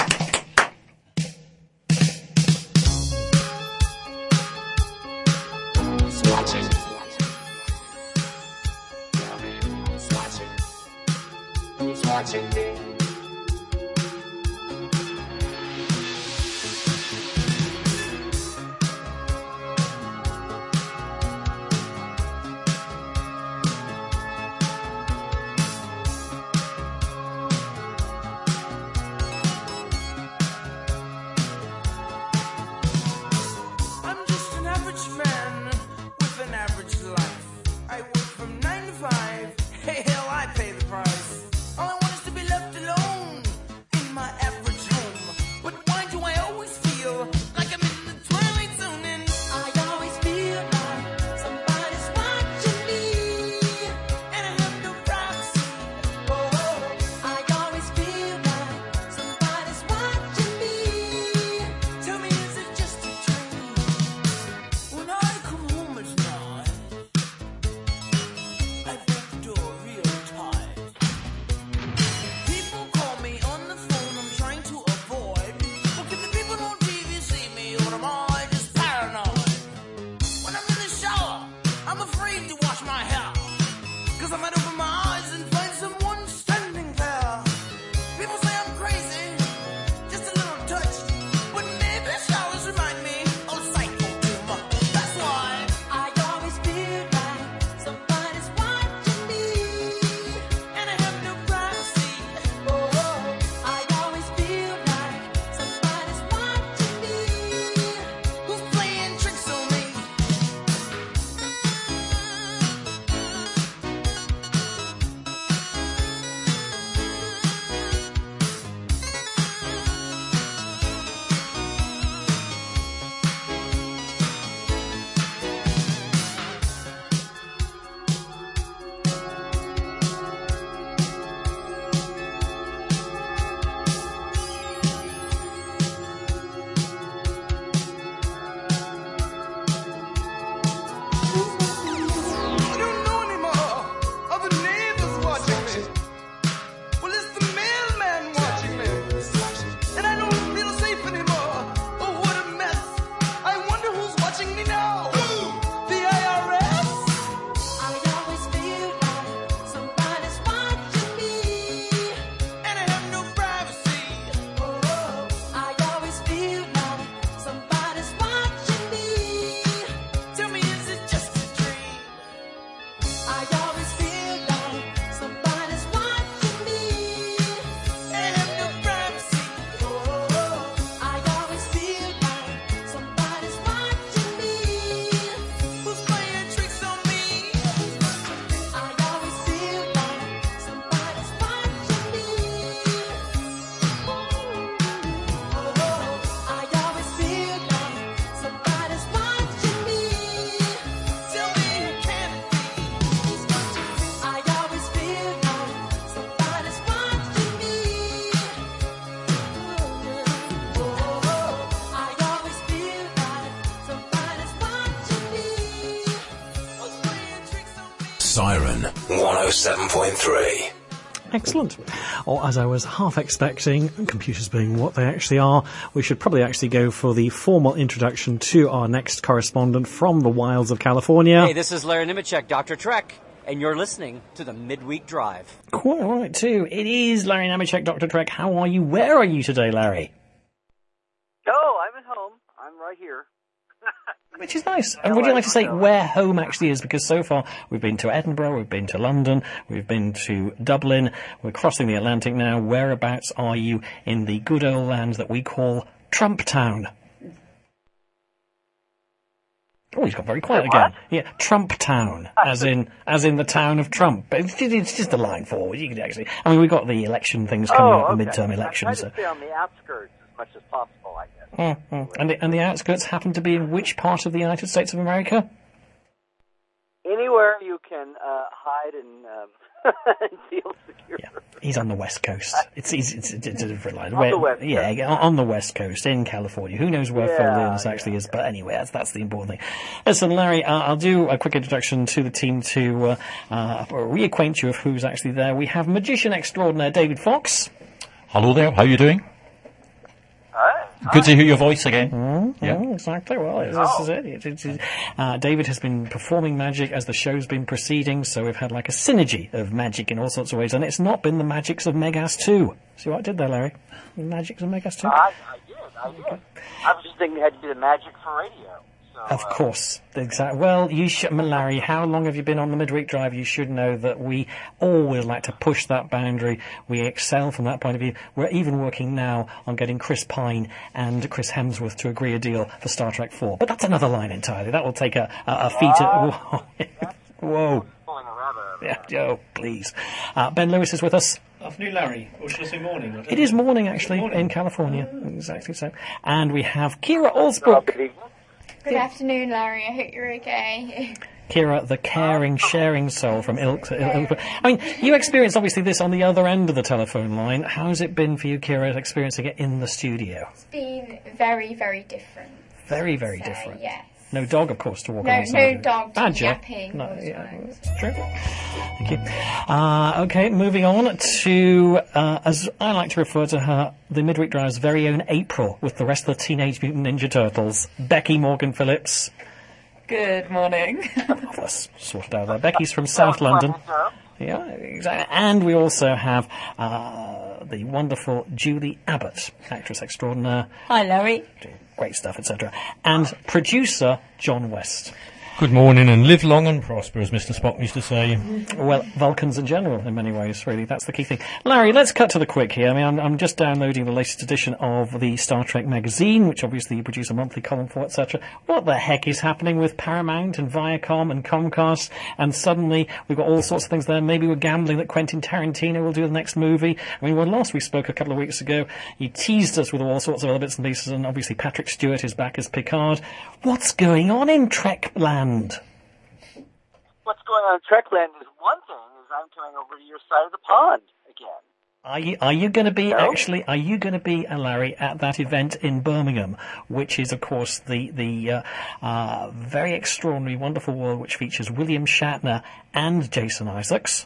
Watching me. I'm just an average man with an average life. I work from nine to five. Hey, hell, I pay the price. All I want is to be left alone in my average home. But why do I always feel like I'm in the twilight zone? And I always feel like somebody's watching me, and I have no privacy. Oh, I always feel like somebody's watching me. Tell me, is it just a dream? When I come home at night, I break the door real tight. People call me on the phone, I'm trying to avoid. Well, can the people on T V see me, or am I just paranoid? When I'm in the shower, I'm afraid to wash my hair, 'cause I might open my eyes and find someone standing there. People say I'm crazy, just a little touched, but maybe showers remind me of psycho too much. That's why I always feel like somebody's watching me, and I have no privacy. Oh, I always feel like somebody's watching me. Who's playing tricks on me? I don't know anymore. Are the neighbors watching me? Well, it's the mailman watching me. And I don't feel safe anymore. Oh, what a mess. I wonder who's watching me now. The I R S? I always feel like somebody's watching me, and I have no privacy. Oh, I always feel like somebody's watching me. Tell me, is it just a dream? I always feel like somebody's watching me, and I have no privacy. Oh, I always feel like somebody's watching me. Who's playing tricks on me? I always feel like somebody's watching me. Oh, I always feel like somebody's watching me. Tell me, can it be? I always feel like somebody's watching me. Oh, I always feel like somebody's watching me. Who's playing tricks on me? Siren one oh seven point three. Excellent. Or as I was half expecting, computers being what they actually are, we should probably actually go for the formal introduction to our next correspondent from the wilds of California. Hey, this is Larry Nemeczek, Doctor Trek, and you're listening to the Midweek Drive. Quite right, too. It is Larry Nemeczek, Doctor Trek. How are you? Where are you today, Larry? Oh, I'm at home. I'm right here. Which is nice. And would you like to say where home actually is? Because so far we've been to Edinburgh, we've been to London, we've been to Dublin, we're crossing the Atlantic now. Whereabouts are you in the good old land that we call Trump Town? Oh, he's got very quiet again. Yeah, Trump Town, as in as in the town of Trump. But it's, it's just a line forward. You can actually. I mean, we've got the election things coming oh, up, okay. the midterm I elections. try to So. stay on the outskirts as much as possible, I guess. Mm, mm. And the and the outskirts happen to be in which part of the United States of America? Anywhere you can uh, hide and, um, and feel secure. Yeah, he's on the West Coast. It's it's it's, it's, it's a different line. On Where- the West yeah, Coast. on the West Coast in California. Who knows where Phil Yeah, Linus actually is? But anyway, that's that's the important thing. Listen, Larry, uh, I'll do a quick introduction to the team to uh, uh, reacquaint you of who's actually there. We have magician extraordinaire David Fox. Hello there, how are you doing? Good to hear your voice again. Mm, Yeah. mm, exactly. Well, this this is it. It- it- it- uh, David has been performing magic as the show's been proceeding, so we've had like a synergy of magic in all sorts of ways, and it's not been the magics of Megas two. See what I did there, Larry? The magics of Megas two? I, I did, I did. I was just thinking it had to be the magic for radio. So, Of uh, course, exactly. Well, you should, Larry. How long have you been on the midweek drive? You should know that we always like to push that boundary. We excel from that point of view. We're even working now on getting Chris Pine and Chris Hemsworth to agree a deal for Star Trek four. But that's another line entirely. That will take a, a, a feat. Of, whoa. pulling a rabbit out of Yeah, Joe, please. Uh, Ben Lewis is with us. Afternoon, Larry. Or should I say morning? I don't It is know. morning, actually, Morning. in California. Exactly so. And we have Kira Allsbrook. Good afternoon, Larry. I hope you're okay. Kira, the caring, sharing soul from Ilk to Ilk. I mean, you experienced obviously this on the other end of the telephone line. How's it been for you, Kira, experiencing it in the studio? It's been very, very different. Very, very So, different. yes. No dog, of course, to walk No, alongside. no dog to Badger. yapping. No, all the yeah, time. that's true. Thank you. Uh, okay, moving on to, uh, as I like to refer to her, the Midweek Drive's very own April with the rest of the Teenage Mutant Ninja Turtles, Becky Morgan Phillips. Good morning. Marvellous. Sorted out there. Becky's from South London. Yeah, exactly. And we also have uh, the wonderful Julie Abbott, actress extraordinaire. Hi, Larry. Great stuff, et cetera. And producer John West. Good morning, and live long and prosper, as Mister Spock used to say. Well, Vulcans in general, in many ways, really. That's the key thing. Larry, let's cut to the quick here. I mean, I'm, I'm just downloading the latest edition of the Star Trek magazine, which obviously you produce a monthly column for, et cetera. What the heck is happening with Paramount and Viacom and Comcast? And suddenly we've got all sorts of things there. Maybe we're gambling that Quentin Tarantino will do the next movie. I mean, when last we spoke a couple of weeks ago, you teased us with all sorts of other bits and pieces, and obviously Patrick Stewart is back as Picard. What's going on in Trekland? What's going on in Trekland is one thing is I'm coming over to your side of the pond again. Are you are you going to be No. actually? Are you going to be, uh, Larry, at that event in Birmingham, which is, of course, the the uh, uh, very extraordinary, wonderful world which features William Shatner and Jason Isaacs?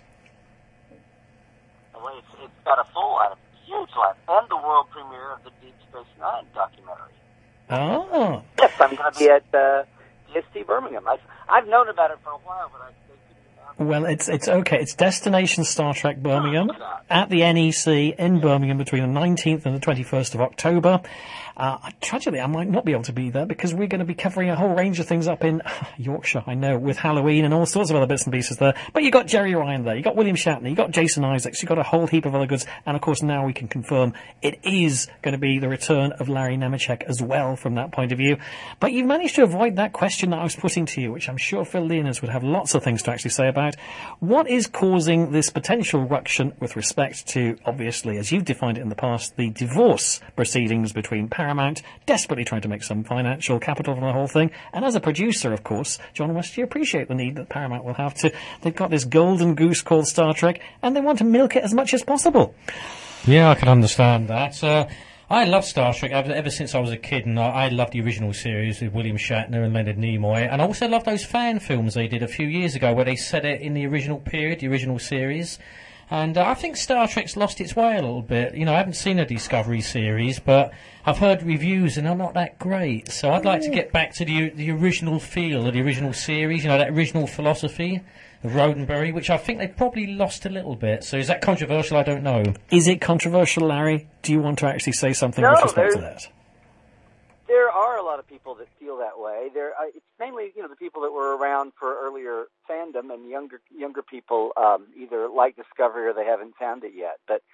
Well, it's, it's got a full lineup, huge lineup, and the world premiere of the Deep Space Nine documentary. Oh, Yes, I'm going to be at uh, D S T Birmingham. I've, I've known about it for a while, but I they couldn't announce well, it's it's okay. It's Destination Star Trek Birmingham at the N E C in Birmingham between the nineteenth and the twenty-first of October. Uh, tragically, I might not be able to be there because we're going to be covering a whole range of things up in Yorkshire, I know, with Halloween and all sorts of other bits and pieces there. But you got Jerry Ryan there, you got William Shatner, you got Jason Isaacs, you got a whole heap of other goods, and of course now we can confirm it is going to be the return of Larry Nemeczek as well from that point of view. But you've managed to avoid that question that I was putting to you, which I'm sure Phil Leonis would have lots of things to actually say about. What is causing this potential ruction with respect to, obviously, as you've defined it in the past, the divorce proceedings between Paramount, desperately trying to make some financial capital from the whole thing, and as a producer, of course, John West, you appreciate the need that Paramount will have to. They've got this golden goose called Star Trek, and they want to milk it as much as possible. Yeah, I can understand that. Uh, I love Star Trek ever, ever since I was a kid, and I, I loved the original series with William Shatner and Leonard Nimoy, and I also love those fan films they did a few years ago where they set it in the original period, the original series. And uh, I think Star Trek's lost its way a little bit. You know, I haven't seen a Discovery series, but I've heard reviews and they're not that great. So I'd like to get back to the the original feel of the original series, you know, that original philosophy of Roddenberry, which I think they've probably lost a little bit. So is that controversial? I don't know. Is it controversial, Larry? Do you want to actually say something No, with respect to there's- that? There are a lot of people that feel that way. There, uh, it's mainly you know the people that were around for earlier fandom, and younger younger people um, either like Discovery or they haven't found it yet. But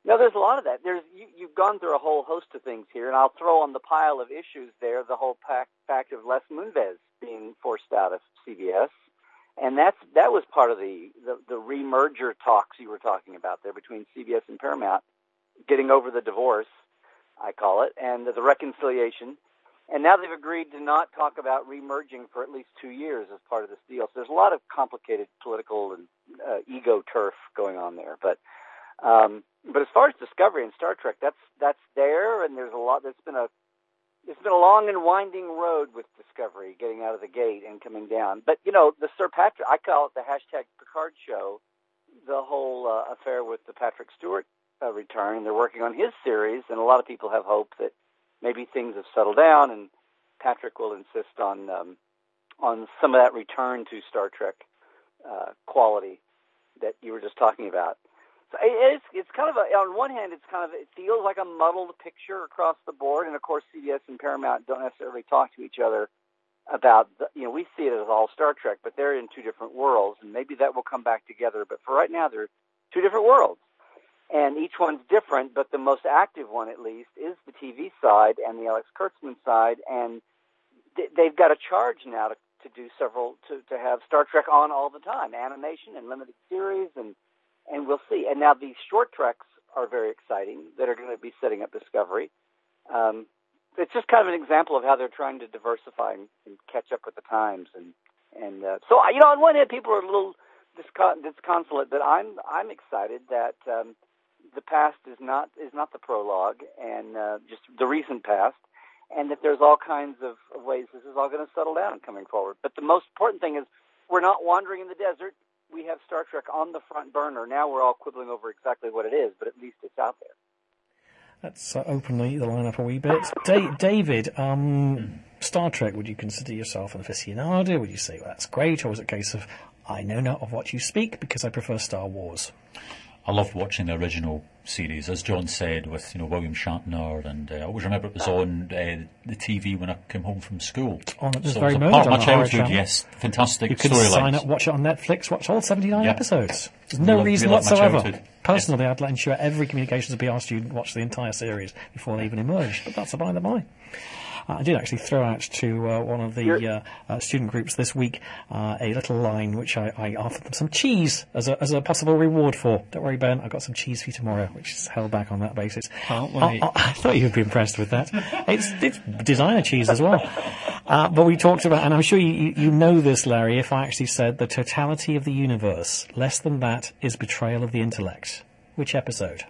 No, there's a lot of that. There's you, you've gone through a whole host of things here, and I'll throw on the pile of issues there the whole pack, fact of Les Moonves being forced out of C B S, and that's that was part of the, the the re-merger talks you were talking about there between C B S and Paramount, getting over the divorce, I call it, and the, the reconciliation. And now they've agreed to not talk about re-merging for at least two years as part of this deal. So there's a lot of complicated political and uh, ego turf going on there, but. Um, but as far as Discovery and Star Trek, that's that's there, and there's a lot. There's been a it's been a long and winding road with Discovery, getting out of the gate and coming down. But you know, the Sir Patrick, I call it the hashtag Picard show. The whole uh, affair with the Patrick Stewart uh, return, and they're working on his series, and a lot of people have hope that maybe things have settled down, and Patrick will insist on um, on some of that return to Star Trek uh, quality that you were just talking about. It's it's kind of a, on one hand, it's kind of it feels like a muddled picture across the board, and of course C B S and Paramount don't necessarily talk to each other about the, you know we see it as all Star Trek, but they're in two different worlds, and maybe that will come back together. But for right now, they're two different worlds, and each one's different. But the most active one, at least, is the T V side and the Alex Kurtzman side, and th- they've got a charge now to to do several to to have Star Trek on all the time, animation and limited series and. And we'll see. And now these short treks are very exciting that are going to be setting up Discovery. Um, it's just kind of an example of how they're trying to diversify and, and catch up with the times. And and uh, so, you know, on one hand, people are a little discon- disconsolate, but I'm I'm excited that um, the past is not is not the prologue and uh, just the recent past, and that there's all kinds of, of ways this is all going to settle down coming forward. But the most important thing is we're not wandering in the desert. We have Star Trek on the front burner. Now we're all quibbling over exactly what it is, but at least it's out there. Let's uh, open the, the line up a wee bit. Da- David, um, Star Trek, would you consider yourself an aficionado? Would you say, well, that's great? Or was it a case of, I know not of what you speak because I prefer Star Wars? I loved watching the original series, as John said, with you know William Shatner, and uh, I always remember it was on uh, the T V when I came home from school. On at this so very it was moment. part of on my the Horror childhood, Channel. yes, fantastic You could sign storylines. up, watch it on Netflix, watch all seventy-nine Yeah. episodes. There's no Relive- reason relive my whatsoever. childhood. Personally, I'd ensure every communications P R student watch the entire series before they even emerged, but that's a by the by. Uh, I did actually throw out to uh, one of the uh, uh, student groups this week uh, a little line which I, I offered them some cheese as a, as a possible reward for. Don't worry, Ben, I've got some cheese for you tomorrow, which is held back on that basis. Can't I, wait. I, I thought you'd be impressed with that. It's, it's designer cheese as well. Uh, but we talked about, and I'm sure you, you know this, Larry, if I actually said the totality of the universe, less than that is betrayal of the intellect. Which episode?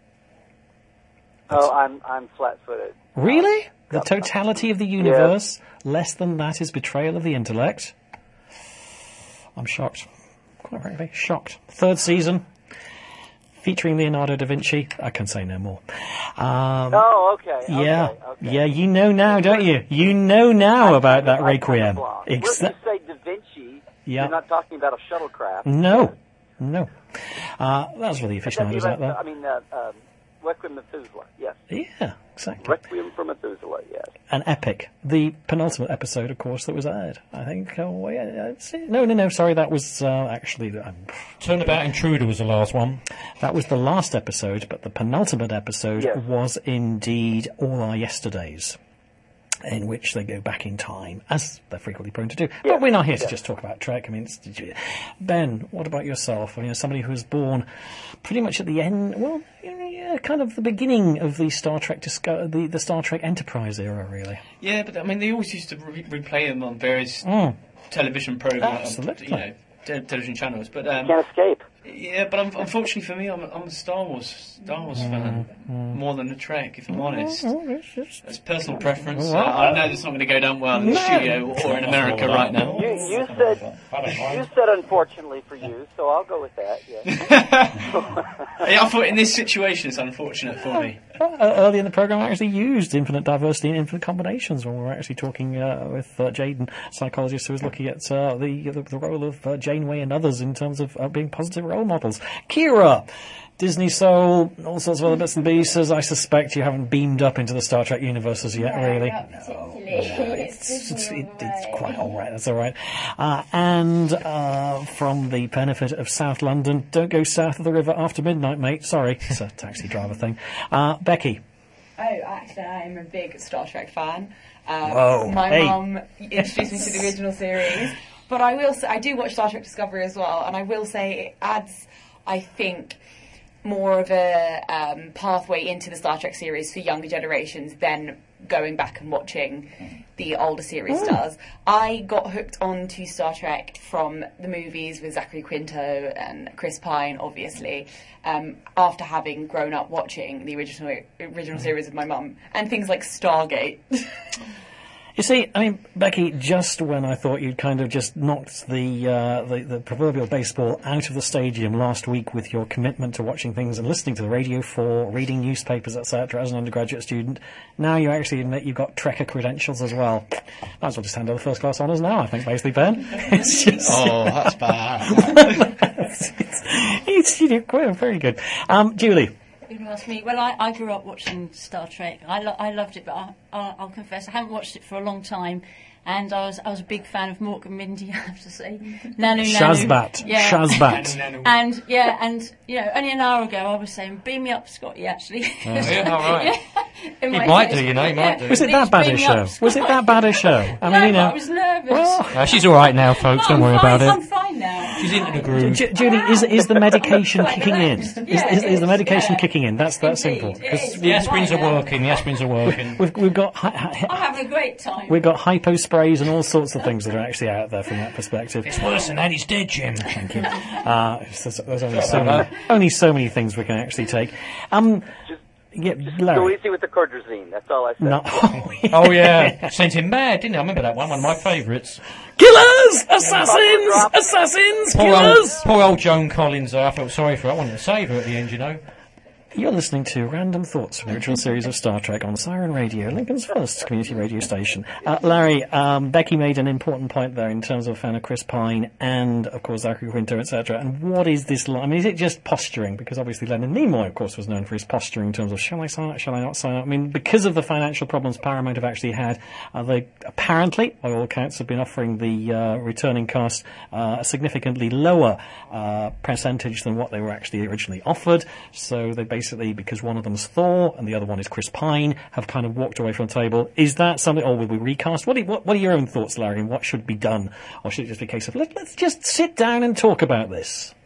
Oh, I'm I'm flat-footed. Really? The totality of the universe, less than that is betrayal of the intellect. I'm shocked. Quite frankly, shocked. Third season, featuring Leonardo da Vinci. I can say no more. Um, Oh, okay. yeah, okay, okay. yeah, you know now, don't you? You know now about that I- Requiem. When Exa- you say Da Vinci, Yeah. you're not talking about a shuttlecraft. no, no. Uh, that's really But aficionados that's- out there. I mean, uh, um, Requiem Methuselah, yes. Yeah, exactly. Requiem for Methuselah, yes. An epic. The penultimate episode, of course, that was aired. I think. Oh, yeah, it's- no, no, no. Sorry, that was uh, actually. Um, Turnabout Intruder was the last one. That was the last episode, but the penultimate episode Yes. was indeed All Our Yesterdays, in which they go back in time, as they're frequently prone to do. But we're not here to just talk about Trek. I mean, it's, Ben, what about yourself? I mean, as somebody who was born pretty much at the end, well, yeah, kind of the beginning of the Star Trek disco- the, the Star Trek Enterprise era, really. Yeah, but I mean, they always used to re- replay them on various Mm. television programs, Absolutely. you know, te- television channels. But um, Can't escape. Yeah, but um, unfortunately for me, I'm a, I'm a Star Wars Star Wars fan more than a Trek, if I'm honest. It's personal preference. Uh, I know that's not going to go down well in the No. studio or in America right now. You, you said you said unfortunately for you, so I'll go with that. Yes. Yeah, I thought in this situation it's unfortunate for me. Uh, early in the program, I actually used infinite diversity and infinite combinations when we were actually talking uh, with uh, Jaden, psychologist who was looking at uh, the, the the role of uh, Janeway and others in terms of uh, being positive role models. Kira, Disney Soul, all sorts of other bits and pieces. I suspect you haven't beamed up into the Star Trek universe as yet, No, really. not particularly. It's, it's, it, it's quite all right. That's all right. Uh, and uh, from the benefit of South London, don't go south of the river after midnight, mate. Sorry, it's a taxi driver thing. Uh, Becky. Oh, actually, I'm a big Star Trek fan. Um, Whoa, my hey. mum introduced me to the original series, but I will say I do watch Star Trek Discovery as well, and I will say it adds, I think, more of a um, pathway into the Star Trek series for younger generations than going back and watching the older series Mm. does. I got hooked onto Star Trek from the movies with Zachary Quinto and Chris Pine, obviously, um, after having grown up watching the original original series with my mum, and things like Stargate. You see, I mean, Becky, just when I thought you'd kind of just knocked the, uh, the the proverbial baseball out of the stadium last week with your commitment to watching things and listening to the Radio four, reading newspapers, et cetera, as an undergraduate student, now you actually admit you've got Trekker credentials as well. Might as well just hand over first class honours now, I think, basically, Ben. It's just, Oh, that's bad. it's, it's, it's, you know, quite very good. Um, Julie. You're going to ask me. Well, I, I grew up watching Star Trek. I, lo- I loved it, but I, I'll, I'll confess I haven't watched it for a long time. And I was I was a big fan of Mork and Mindy, I have to say. Nanu Nanu. Shazbat. Yeah. Shazbat. And, yeah, and, you know, only an hour ago I was saying, beam me up, Scotty, actually. Oh, yeah, all right. Yeah. He In my might case. do, you know, he might do. Was it that Please bad beam a me show? up, Was it that bad a show? I mean, no, you but know. I was nervous. Uh, she's all right now, folks. Don't I'm worry fine, about I'm it. fine now. She's into the groove. Ju- Judy, is is the medication kicking in? Is, Yeah, is, is the it medication is, yeah. kicking in? That's that Indeed, simple. it 'Cause is. The aspirins Fine are now. working. The aspirins are working. We've we've got hi- hi- I'm having a great time. we've got hypo sprays and all sorts of things that are actually out there from that perspective. It's worse than that. He's dead, Jim. Thank you. Uh, there's, there's only so many, only so many things we can actually take. Um, yeah, Go Larry. easy with the cordrazine. That's all I said. No. Oh yeah, sent him mad, didn't I? I remember that one. One of my favourites. Killers! Assassins! Assassins! Poor old, Killers! poor old Joan Collins. Though, I felt sorry for her. I wanted to save her at the end, you know. You're listening to Random Thoughts from the original series of Star Trek on Siren Radio, Lincoln's first community radio station. Uh, Larry, um, Becky made an important point there in terms of a fan of Chris Pine and, of course, Zachary Quinto, et cetera. And what is this like? I mean, is it just posturing? Because obviously Leonard Nimoy, of course, was known for his posturing in terms of, shall I sign up, shall I not sign up? I mean, because of the financial problems Paramount have actually had, uh, they apparently, by all accounts, have been offering the uh, returning cast uh, a significantly lower uh, percentage than what they were actually originally offered. So they basically Basically, because one of them's Thor and the other one is Chris Pine, have kind of walked away from the table. Is that something, or will we recast? What are, what, what are your own thoughts, Larry, and what should be done? Or should it just be a case of, let, let's just sit down and talk about this?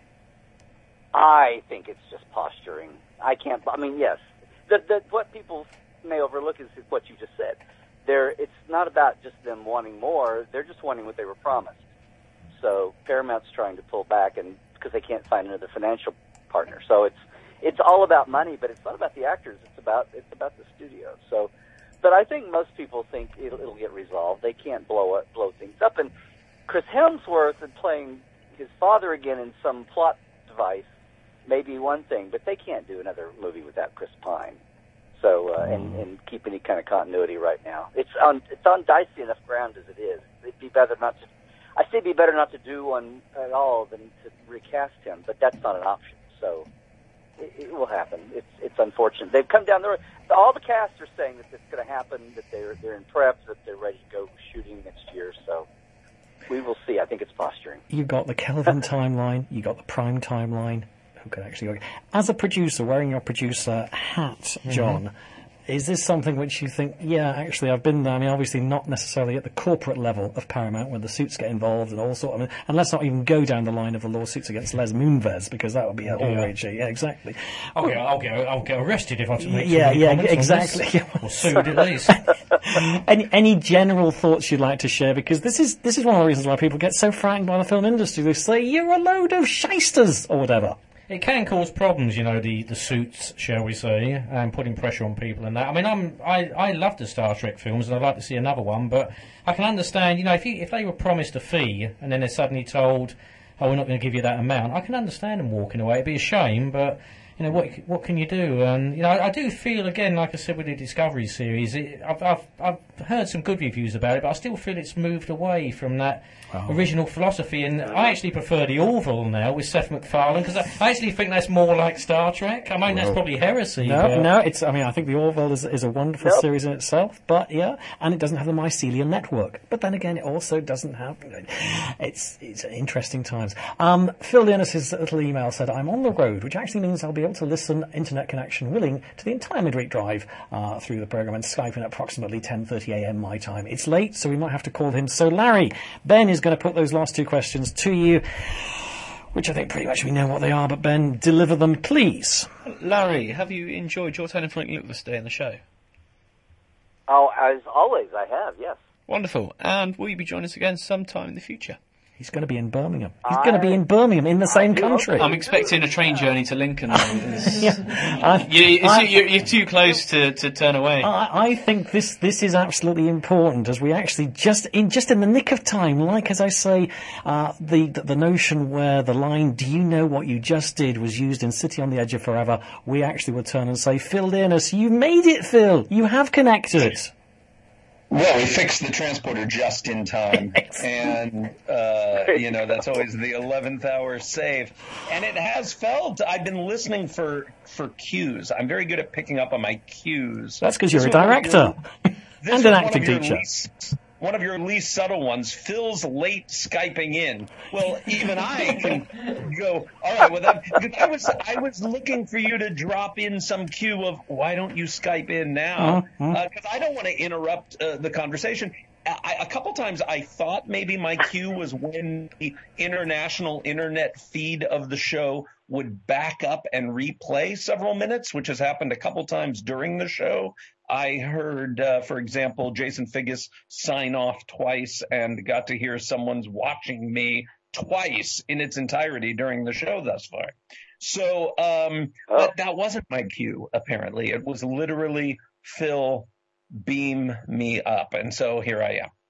I think it's just posturing. I can't. I mean, yes. The, the, what people may overlook is what you just said. They're, it's not about just them wanting more. They're just wanting what they were promised. So Paramount's trying to pull back, and because they can't find another financial partner. So it's it's all about money, but it's not about the actors. It's about it's about the studio. So, but I think most people think it'll, it'll get resolved. They can't blow it, blow things up. And Chris Hemsworth and playing his father again in some plot device may be one thing, but they can't do another movie without Chris Pine. So uh, and, and keep any kind of continuity right now. It's on it's on dicey enough ground as it is. It'd be better not to. I say it'd be better not to do one at all than to recast him, but that's not an option. So. It, it will happen. It's it's unfortunate. They've come down the road. All the casts are saying that it's going to happen, that they're they're in prep, that they're ready to go shooting next year. So we will see. I think it's posturing. You got the Kelvin timeline. You got the Prime timeline. Who could actually go? As a producer, wearing your producer hat, John. Mm-hmm. Is this something which you think, yeah, actually, I've been there. I mean, obviously not necessarily at the corporate level of Paramount where the suits get involved and all sort of, I mean, and let's not even go down the line of the lawsuits against Les Moonves, because that would be a whole Yeah. rage. Yeah, exactly. I'll get, I'll get, I'll get arrested if I make Yeah, some yeah, comments on exactly. this. Or sued at least. any, any general thoughts you'd like to share? Because this is this is one of the reasons why people get so frightened by the film industry. They say, you're a load of shysters, or whatever. It can cause problems, you know, the, the suits, shall we say, and putting pressure on people and that. I mean, I'm, I, I love the Star Trek films, and I'd like to see another one, but I can understand, you know, if you, if they were promised a fee, and then they're suddenly told, oh, we're not going to give you that amount, I can understand them walking away. It'd be a shame, but you know, what what can you do? And you know, I, I do feel again, like I said with the Discovery series, it, I've, I've I've heard some good reviews about it, but I still feel it's moved away from that Oh. original philosophy. And I actually prefer the Orville now with Seth MacFarlane, because I, I actually think that's more like Star Trek. I mean, that's Well, probably heresy. No, but no, it's. I mean, I think the Orville is, is a wonderful Yep. series in itself, but yeah, and it doesn't have the mycelial network. But then again, it also doesn't have. It's it's interesting times. Um, Phil Dennis's little email said, "I'm on the road, which actually means I'll be able to listen, internet connection willing, to the entire midweek drive uh, through the program and Skype in at approximately ten thirty a m my time. It's late, so we might have to call him. So, Larry, Ben is going to put those last two questions to you." Which I think pretty much we know what they are, but Ben, deliver them, please. Larry, have you enjoyed your turn and Frank Luke this day in the show? Oh, as always, I have, yes. Wonderful. And will you be joining us again sometime in the future? He's going to be in Birmingham. He's going to be in Birmingham, in the same country. I'm expecting a train journey to Lincoln. yeah. I, you, I, you're, you're too close to, to turn away. I, I think this this is absolutely important, as we actually just in just in the nick of time, like as I say, uh, the, the the notion where the line "Do you know what you just did?" was used in City on the Edge of Forever. We actually would turn and say, "Phil Dennis, you made it, Phil. You have connected." Well, we fixed the transporter just in time, and, uh, you know, that's always the eleventh hour save. And it has felt, I've been listening for, for cues. I'm very good at picking up on my cues. That's because you're This a was one of director your- this and was an one acting of your teacher. least- one of your least subtle ones, Phil's late Skyping in. Well, even I can go, all right, well, that, I was I was looking for you to drop in some cue of, why don't you Skype in now? Mhm. Because I don't want to interrupt uh, the conversation. I, a couple times I thought maybe my cue was when the international internet feed of the show would back up and replay several minutes, which has happened a couple times during the show. I heard, uh, for example, Jason Figgis sign off twice and got to hear someone's watching me twice in its entirety during the show thus far. So, um, but that wasn't my cue, apparently. It was literally Phil, beam me up. And so here I am.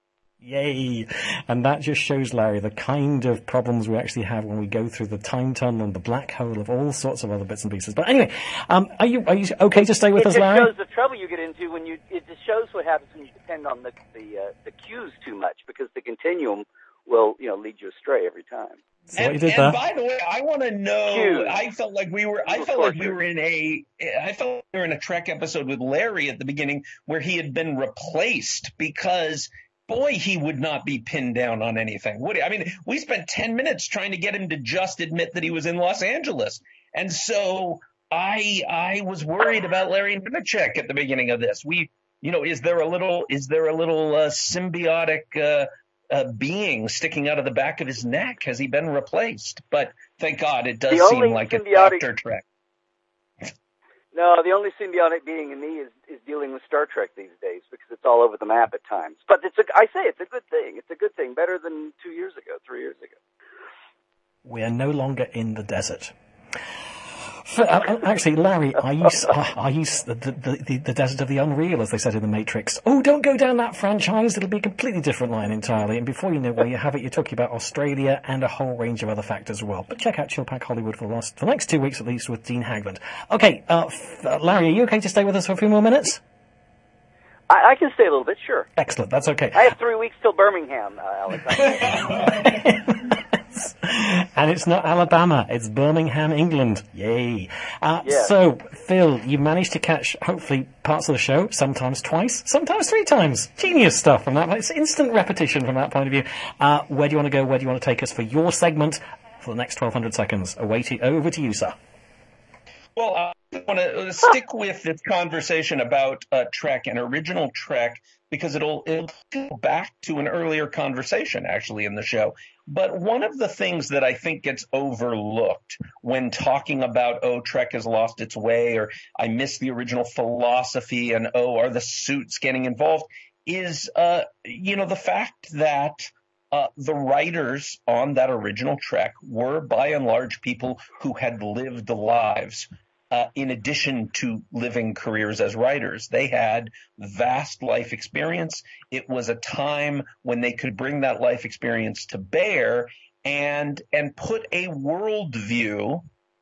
Yay! And that just shows, Larry, the kind of problems we actually have when we go through the time tunnel and the black hole of all sorts of other bits and pieces. But anyway, um, are you are you okay to stay with it us, just Larry? shows the trouble you get into when you. It just shows what happens when you depend on the the, uh, the cues too much, because the continuum will, you know, lead you astray every time. So what you And, did and there? by the way, I want to know. Cues. I felt like we were. I felt like we were in a. I felt like we were in a Trek episode with Larry at the beginning, where he had been replaced because, boy, he would not be pinned down on anything, would he? I mean, we spent ten minutes trying to get him to just admit that he was in Los Angeles, and so I I was worried about Larry Nemecek at the beginning of this. We, you know, is there a little is there a little uh, symbiotic uh, uh, being sticking out of the back of his neck? Has he been replaced? But thank God, it does The only seem like it's symbiotic- Doctor Trek. No, the only symbiotic being in me is, is dealing with Star Trek these days, because it's all over the map at times. But it's a, I say it's a good thing. It's a good thing, better than two years ago, three years ago. We are no longer in the desert. F- uh, Actually, Larry, are you, s- are are you s- the, the, the, the desert of the unreal, as they said in The Matrix? Oh, don't go down that franchise. It'll be a completely different line entirely. And before you know where you have it, you're talking about Australia and a whole range of other factors as well. But check out Chillpack Hollywood for the last, for the next two weeks at least, with Dean Hagland. Okay, uh, f- uh, Larry, are you okay to stay with us for a few more minutes? I, I can stay a little bit, sure. Excellent, that's okay. I have three weeks till Birmingham, uh, Alex. And it's not Alabama, it's Birmingham, England. Yay. Uh, Yeah. So, Phil, you managed to catch, hopefully, parts of the show, sometimes twice, sometimes three times. Genius stuff from that. It's instant repetition from that point of view. Uh, where do you want to go? Where do you want to take us for your segment for the next twelve hundred seconds? Away to, over to you, sir. Well, I want to stick with this conversation about uh, Trek and original Trek, because it'll, it'll go back to an earlier conversation, actually, in the show. But one of the things that I think gets overlooked when talking about, oh, Trek has lost its way, or I miss the original philosophy, and, oh, are the suits getting involved, is, uh, you know, the fact that uh, the writers on that original Trek were, by and large, people who had lived lives. Uh, in addition to living careers as writers, they had vast life experience. It was a time when they could bring that life experience to bear and and put a worldview,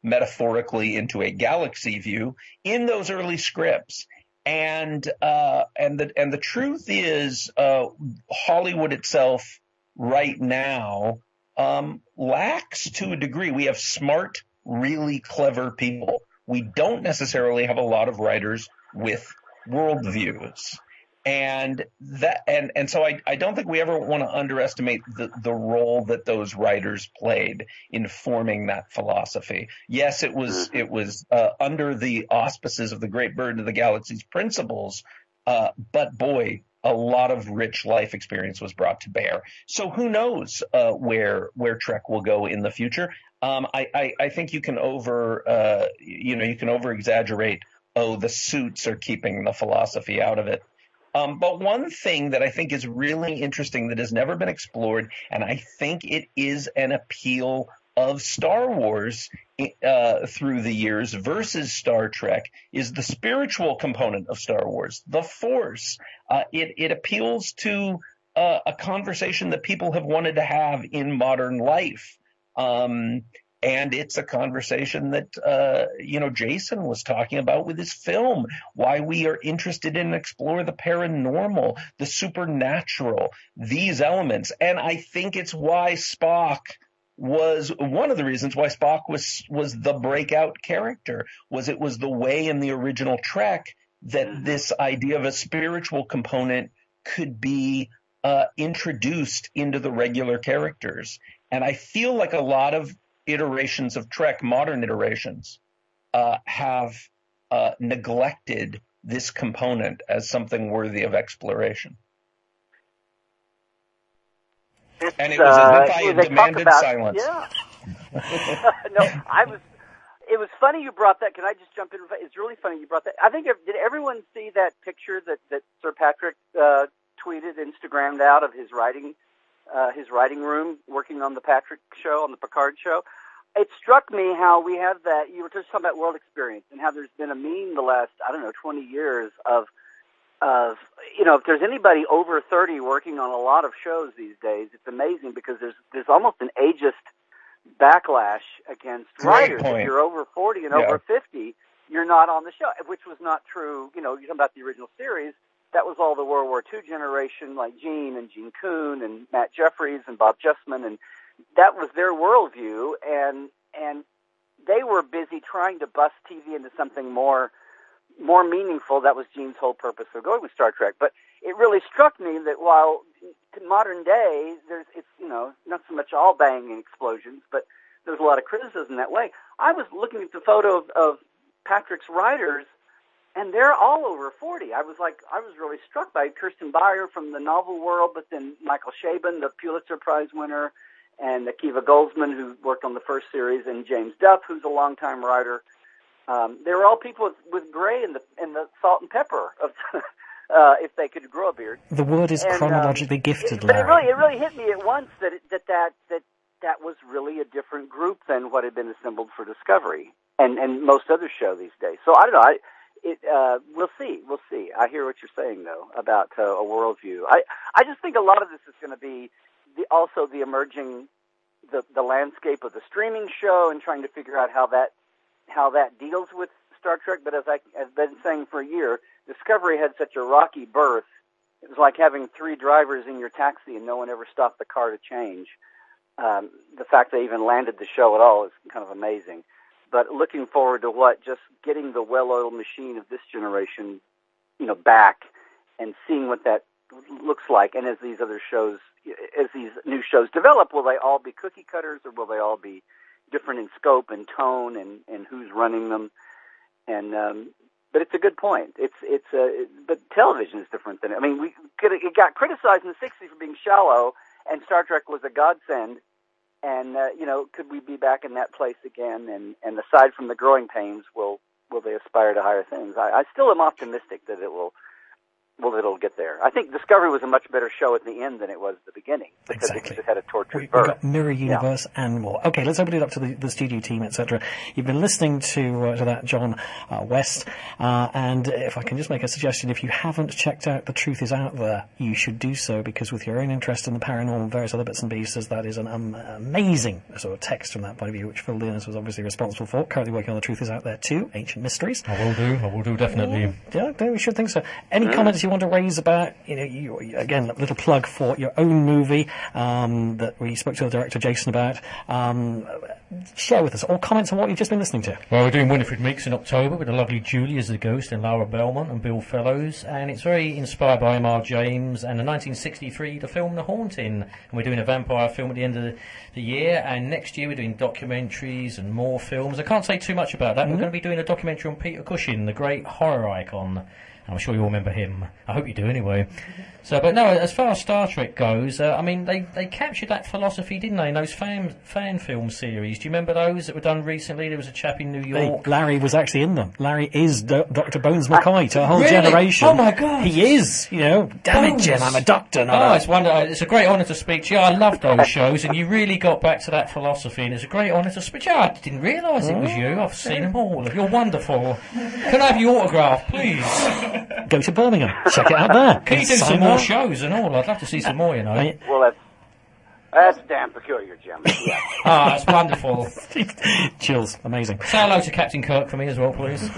metaphorically into a galaxy view in those early scripts. And uh, and the and the truth is, uh, Hollywood itself right now um, lacks to a degree. We have smart, really clever people. We don't necessarily have a lot of writers with worldviews. And that, and, and so I, I don't think we ever want to underestimate the, the role that those writers played in forming that philosophy. Yes, it was, it was, uh, under the auspices of the Great Bird of the Galaxy's principles. Uh, but boy, a lot of rich life experience was brought to bear. So who knows, uh, where, where Trek will go in the future. Um, I, I, I think you can over, uh, you know, you can over exaggerate. Oh, the suits are keeping the philosophy out of it. Um, but one thing that I think is really interesting that has never been explored, and I think it is an appeal of Star Wars uh, through the years versus Star Trek, is the spiritual component of Star Wars, the Force. Uh, it, it appeals to uh, a conversation that people have wanted to have in modern life. Um, And it's a conversation that, uh, you know, Jason was talking about with his film, why we are interested in explore the paranormal, the supernatural, these elements. And I think it's why Spock was one of the reasons why Spock was, was the breakout character, was it was the way in the original Trek that this idea of a spiritual component could be uh, introduced into the regular characters. And I feel like a lot of iterations of Trek, modern iterations, uh, have uh, neglected this component as something worthy of exploration. It's, and it was as if uh, I had they talk demanded about- silence. Yeah. No, I was. It was funny you brought that. Can I just jump in? It's really funny you brought that. I think did everyone see that picture that that Sir Patrick uh, tweeted, Instagrammed out of his writing, uh, his writing room, working on the Patrick show, on the Picard show? It struck me how we have that. You were just talking about world experience and how there's been a meme the last I don't know twenty years of of you know if there's anybody over thirty working on a lot of shows these days, it's amazing because there's there's almost an ageist backlash against Great writers. point. If you're over forty and Yeah. over fifty, you're not on the show, which was not true. You know, you're talking about the original series. That was all the World War Two generation, like Gene and Gene Kuhn and Matt Jeffries and Bob Justman, and that was their worldview. And and they were busy trying to bust T V into something more more meaningful. That was Gene's whole purpose of going with Star Trek. But it really struck me that while in modern day, there's, it's, you know, not so much all bang and explosions, but there's a lot of criticism that way. I was looking at the photo of, of Patrick's writers, and they're all over forty. I was like, I was really struck by Kirsten Beyer from the novel world, but then Michael Chabon, the Pulitzer Prize winner, and Akiva Goldsman, who worked on the first series, and James Duff, who's a longtime writer. Um, they were all people with, with gray and the, and the salt and pepper of uh, if they could grow a beard. The word is And, um, chronologically gifted, But it Larry. really, it really hit me at once that it, that, that that that was really a different group than what had been assembled for Discovery and and most other show these days. So I don't know. I, it uh, we'll see. We'll see. I hear what you're saying though about uh, a worldview. I I just think a lot of this is going to be the, also the emerging the the landscape of the streaming show and trying to figure out how that how that deals with Star Trek. But as I, I've been saying for a year, Discovery had such a rocky birth. It was like having three drivers in your taxi and no one ever stopped the car to change. Um, the fact they even landed the show at all is kind of amazing. But looking forward to what just getting the well-oiled machine of this generation, you know, back and seeing what that looks like. And as these other shows, as these new shows develop, will they all be cookie cutters or will they all be different in scope and tone and, and who's running them? And um, but it's a good point. It's it's uh, but television is different than it. I mean, we it got criticized in the sixties for being shallow, and Star Trek was a godsend. And uh, you know, could we be back in that place again? And and aside from the growing pains, will will they aspire to higher things? I, I still am optimistic that it will well, it'll get there. I think Discovery was a much better show at the end than it was at the beginning because Exactly. it just had a tortured We- We've birth. got Mirror Universe and more. Okay, let's open it up to the, the studio team, et cetera. You've been listening to uh, to that, John uh, West, uh, and if I can just make a suggestion, if you haven't checked out The Truth Is Out There, you should do so, because with your own interest in the paranormal and various other bits and pieces, that is an um, amazing sort of text from that point of view, which Phil Linus was obviously responsible for. Currently working on The Truth Is Out There too, Ancient Mysteries. I will do, I will do, definitely. Yeah, yeah, we should think so. Any comments you want to raise about, you know, you, again, a little plug for your own movie um, that we spoke to the director Jason about. Um, share with us, or comments on what you've just been listening to. Well, we're doing Winifred Meeks in October with the lovely Julie as the ghost and Laura Belmont and Bill Fellows, and it's very inspired by M R James and the nineteen sixty-three the film The Haunting, and we're doing a vampire film at the end of the, the year, and next year we're doing documentaries and more films. I can't say too much about that. Mm-hmm. We're going to be doing a documentary on Peter Cushing, the great horror icon. I'm sure you all remember him. I hope you do anyway. So, but no, as far as Star Trek goes, uh, I mean, they, they captured that philosophy, didn't they, in those fan, fan film series? Do you remember those that were done recently? There was a chap in New Hey, York. Larry was actually in them. Larry is Do- Doctor Bones McCoy to a whole Really? generation. Oh my God. He is, you know, damn it, Jim, I'm a doctor, not Oh, a... it's wonder. It's a great honour to speak to you. I love those shows, and you really got back to that philosophy, and it's a great honour to speak to you. I didn't realise it was you. I've seen them all. You're wonderful. Can I have your autograph, please? Go to Birmingham. Check it out there. Can you do Sign some more up. shows and all? I'd love to see some more, you know. Well, that's that's damn peculiar, Jim. Yeah. Ah, that's wonderful. Chills. Amazing. Say hello to Captain Kirk for me as well, please.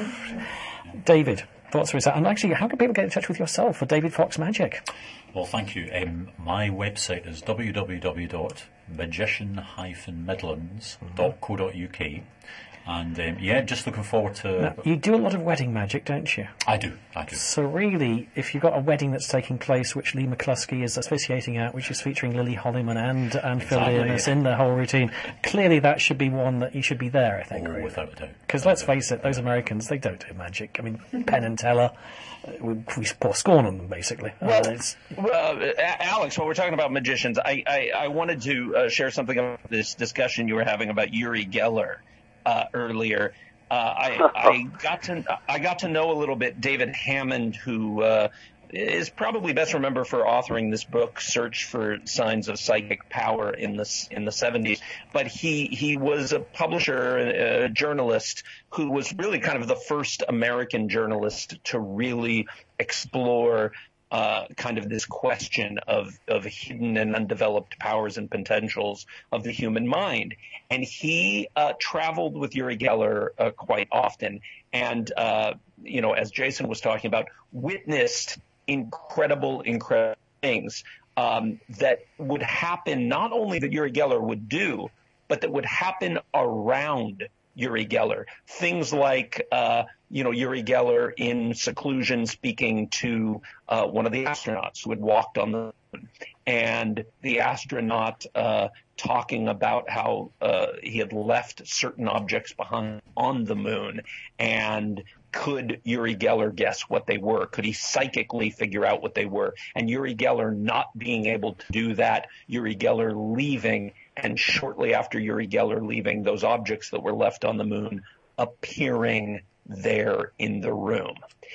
David, thoughts for yourself? And actually, how can people get in touch with yourself for David Fox Magic? Well, thank you. Um, my website is w w w dot magician dash midlands dot co dot u k. And um, yeah, just looking forward to... Now, you do a lot of wedding magic, don't you? I do, I do. So really, if you've got a wedding that's taking place, which Lee McCluskey is officiating at, which is featuring Lily Holliman and, and Phil Exactly, Linus yeah. in the whole routine, clearly that should be one that you should be there, I think. Oh, without a doubt. Because let's face it, those Americans, they don't do magic. I mean, Penn and Teller, uh, we, we pour scorn on them, basically. Well, uh, it's, well, uh, Alex, while we're talking about magicians, I, I, I wanted to uh, share something about this discussion you were having about Uri Geller uh, earlier. Uh, I, I got to I got to know a little bit David Hammond, who uh, is probably best remembered for authoring this book, Search for Signs of Psychic Power, in the in the seventies. But he he was a publisher, a journalist who was really kind of the first American journalist to really explore Uh, kind of this question of, of hidden and undeveloped powers and potentials of the human mind. And he uh, traveled with Uri Geller uh, quite often and, uh, you know, as Jason was talking about, witnessed incredible, incredible things um, that would happen, not only that Uri Geller would do, but that would happen around Uri Geller. Things like, uh, you know, Uri Geller in seclusion speaking to uh, one of the astronauts who had walked on the moon, and the astronaut uh, talking about how uh, he had left certain objects behind on the moon, and could Uri Geller guess what they were? Could he psychically figure out what they were? And Uri Geller not being able to do that, Uri Geller leaving, and shortly after Uri Geller leaving, those objects that were left on the moon appearing there in the room.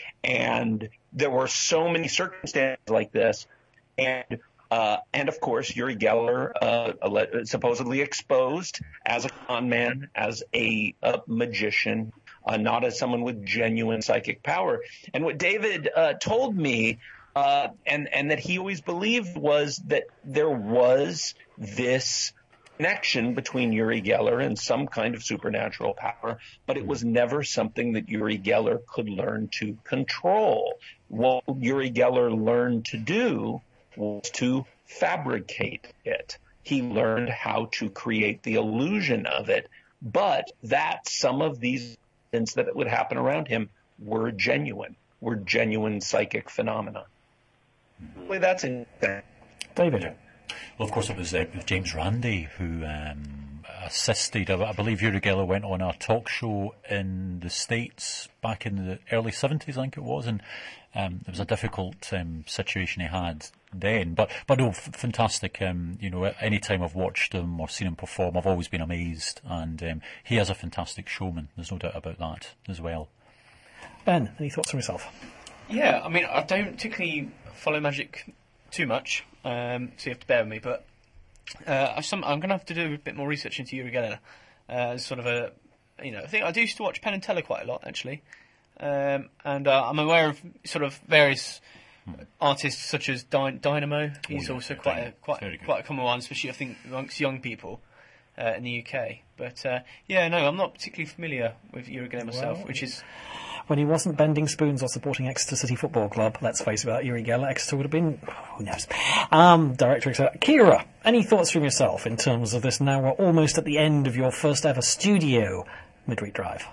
And there were so many circumstances like this. And, uh, and of course, Uri Geller, uh, supposedly exposed as a con man, as a, a magician, uh, not as someone with genuine psychic power. And what David uh, told me, uh, and, and that he always believed, was that there was this connection between Uri Geller and some kind of supernatural power, but it was never something that Uri Geller could learn to control. What Uri Geller learned to do was to fabricate it. He learned how to create the illusion of it, but that some of these things that would happen around him were genuine, were genuine psychic phenomena. Well, that's interesting. David. Well, of course, it was, uh, it was James Randi who um, assisted. I, I believe Uri Geller went on a talk show in the States back in the early seventies, I think it was, and um, it was a difficult um, situation he had then. But, but no, f- fantastic. Um, you know, any time I've watched him or seen him perform, I've always been amazed. And um, he is a fantastic showman. There's no doubt about that as well. Ben, any thoughts on yourself? Yeah, I mean, I don't particularly follow magic too much, um, so you have to bear with me. But uh, I some, I'm going to have to do a bit more research into Uri Geller. Uh, as sort of a, you know, I think I do used to watch Penn and Teller quite a lot actually, um, and uh, I'm aware of sort of various artists such as Dy- Dynamo. He's Oh, yeah, also quite Dynamo. a quite Very good. quite a common one, especially I think amongst young people uh, in the U K. But uh, yeah, no, I'm not particularly familiar with Uri Geller myself, Well, which is. When he wasn't bending spoons or supporting Exeter City Football Club, let's face it, without Uri Geller, Exeter would have been, who knows. Um, director, et cetera. Kira, any thoughts from yourself in terms of this? Now we're almost at the end of your first ever studio Midweek Drive.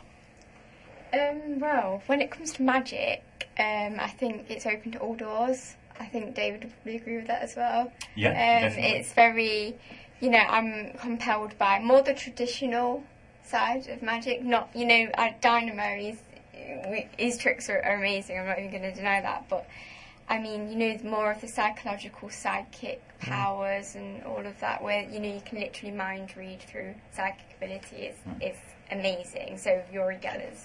Um, well, when it comes to magic, um, I think it's open to all doors. I think David would probably agree with that as well. Yeah, um, definitely. It's very, you know, I'm compelled by more the traditional side of magic. Not, you know, uh, Dynamo, he's, his tricks are, are amazing, I'm not even going to deny that, but I mean, you know, more of the psychological sidekick powers and all of that, where, you know, you can literally mind read through psychic ability. It's, it's amazing. So Uri Geller's.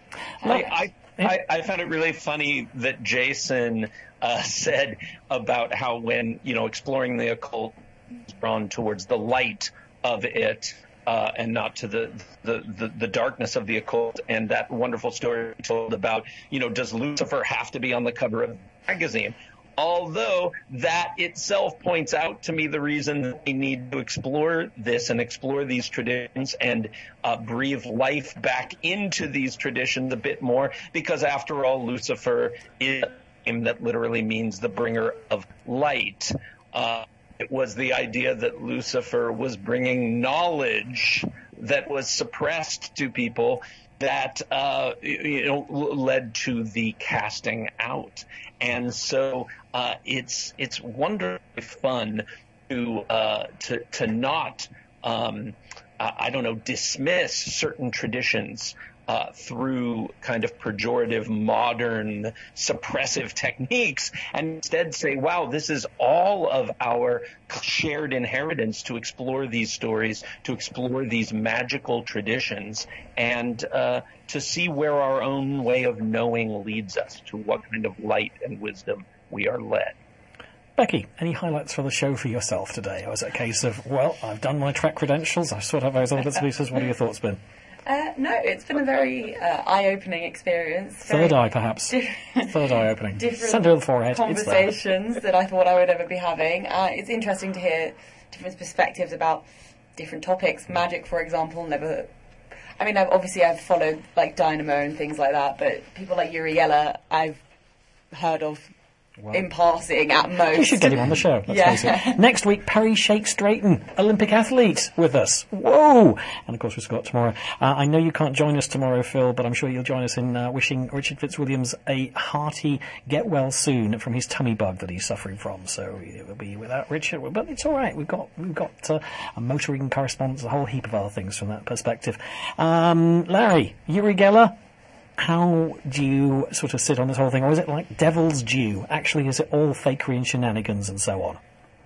I, I, I, I found it really funny that Jason uh, said about how when, you know, exploring the occult is drawn towards the light of it uh, and not to the, the, the, the darkness of the occult, and that wonderful story he told about, you know, does Lucifer have to be on the cover of the magazine? Although that itself points out to me the reason that we need to explore this and explore these traditions and uh, breathe life back into these traditions a bit more, because after all, Lucifer is a name that literally means the bringer of light. Uh, it was the idea that Lucifer was bringing knowledge that was suppressed to people that uh, you know led to the casting out. And so uh, it's it's wonderfully fun to uh, to to not um, uh, I don't know dismiss certain traditions uh, through kind of pejorative, modern, suppressive techniques, and instead say, "Wow, this is all of our shared inheritance to explore these stories, to explore these magical traditions, and uh, to see where our own way of knowing leads us, to what kind of light and wisdom we are led." Becky, any highlights for the show for yourself today? Or was it a case of, well, I've done my Trek credentials, I've sort of those other bits and pieces? What are your thoughts been? Uh, no, it's been a very uh, eye-opening experience. Third Very eye, perhaps. diff- Third eye opening. different Centre of the forehead. It's there. conversations that I thought I would ever be having. Uh, it's interesting to hear different perspectives about different topics. Magic, for example, never... I mean, I've, obviously I've followed like Dynamo and things like that, but people like Uri Geller I've heard of Well, in passing at most. You should get him on the show, let's Yeah. face it. Next week, Perry Shakes Drayton, Olympic athlete, with us. Whoa! And of course, we've got tomorrow. Uh, I know you can't join us tomorrow, Phil, but I'm sure you'll join us in uh, wishing Richard Fitzwilliams a hearty get well soon from his tummy bug that he's suffering from. So it will be without Richard, but it's all right. We've got we've got uh, a motoring correspondence, a whole heap of other things from that perspective. Um, Larry, Uri Geller. How do you sort of sit on this whole thing? Or is it like Devil's Due? Actually, is it all fakery and shenanigans and so on?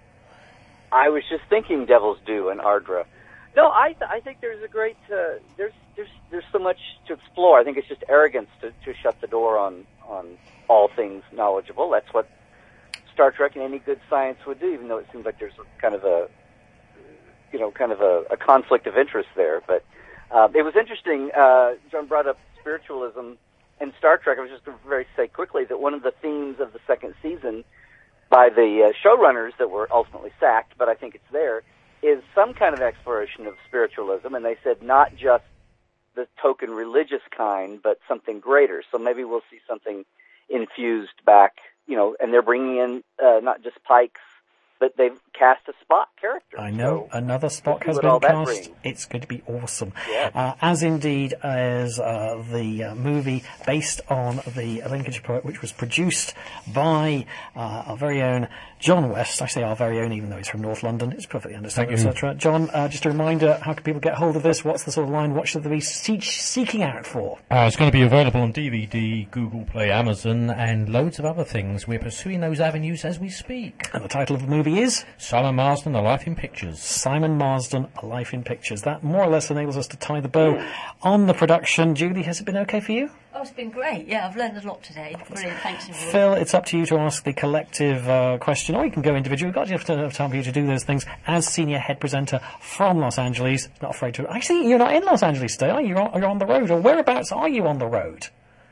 I was just thinking Devil's Due and Ardra. No, I th- I think there's a great uh, there's there's there's so much to explore. I think it's just arrogance to, to shut the door on on all things knowledgeable. That's what Star Trek and any good science would do, even though it seems like there's kind of a you know kind of a, a conflict of interest there. But uh, it was interesting. Uh, John brought up spiritualism in Star Trek. I was just going to very say quickly that one of the themes of the second season by the uh, showrunners that were ultimately sacked, but I think it's there, is some kind of exploration of spiritualism, and they said not just the token religious kind, but something greater. So maybe we'll see something infused back, you know, and they're bringing in uh, not just Pikes, but they've cast a Spock character. I know, so another Spock we'll has see what been all that cast. brings. It's going to be awesome. Yeah. Uh, as indeed as uh, the uh, movie based on the Lincolnshire Poet, which was produced by uh, our very own John West. I say our very own, even though he's from North London. It's perfectly understandable, Thank et cetera. John, uh, just a reminder, how can people get hold of this? What's the sort of line? What should they be see- seeking out for? Uh, it's going to be available on D V D, Google Play, Amazon, and loads of other things. We're pursuing those avenues as we speak. And the title of the movie He is? Simon Marsden, A Life in Pictures. Simon Marsden, A Life in Pictures. That more or less enables us to tie the bow on the production. Julie, has it been okay for you? Oh, it's been great. Yeah, I've learned a lot today. Brilliant. Thanks, everyone. Phil, it's up to you to ask the collective uh, question, or you can go individual. We've got enough time for you to do those things as senior head presenter from Los Angeles. Not afraid to... Actually, you're not in Los Angeles today, are you? You're on, you're on the road. Or whereabouts are you on the road?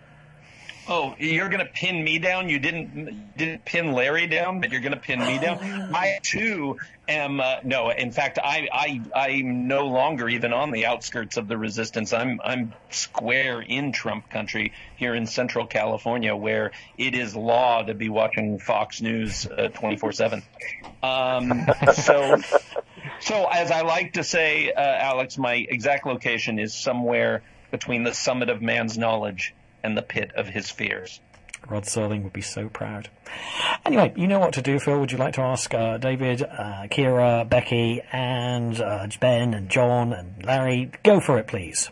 Oh, you're going to pin me down? You didn't didn't pin Larry down, but you're going to pin me down? I, too, am... Uh, no, in fact, I, I, I'm no longer even on the outskirts of the resistance. I'm, I'm square in Trump country here in Central California, where it is law to be watching Fox News uh, twenty-four seven. Um, so... So, as I like to say, uh, Alex, my exact location is somewhere between the summit of man's knowledge and the pit of his fears. Rod Serling would be so proud. Anyway, you know what to do, Phil. Would you like to ask uh, David, uh, Kira, Becky, and uh, Ben, and John, and Larry? Go for it, please.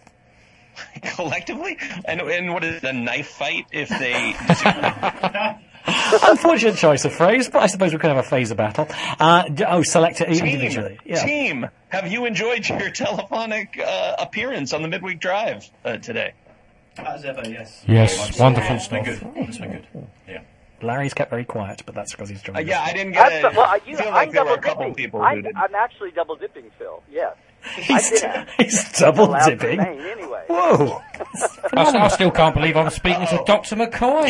Collectively? And, and what is it, a knife fight if they disagree? Unfortunate choice of phrase, but I suppose we could have a phaser battle. Uh, d- oh, select it individually. Team, Yeah. team, have you enjoyed your telephonic uh, appearance on the Midweek Drive uh, today? As ever, yes. Yes, wonderful It's been stuff. good. It's been good. Yeah. Larry's kept very quiet, but that's because he's Uh, joined yeah, us. I didn't get That's- it. well, you, I feel I'm like there were a double couple dipping. people who I'm, didn't. I'm actually double dipping, Phil. Yes. He's, I did it. he's double Allowed to dipping. remain anyway. Whoa! I, I still can't believe I'm speaking to Doctor McCoy.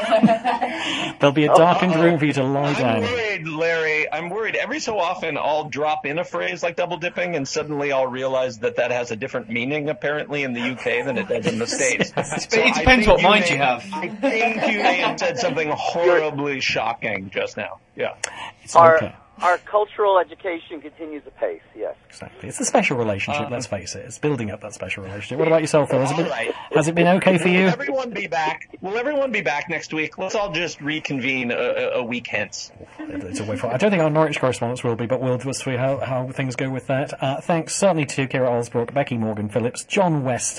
There'll be a darkened room for you to lie I'm down. worried, Larry. I'm worried. Every so often, I'll drop in a phrase like double dipping, and suddenly I'll realize that that has a different meaning, apparently, in the U K than it does in the States. So it I depends think what you mind may- you have. I think you may have said something horribly shocking just now. Yeah. It's Our, okay. our cultural education continues apace, yes. Exactly. It's a special relationship, Uh, let's face it. It's building up that special relationship. What about yourself, Phil? Has it been, All right. has it been okay for you? Will everyone be back? Will everyone be back next week? Let's all just reconvene a, a, a week hence. It's a way for. I don't think our Norwich correspondence will be, but we'll just see how, how things go with that. Uh, thanks certainly to Kira Olsbrook, Becky Morgan Phillips, John West.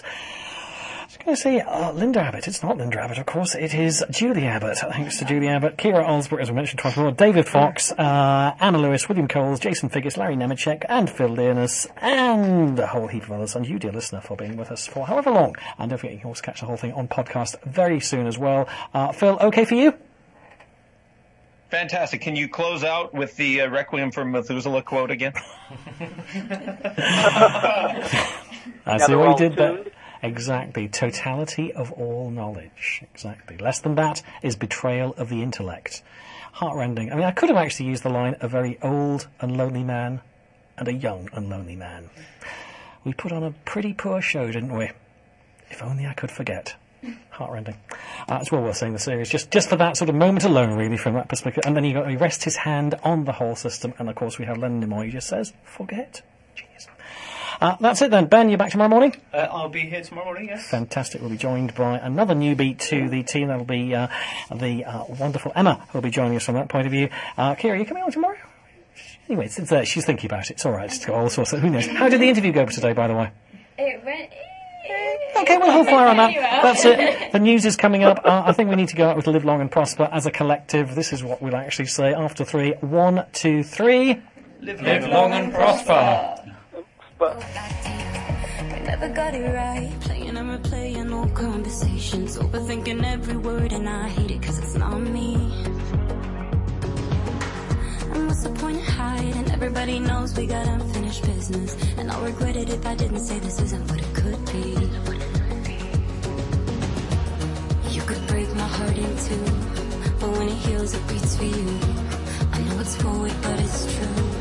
I was going to say uh, Linda Abbott. It's not Linda Abbott, of course. It is Julie Abbott. Thanks to Julie Abbott, Kira Olsbrook, as we mentioned twice before, David Fox, uh, Anna Lewis, William Coles, Jason Figgis, Larry Nemeczek, and Phil Learnus, and a whole heap of others. And you, dear listener, for being with us for however long. And don't forget, you can always catch the whole thing on podcast very soon as well. Uh, Phil, okay for you? Fantastic. Can you close out with the uh, Requiem for Methuselah quote again? I Now see they're what you all did there. tuned. Exactly. Totality of all knowledge. Exactly. Less than that is betrayal of the intellect. Heartrending. I mean, I could have actually used the line, a very old and lonely man and a young and lonely man. We put on a pretty poor show, didn't we? If only I could forget. Heartrending. Uh, that's well worth saying the series. Just just for that sort of moment alone, really, from that perspective. And then he, got, he rests his hand on the whole system. And, of course, we have Leonard Nimoy who just says, forget. Genius. Uh, that's it then. Ben, you back tomorrow morning? Uh, I'll be here tomorrow morning, yes. Fantastic. We'll be joined by another newbie to the team. That'll be uh, the uh, wonderful Emma, who'll be joining us from that point of view. Uh, Kira, are you coming on tomorrow? Anyway, it's, it's, uh, she's thinking about it. It's all right. It's got all sorts of... Who knows? How did the interview go today, by the way? It went. Okay, well, hold fire on that. That's it. The news is coming up. Uh, I think we need to go out with Live Long and Prosper as a collective. This is what we'll actually say after three. One, two, three. Live, Live long and prosper. But We never got it right. Playing and replaying old conversations. Overthinking every word, and I hate it cause it's not me. And what's the point of hiding? Everybody knows we got unfinished business. And I'll regret it if I didn't say this isn't what it could be. You could break my heart in two, but when it heals, it beats for you. I know it's forward, but it's true.